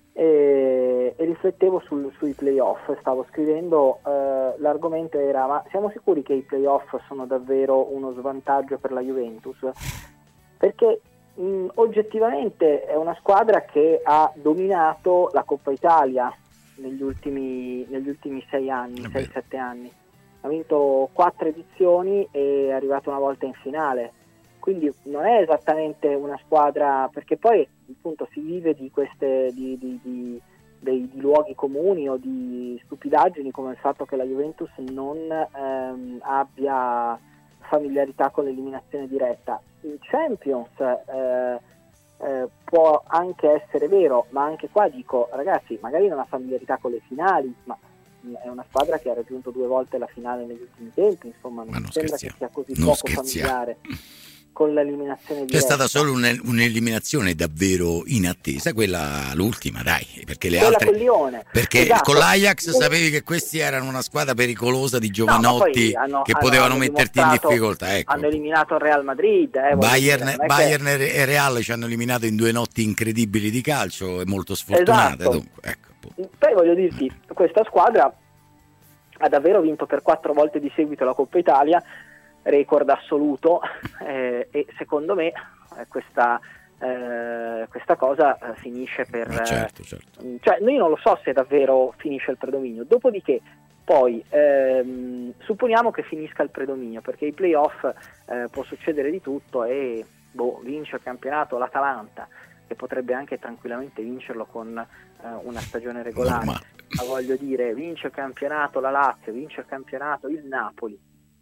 Speaker 4: e, e riflettevo sul, sui playoff. Stavo scrivendo, eh, l'argomento era: ma siamo sicuri che i playoff sono davvero uno svantaggio per la Juventus? Perché mh, oggettivamente è una squadra che ha dominato la Coppa Italia negli ultimi, negli ultimi sei anni, sei sette anni. Ha vinto quattro edizioni e è arrivato una volta in finale, quindi non è esattamente una squadra, perché poi appunto si vive di queste di, di, di, dei, di luoghi comuni o di stupidaggini come il fatto che la Juventus non ehm, abbia familiarità con l'eliminazione diretta. Il Champions eh, eh, può anche essere vero, ma anche qua dico, ragazzi, magari non ha familiarità con le finali, ma è una squadra che ha raggiunto due volte la finale negli ultimi tempi, insomma non, non sembra che sia così non poco scherziamo. familiare con l'eliminazione diretta.
Speaker 2: C'è stata solo un, un'eliminazione davvero inattesa, quella l'ultima, dai, perché le
Speaker 4: quella
Speaker 2: altre
Speaker 4: con Lione.
Speaker 2: Perché
Speaker 4: esatto.
Speaker 2: con l'Ajax sapevi che questi erano una squadra pericolosa di giovanotti, no, hanno, che hanno, potevano hanno metterti in difficoltà, ecco.
Speaker 4: Hanno eliminato il Real Madrid, eh,
Speaker 2: Bayern,
Speaker 4: dire,
Speaker 2: Bayern
Speaker 4: che...
Speaker 2: e Real ci hanno eliminato in due notti incredibili di calcio e molto sfortunate,
Speaker 4: esatto.
Speaker 2: Dunque, ecco.
Speaker 4: Poi voglio dirti, questa squadra ha davvero vinto per quattro volte di seguito la Coppa Italia, record assoluto, eh, e secondo me eh, questa, eh, questa cosa eh, finisce per...
Speaker 2: Ma certo, certo.
Speaker 4: Eh, cioè, noi non lo so se davvero finisce il predominio, dopodiché poi ehm, supponiamo che finisca il predominio, perché i playoff eh, può succedere di tutto e boh, vince il campionato l'Atalanta, che potrebbe anche tranquillamente vincerlo con eh, una stagione regolare. Ma voglio dire, vince il campionato la Lazio, vince il campionato il Napoli,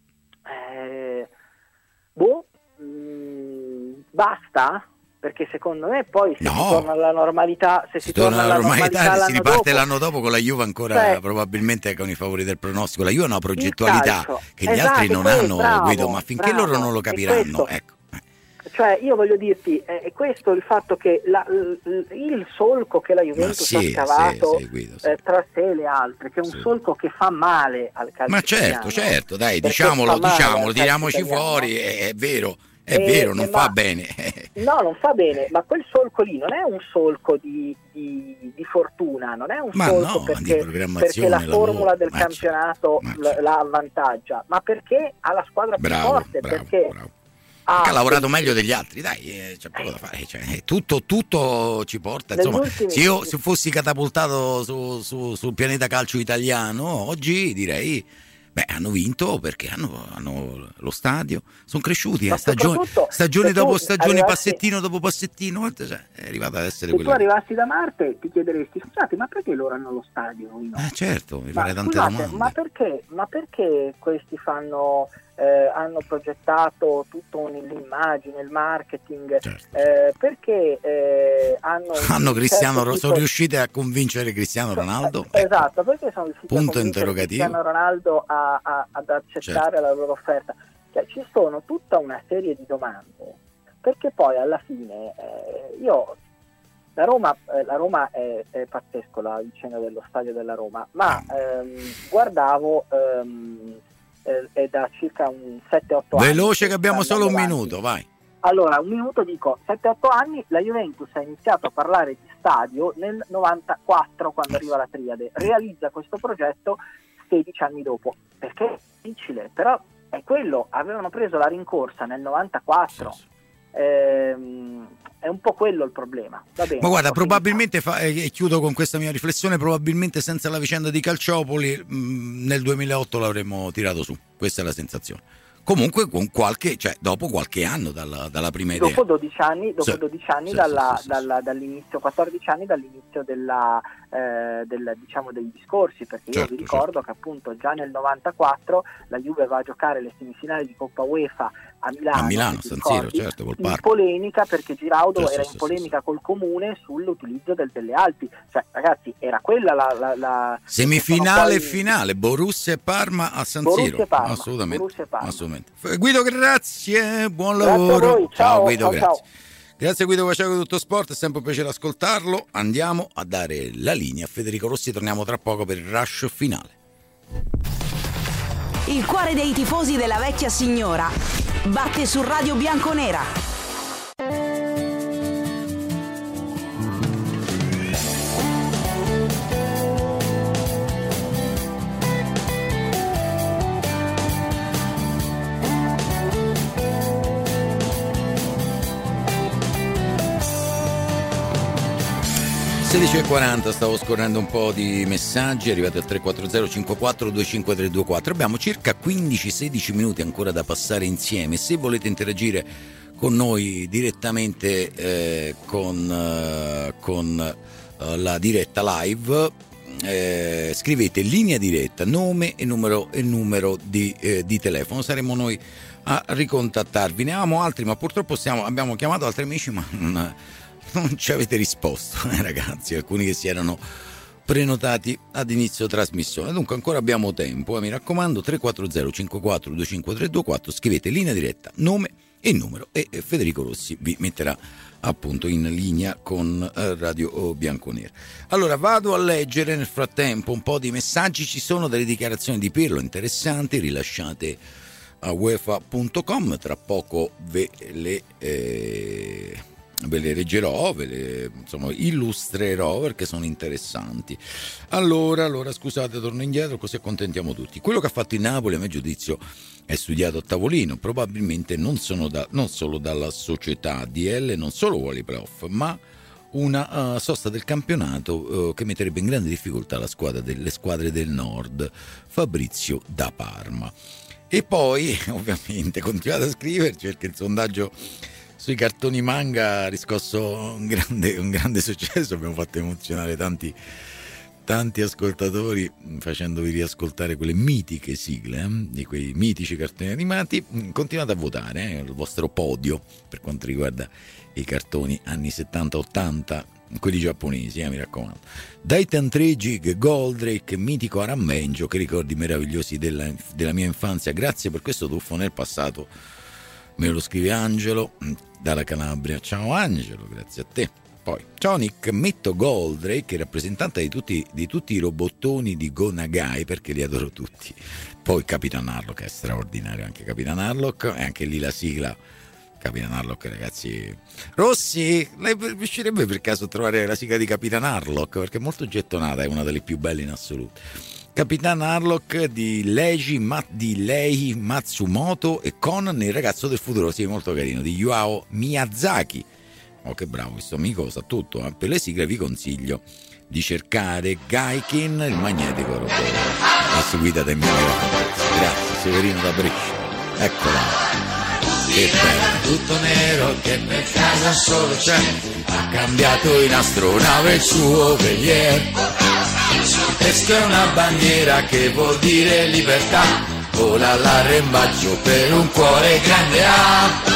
Speaker 4: eh, boh, mh, basta? Perché secondo me poi se
Speaker 2: no.
Speaker 4: si torna alla normalità, se si, si torna alla normalità, normalità
Speaker 2: si riparte
Speaker 4: dopo,
Speaker 2: l'anno dopo con la Juve ancora cioè, probabilmente con i favori del pronostico. La Juve ha una progettualità che gli
Speaker 4: esatto,
Speaker 2: altri non
Speaker 4: quello,
Speaker 2: hanno,
Speaker 4: bravo,
Speaker 2: Guido, ma finché
Speaker 4: bravo,
Speaker 2: loro non lo capiranno,
Speaker 4: questo,
Speaker 2: ecco.
Speaker 4: Cioè, io voglio dirti, è questo il fatto che la, il, il solco che la Juventus sì, ha scavato sì, sì, Guido, sì. Eh, tra sé e le altre, che è un sì. solco che fa male al calcio
Speaker 2: ma certo, italiano, certo, dai, diciamolo, diciamolo, tiriamoci fuori, è, è vero, è e, vero, non fa bene.
Speaker 4: No, non fa bene, ma quel solco lì non è un solco di, di, di fortuna, non è un ma solco no, perché, perché la formula del ma campionato ma la, la avvantaggia, ma perché ha la squadra bravo, più forte, bravo, perché
Speaker 2: bravo. Ha, ha lavorato sì. meglio degli altri, dai, eh, c'è poco da fare, cioè, tutto, tutto ci porta, insomma, se io se fossi catapultato su, su, sul pianeta calcio italiano oggi direi beh, hanno vinto perché hanno, hanno lo stadio, sono cresciuti, eh, stagione, stagione dopo stagione, arrivassi, passettino dopo passettino, cioè, è arrivata ad essere
Speaker 4: se
Speaker 2: quello.
Speaker 4: Se tu arrivassi da Marte ti chiederesti, scusate, ma perché loro hanno lo stadio? No?
Speaker 2: Eh certo, mi farei tante scusate, domande.
Speaker 4: Ma perché, ma perché questi fanno... Eh, hanno progettato tutto l'immagine, il marketing, certo. eh, perché eh, hanno
Speaker 2: hanno Cristiano certo sono tipo... riuscite a convincere Cristiano Ronaldo?
Speaker 4: Eh, esatto, perché sono riusciti
Speaker 2: punto
Speaker 4: a
Speaker 2: convincere
Speaker 4: Cristiano Ronaldo a, a, ad accettare certo. la loro offerta? Cioè, ci sono tutta una serie di domande, perché poi alla fine eh, io la Roma, eh, la Roma è, è pazzesco, la vicenda dello stadio della Roma, ma ehm, guardavo ehm, è da circa un sette otto anni.
Speaker 2: Veloce che abbiamo solo un avanti. minuto, vai.
Speaker 4: Allora, un minuto dico, sette otto anni, la Juventus ha iniziato a parlare di stadio nel novantaquattro quando arriva la Triade, realizza questo progetto sedici anni dopo, perché è difficile, però è quello, avevano preso la rincorsa nel novantaquattro, sì, sì. Ehm, è un po' quello il problema. Va bene,
Speaker 2: ma guarda, probabilmente fa, e chiudo con questa mia riflessione, probabilmente senza la vicenda di Calciopoli mh, nel duemilaotto l'avremmo tirato su, questa è la sensazione. Comunque con qualche, cioè dopo qualche anno dalla, dalla prima idea.
Speaker 4: Dopo dodici anni, dopo sì, dodici anni sì, dalla, sì, sì, dalla, sì. dall'inizio, quattordici anni dall'inizio della, eh, del, diciamo dei discorsi, perché certo, io vi ricordo certo. che appunto già nel novantaquattro la Juve va a giocare le semifinali di Coppa UEFA a Milano,
Speaker 2: a Milano San Siro, certo, col
Speaker 4: in polemica perché Giraudo sì, era sì, in polemica sì, col comune sull'utilizzo del, delle Alpi, cioè ragazzi era quella la, la, la
Speaker 2: semifinale e poi... finale Borussia e Parma a San
Speaker 4: Borussia
Speaker 2: Siro,
Speaker 4: Parma,
Speaker 2: assolutamente,
Speaker 4: Borussia Parma.
Speaker 2: assolutamente. Guido, grazie, buon lavoro,
Speaker 4: grazie ciao,
Speaker 2: ciao Guido,
Speaker 4: ciao,
Speaker 2: grazie.
Speaker 4: Ciao.
Speaker 2: Grazie a Guido Vaciaco di Tutto Sport, è sempre un piacere ascoltarlo. Andiamo a dare la linea a Federico Rossi, torniamo tra poco per il rush finale.
Speaker 9: Il cuore dei tifosi della vecchia signora batte su Radio Bianconera.
Speaker 2: sedici e quaranta, stavo scorrendo un po' di messaggi arrivati al tre quattro zero cinque quattro due cinque tre due quattro. Abbiamo circa quindici sedici minuti ancora da passare insieme. Se volete interagire con noi direttamente eh, con, eh, con eh, la diretta live, eh, scrivete linea diretta, nome e numero, e numero di, eh, di telefono, saremo noi a ricontattarvi. Ne avevamo altri, ma purtroppo stiamo, abbiamo chiamato altri amici, ma non, non ci avete risposto, eh, ragazzi, alcuni che si erano prenotati ad inizio trasmissione. Dunque ancora abbiamo tempo, eh, mi raccomando, tre quattro zero cinque quattro due cinque tre due quattro, scrivete linea diretta, nome e numero e Federico Rossi vi metterà appunto in linea con Radio Bianconera. Allora vado a leggere nel frattempo un po' di messaggi. Ci sono delle dichiarazioni di Pirlo interessanti rilasciate a UEFA punto com, tra poco ve le eh, ve le leggerò, ve le insomma illustrerò perché sono interessanti. Allora, allora scusate, torno indietro così accontentiamo tutti. Quello che ha fatto il Napoli a mio giudizio è studiato a tavolino, probabilmente non, sono da, non solo dalla società D L, non solo vuole i playoff, ma una uh, sosta del campionato uh, che metterebbe in grande difficoltà la squadra delle squadre del nord. Fabrizio da Parma. E poi ovviamente continuate a scriverci perché il sondaggio sui cartoni manga ha riscosso un grande, un grande successo, abbiamo fatto emozionare tanti tanti ascoltatori facendovi riascoltare quelle mitiche sigle eh, di quei mitici cartoni animati. Continuate a votare eh, il vostro podio per quanto riguarda i cartoni anni settanta ottanta, quelli giapponesi, eh, mi raccomando. Daitan tre Gig, Goldrake, mitico Arambenjo, che ricordi meravigliosi della, della mia infanzia. Grazie per questo tuffo nel passato me lo scrive Angelo dalla Calabria. Ciao Angelo, grazie a te. Poi, ciao Nick, metto Goldrake, rappresentante di tutti, di tutti i robottoni di Go Nagai, perché li adoro tutti. Poi Capitan Harlock, è straordinario anche Capitan Harlock, e anche lì la sigla Capitan Harlock, ragazzi. Rossi, lei riuscirebbe per caso a trovare la sigla di Capitan Harlock, perché è molto gettonata, è una delle più belle in assoluto. Capitan Harlock di Leiji, Ma, di Lei Matsumoto e Conan, il ragazzo del futuro, sì, molto carino, di Yuao Miyazaki. Oh, che bravo questo amico, sa tutto. Eh? Per le sigle vi consiglio di cercare Gaikin, il magnetico robot, seguita dai miei grazie, Severino da Brescia. Eccola, che bello, tutto nero, che per casa solo c'è, ha cambiato in astronave il suo velier. Questa è una bandiera che vuol dire libertà, vola all'arrembaggio per un cuore grande. Ah!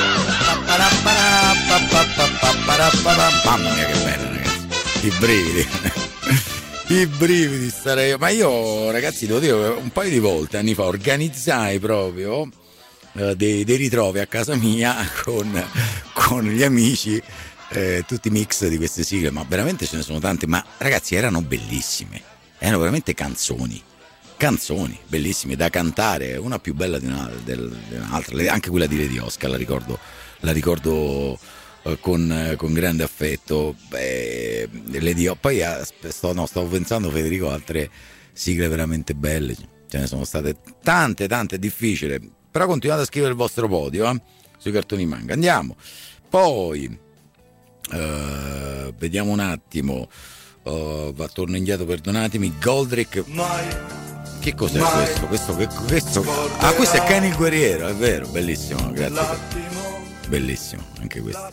Speaker 2: Mamma mia che bello, ragazzi, i brividi i brividi starei. Ma io, ragazzi, devo dire, un paio di volte anni fa organizzai proprio eh, dei, dei ritrovi a casa mia con, con gli amici, eh, tutti mix di queste sigle, ma veramente ce ne sono tante, ma ragazzi erano bellissime, erano veramente canzoni canzoni bellissime da cantare, una più bella di, una, del, di un'altra, anche quella di Lady Oscar la ricordo la ricordo eh, con, eh, con grande affetto. Beh, Lady O, poi eh, sto, no, stavo pensando, Federico, altre sigle veramente belle, ce ne sono state tante tante, è difficile, però continuate a scrivere il vostro podio eh, sui cartoni manga. Andiamo poi, eh, vediamo un attimo, uh, va, torno indietro, perdonatemi. Goldrake, che cos'è questo? Questo, questo, questo? Ah, questo è Kenny il guerriero, è vero, bellissimo, grazie a te. Bellissimo anche questo.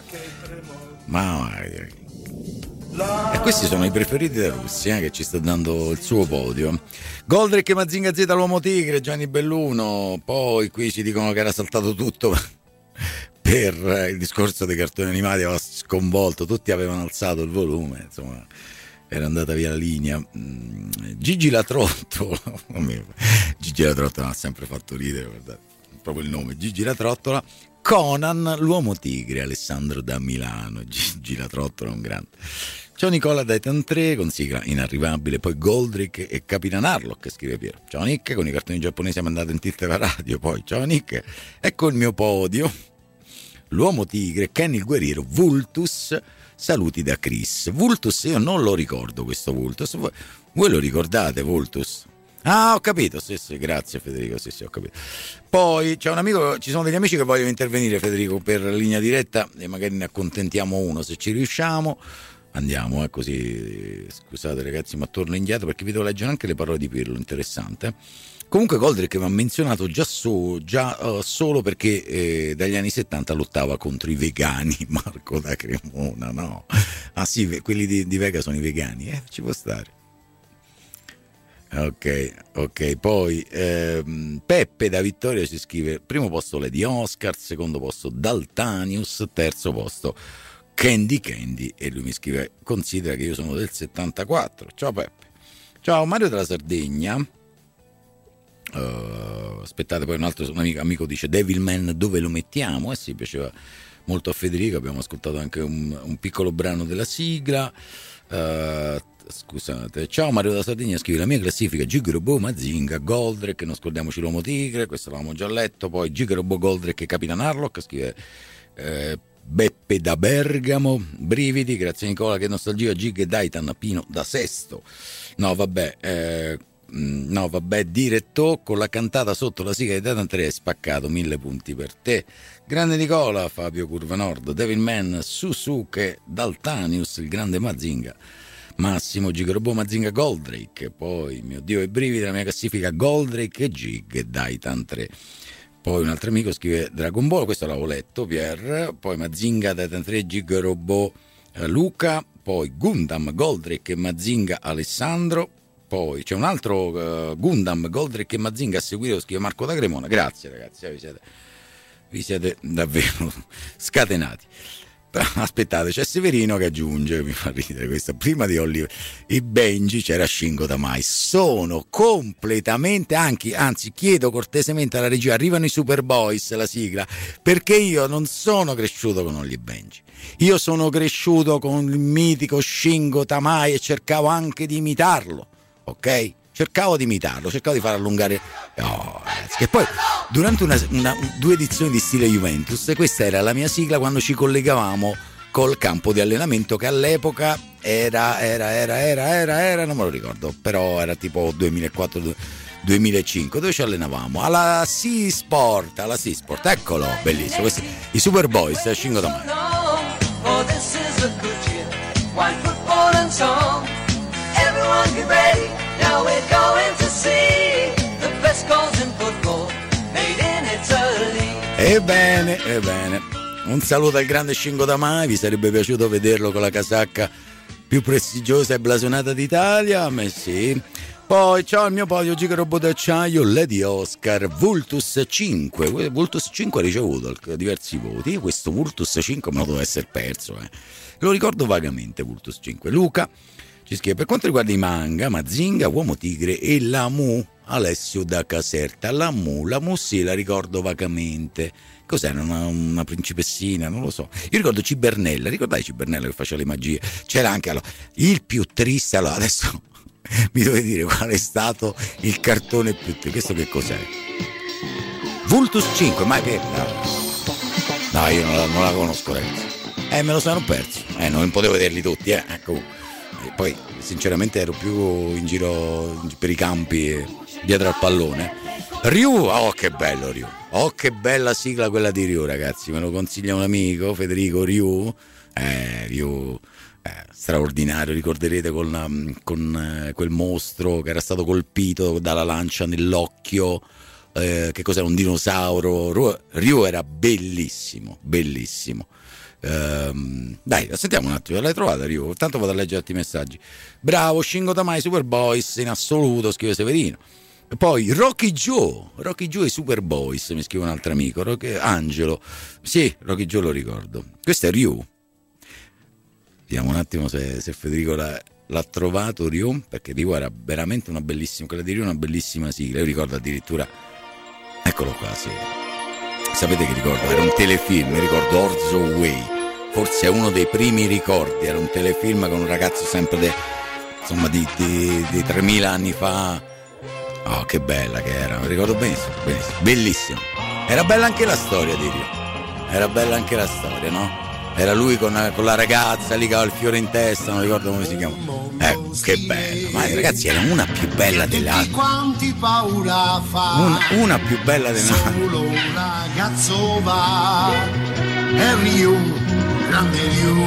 Speaker 2: Ma e questi sono i preferiti da Russia, eh, che ci sta dando il suo podio. Goldrake, Mazinga Z, l'uomo tigre, Gianni Belluno. Poi qui ci dicono che era saltato tutto per il discorso dei cartoni animati, aveva sconvolto, tutti avevano alzato il volume, insomma era andata via la linea. Gigi la Trottola, Gigi la Trottola ha sempre fatto ridere, guardate, proprio il nome, Gigi la Trottola. Conan, l'uomo tigre, Alessandro da Milano. Gigi la Trottola, un grande. Ciao Nicola da Titan tre con sigla inarrivabile. Poi Goldrake e Capitan Harlock, scrive Piero. Ciao Nick, con i cartoni giapponesi mandato in tilt alla radio. Poi ciao Nick, ecco il mio podio. L'uomo tigre, Kenny il guerriero, Vultus, saluti da Chris. Vultus, io non lo ricordo questo Vultus, voi, voi lo ricordate Vultus? Ah, ho capito, sì, sì, grazie Federico, sì, sì, ho capito. Poi c'è un amico, ci sono degli amici che vogliono intervenire, Federico, per linea diretta, e magari ne accontentiamo uno se ci riusciamo. Andiamo, eh, così, scusate ragazzi, ma torno indietro perché vi devo leggere anche le parole di Pirlo, interessante. Comunque Goldrake mi ha menzionato già, so, già uh, solo perché eh, dagli anni settanta lottava contro i vegani. Marco da Cremona, no? Ah sì, quelli di, di Vega sono i vegani, eh, ci può stare. Ok, ok, poi ehm, Peppe da Vittoria ci scrive: primo posto Lady Oscar, secondo posto Daltanius, terzo posto Candy Candy, e lui mi scrive: considera che io sono del settantaquattro. Ciao Peppe. Ciao Mario della Sardegna. Uh, aspettate, poi un altro un amico, amico dice: Devilman dove lo mettiamo? Eh sì, piaceva molto a Federico, abbiamo ascoltato anche un, un piccolo brano della sigla. Uh, scusate, ciao Mario da Sardegna scrive: la mia classifica Gigrobo, Mazinga, Goldrake, non scordiamoci l'uomo tigre, questo l'avevamo già letto. Poi Gigrobo, Goldrake e Capitan Harlock, scrive eh, Beppe da Bergamo. Brividi, grazie Nicola, che nostalgia. Gig e Daitan, Pino da Sesto. No vabbè, eh, no vabbè, diretto con la cantata sotto la sigla di Daitan tre è spaccato, mille punti per te. Grande Nicola, Fabio Curva Nord, Devilman, Susuke, Daltanius, il grande Mazinga, Massimo, Gigrobo, Mazinga, Goldrake. Poi, mio Dio, i brividi della mia classifica, Goldrake e Gig e Daitan tre. Poi un altro amico scrive Dragon Ball, questo l'avevo letto, Pierre. Poi Mazinga, Daitan tre, Gigrobo, eh, Luca. Poi Gundam, Goldrake e Mazinga, Alessandro. Poi c'è un altro uh, Gundam, Goldrake e Mazinga a seguire, lo scrive Marco da Cremona. Grazie ragazzi, eh, vi siete vi siete davvero scatenati. Aspettate, c'è Severino che aggiunge, mi fa ridere questa, prima di Oliver e Benji c'era Shingo Tamai. Sono completamente, anche, anzi chiedo cortesemente alla regia, arrivano i Superboys, la sigla, perché io non sono cresciuto con Oliver e Benji, io sono cresciuto con il mitico Shingo Tamai e cercavo anche di imitarlo, ok? Cercavo di imitarlo, cercavo di far allungare. Oh, che poi durante una, una, due edizioni di Stile Juventus, questa era la mia sigla quando ci collegavamo col campo di allenamento, che all'epoca era, era, era, era, era, era, non me lo ricordo, però era tipo duemilaquattro duemilacinque, dove ci allenavamo? Alla Sea Sport, alla Sea Sport, eccolo, bellissimo. Questi, i Superboys, eh, Shingo Tamai. Oh, this is a good year. White football and song. Everyone get ready. Now we're going to see the best goals in football made in Italy. Ebbene, ebbene. Un saluto al grande Shingo Tamai, vi sarebbe piaciuto vederlo con la casacca più prestigiosa e blasonata d'Italia? A me sì. Poi ciao al mio podio Giga Robot d'acciaio, Lady Oscar, Vultus cinque. Vultus cinque ha ricevuto diversi voti. Io questo Vultus cinque me lo devo essere perso, eh. Lo ricordo vagamente, Vultus cinque. Luca ci scrive: per quanto riguarda i manga, Mazinga, Uomo Tigre e la Mu, Alessio da Caserta. La Mu, la Mu sì, la ricordo vagamente. Cos'era? Una, una principessina? Non lo so. Io ricordo Cibernella, ricordai Cibernella che faceva le magie? C'era anche allora, il più triste, allora adesso mi dovete dire qual è stato il cartone più triste. Questo che cos'è? Vultus cinque, ma che... No, no io non la, non la conosco, ragazzi. Eh, me lo sono perso. Eh, non potevo vederli tutti, eh. Ecco. E poi, sinceramente, ero più in giro per i campi, dietro al pallone. Ryu, oh che bello Ryu. Oh che bella sigla quella di Ryu, ragazzi. Me lo consiglia un amico, Federico Ryu. Eh, Ryu... Eh, straordinario, ricorderete con, con eh, quel mostro che era stato colpito dalla lancia nell'occhio, eh, che cos'era, un dinosauro. Ryu era bellissimo, bellissimo. Ehm, dai, sentiamo un attimo, l'hai trovata Ryu? Tanto vado a leggere altri messaggi. Bravo, Shingo Tamai, Superboys in assoluto, scrive Severino. E poi Rocky Joe, Rocky Joe e Superboys, mi scrive un altro amico, Rocky, Angelo. Sì, Rocky Joe lo ricordo. Questo è Ryu. Vediamo un attimo se, se Federico l'ha, l'ha trovato Ryu, perché Ryu era veramente una bellissima, quella di Ryu una bellissima sigla. Io ricordo addirittura, eccolo qua, sì. Sapete che ricordo? Era un telefilm, ricordo Orzo Way, forse è uno dei primi ricordi, era un telefilm con un ragazzo sempre de, insomma di, di, di tremila anni fa. Oh, che bella che era, mi ricordo benissimo, benissimo, bellissimo. Era bella anche la storia di Ryu, era bella anche la storia, no? Era lui con, con la ragazza lì che aveva il fiore in testa, non ricordo come si chiama. Ecco, che bello. Ma ragazzi, era una più bella dell'altra. Una, una più bella dell'altra.
Speaker 3: Solo un ragazzo va, è Ryu, grande Ryu.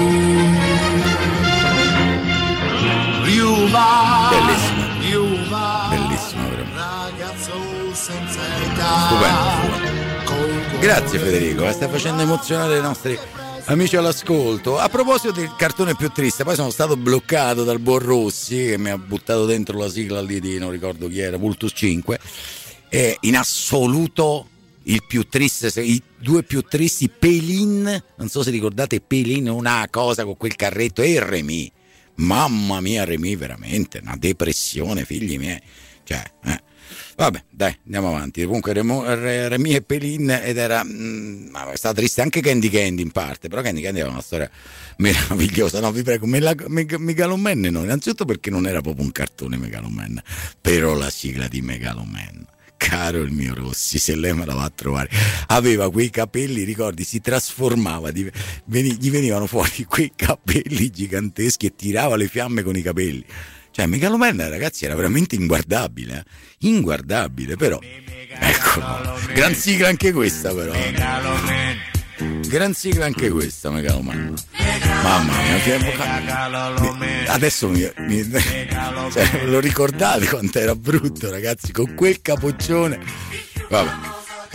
Speaker 3: Ryu va.
Speaker 2: Bellissimo.
Speaker 3: Ryu va.
Speaker 2: Bellissimo, veramente.
Speaker 3: Ragazzo senza età.
Speaker 2: Stupendo. Grazie Federico, eh, stai facendo emozionare i nostri amici all'ascolto. A proposito del cartone più triste, poi sono stato bloccato dal buon Rossi che mi ha buttato dentro la sigla lì di non ricordo chi era, Vultus cinque. E in assoluto il più triste, i due più tristi, Pelin, non so se ricordate Pelin, una cosa con quel carretto, e Remy. Mamma mia, Remy, veramente una depressione, figli miei. Cioè, eh. Vabbè, dai, andiamo avanti. Comunque Remy e Pelin, ed era mh, è stata triste anche Candy Candy in parte, però Candy Candy aveva una storia meravigliosa. No, vi prego, Megaloman no, innanzitutto perché non era proprio un cartone Megaloman, però la sigla di Megaloman, caro il mio Rossi, se lei me la va a trovare, aveva quei capelli, ricordi, si trasformava, gli venivano fuori quei capelli giganteschi e tirava le fiamme con i capelli. Cioè Megaloman, ragazzi, era veramente inguardabile, eh? Inguardabile, però ecco, gran sigla anche questa, però gran sigla anche questa, Megaloman. Mamma mia, adesso mi, mi cioè, lo ricordate quanto era brutto, ragazzi, con quel capoccione. Vabbè,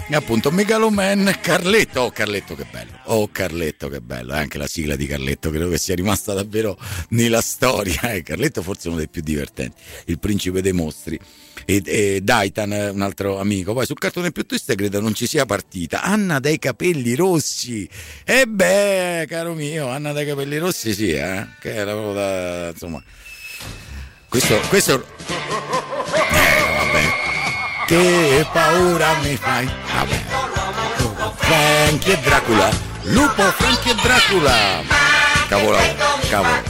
Speaker 2: appunto Megaloman, Carletto. Oh Carletto che bello, oh Carletto che bello, e anche la sigla di Carletto credo che sia rimasta davvero nella storia. eh. Carletto forse uno dei più divertenti, il principe dei mostri. E, e Daitan, un altro amico. Poi sul cartone più triste credo non ci sia partita. Anna dai capelli rossi, e beh caro mio, Anna dai capelli rossi sì, eh? Che era proprio da, insomma, questo questo eh, vabbè, che paura mi fai, vabbè. Frankie e Dracula, lupo, Frankie e Dracula, cavolavo, cavolo.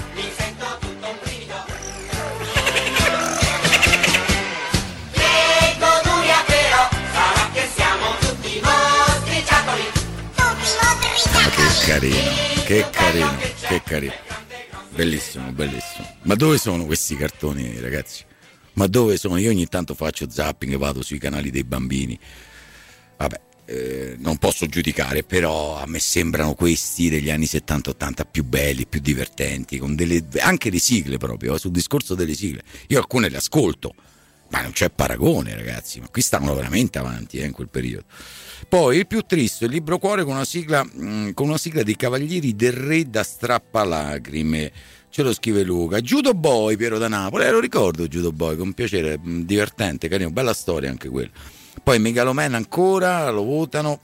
Speaker 2: Che carino, che carino, che carino. Bellissimo, bellissimo. Ma dove sono questi cartoni, ragazzi? Ma dove sono? Io ogni tanto faccio zapping e vado sui canali dei bambini. Vabbè, eh, non posso giudicare, però a me sembrano questi degli anni settanta ottanta più belli, più divertenti, con delle, anche le sigle proprio, eh, sul discorso delle sigle. Io alcune le ascolto, ma non c'è paragone, ragazzi, ma qui stavano veramente avanti eh, in quel periodo. Poi il più triste, il libro cuore con una sigla mh, con una sigla dei Cavalieri del Re da strappalacrime. Ce lo scrive Luca. Judo Boy, Piero da Napoli, eh, lo ricordo Judo Boy, con piacere, mh, divertente, carino, bella storia anche quella. Poi Megaloman ancora, lo votano.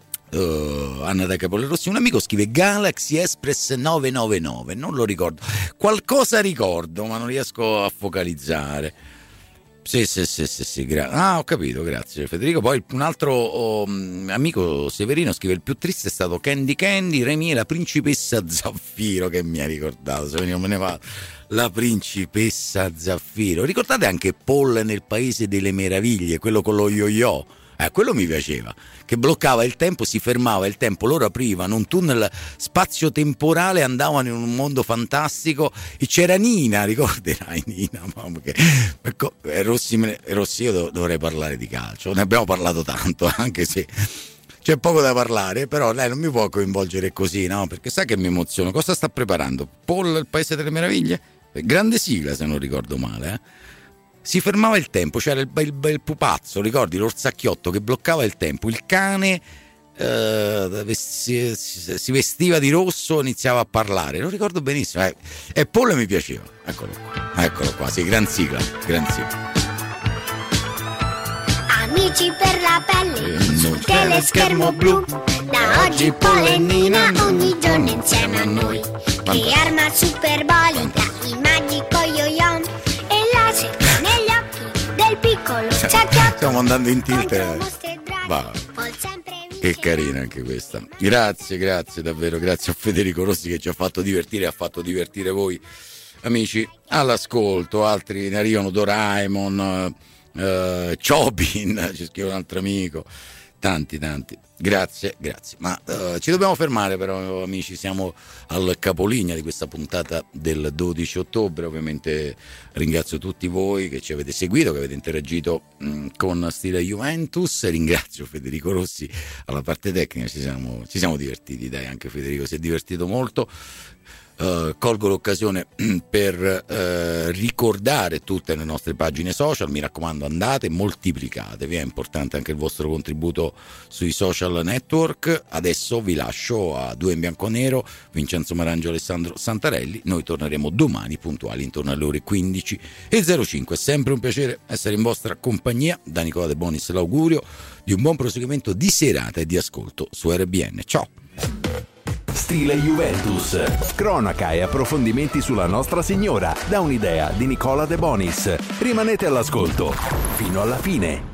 Speaker 2: Uh, Anna da Capolli Rossi. Un amico scrive Galaxy Express nove nove nove, non lo ricordo. Qualcosa ricordo, ma non riesco a focalizzare. Sì, sì, sì, sì, sì, gra- ah, ho capito, grazie Federico. Poi un altro oh, amico Severino scrive: il più triste è stato Candy Candy, Remy e la principessa Zaffiro, che mi ha ricordato, Severino me ne va. La principessa Zaffiro. Ricordate anche Paul nel Paese delle Meraviglie, quello con lo yo-yo? Eh, quello mi piaceva, che bloccava il tempo, si fermava il tempo, loro aprivano un tunnel spazio-temporale, andavano in un mondo fantastico e c'era Nina, ricorderai Nina? Mamma che... ecco, Rossi, Rossi, io dovrei parlare di calcio, ne abbiamo parlato tanto, anche se c'è poco da parlare, però lei non mi può coinvolgere così, no? Perché sa che mi emoziono. Cosa sta preparando? Paul, il Paese delle Meraviglie? Grande sigla, se non ricordo male, eh? Si fermava il tempo, c'era il bel, bel pupazzo, ricordi, l'orsacchiotto che bloccava il tempo, il cane eh, si, si vestiva di rosso e iniziava a parlare, lo ricordo benissimo, eh, e Paul mi piaceva, eccolo qua, eccolo qua, sì, gran sigla, gran sigla.
Speaker 5: Amici per la pelle, sul teleschermo blu, da oggi Paul e Nina ogni giorno insieme a noi, che arma superbolica, il magico yo-yo e laser negli occhi del piccolo ciacchiotto.
Speaker 2: Stiamo andando in tilt. Va. Che carina anche questa. Grazie, grazie davvero, grazie a Federico Rossi che ci ha fatto divertire e ha fatto divertire voi amici all'ascolto. Altri ne arrivano, Doraemon, uh, Chobin, ci scrive un altro amico. Tanti, tanti. Grazie, grazie. Ma uh, ci dobbiamo fermare però, amici. Siamo al capolinea di questa puntata del dodici ottobre. Ovviamente ringrazio tutti voi che ci avete seguito, che avete interagito mh, con Stile Juventus. Ringrazio Federico Rossi alla parte tecnica. Ci siamo, ci siamo divertiti, dai, anche Federico si è divertito molto. Uh, colgo l'occasione per uh, ricordare tutte le nostre pagine social, mi raccomando andate, moltiplicatevi, è importante anche il vostro contributo sui social network. Adesso vi lascio a Due in Bianco Nero, Vincenzo Marangio, Alessandro Santarelli. Noi torneremo domani puntuali intorno alle ore quindici e zero cinque. È sempre un piacere essere in vostra compagnia. Da Nicola De Bonis l'augurio di un buon proseguimento di serata e di ascolto su R B N. Ciao.
Speaker 1: Stile Juventus, cronaca e approfondimenti sulla Nostra Signora, da un'idea di Nicola De Bonis. Rimanete all'ascolto fino alla fine.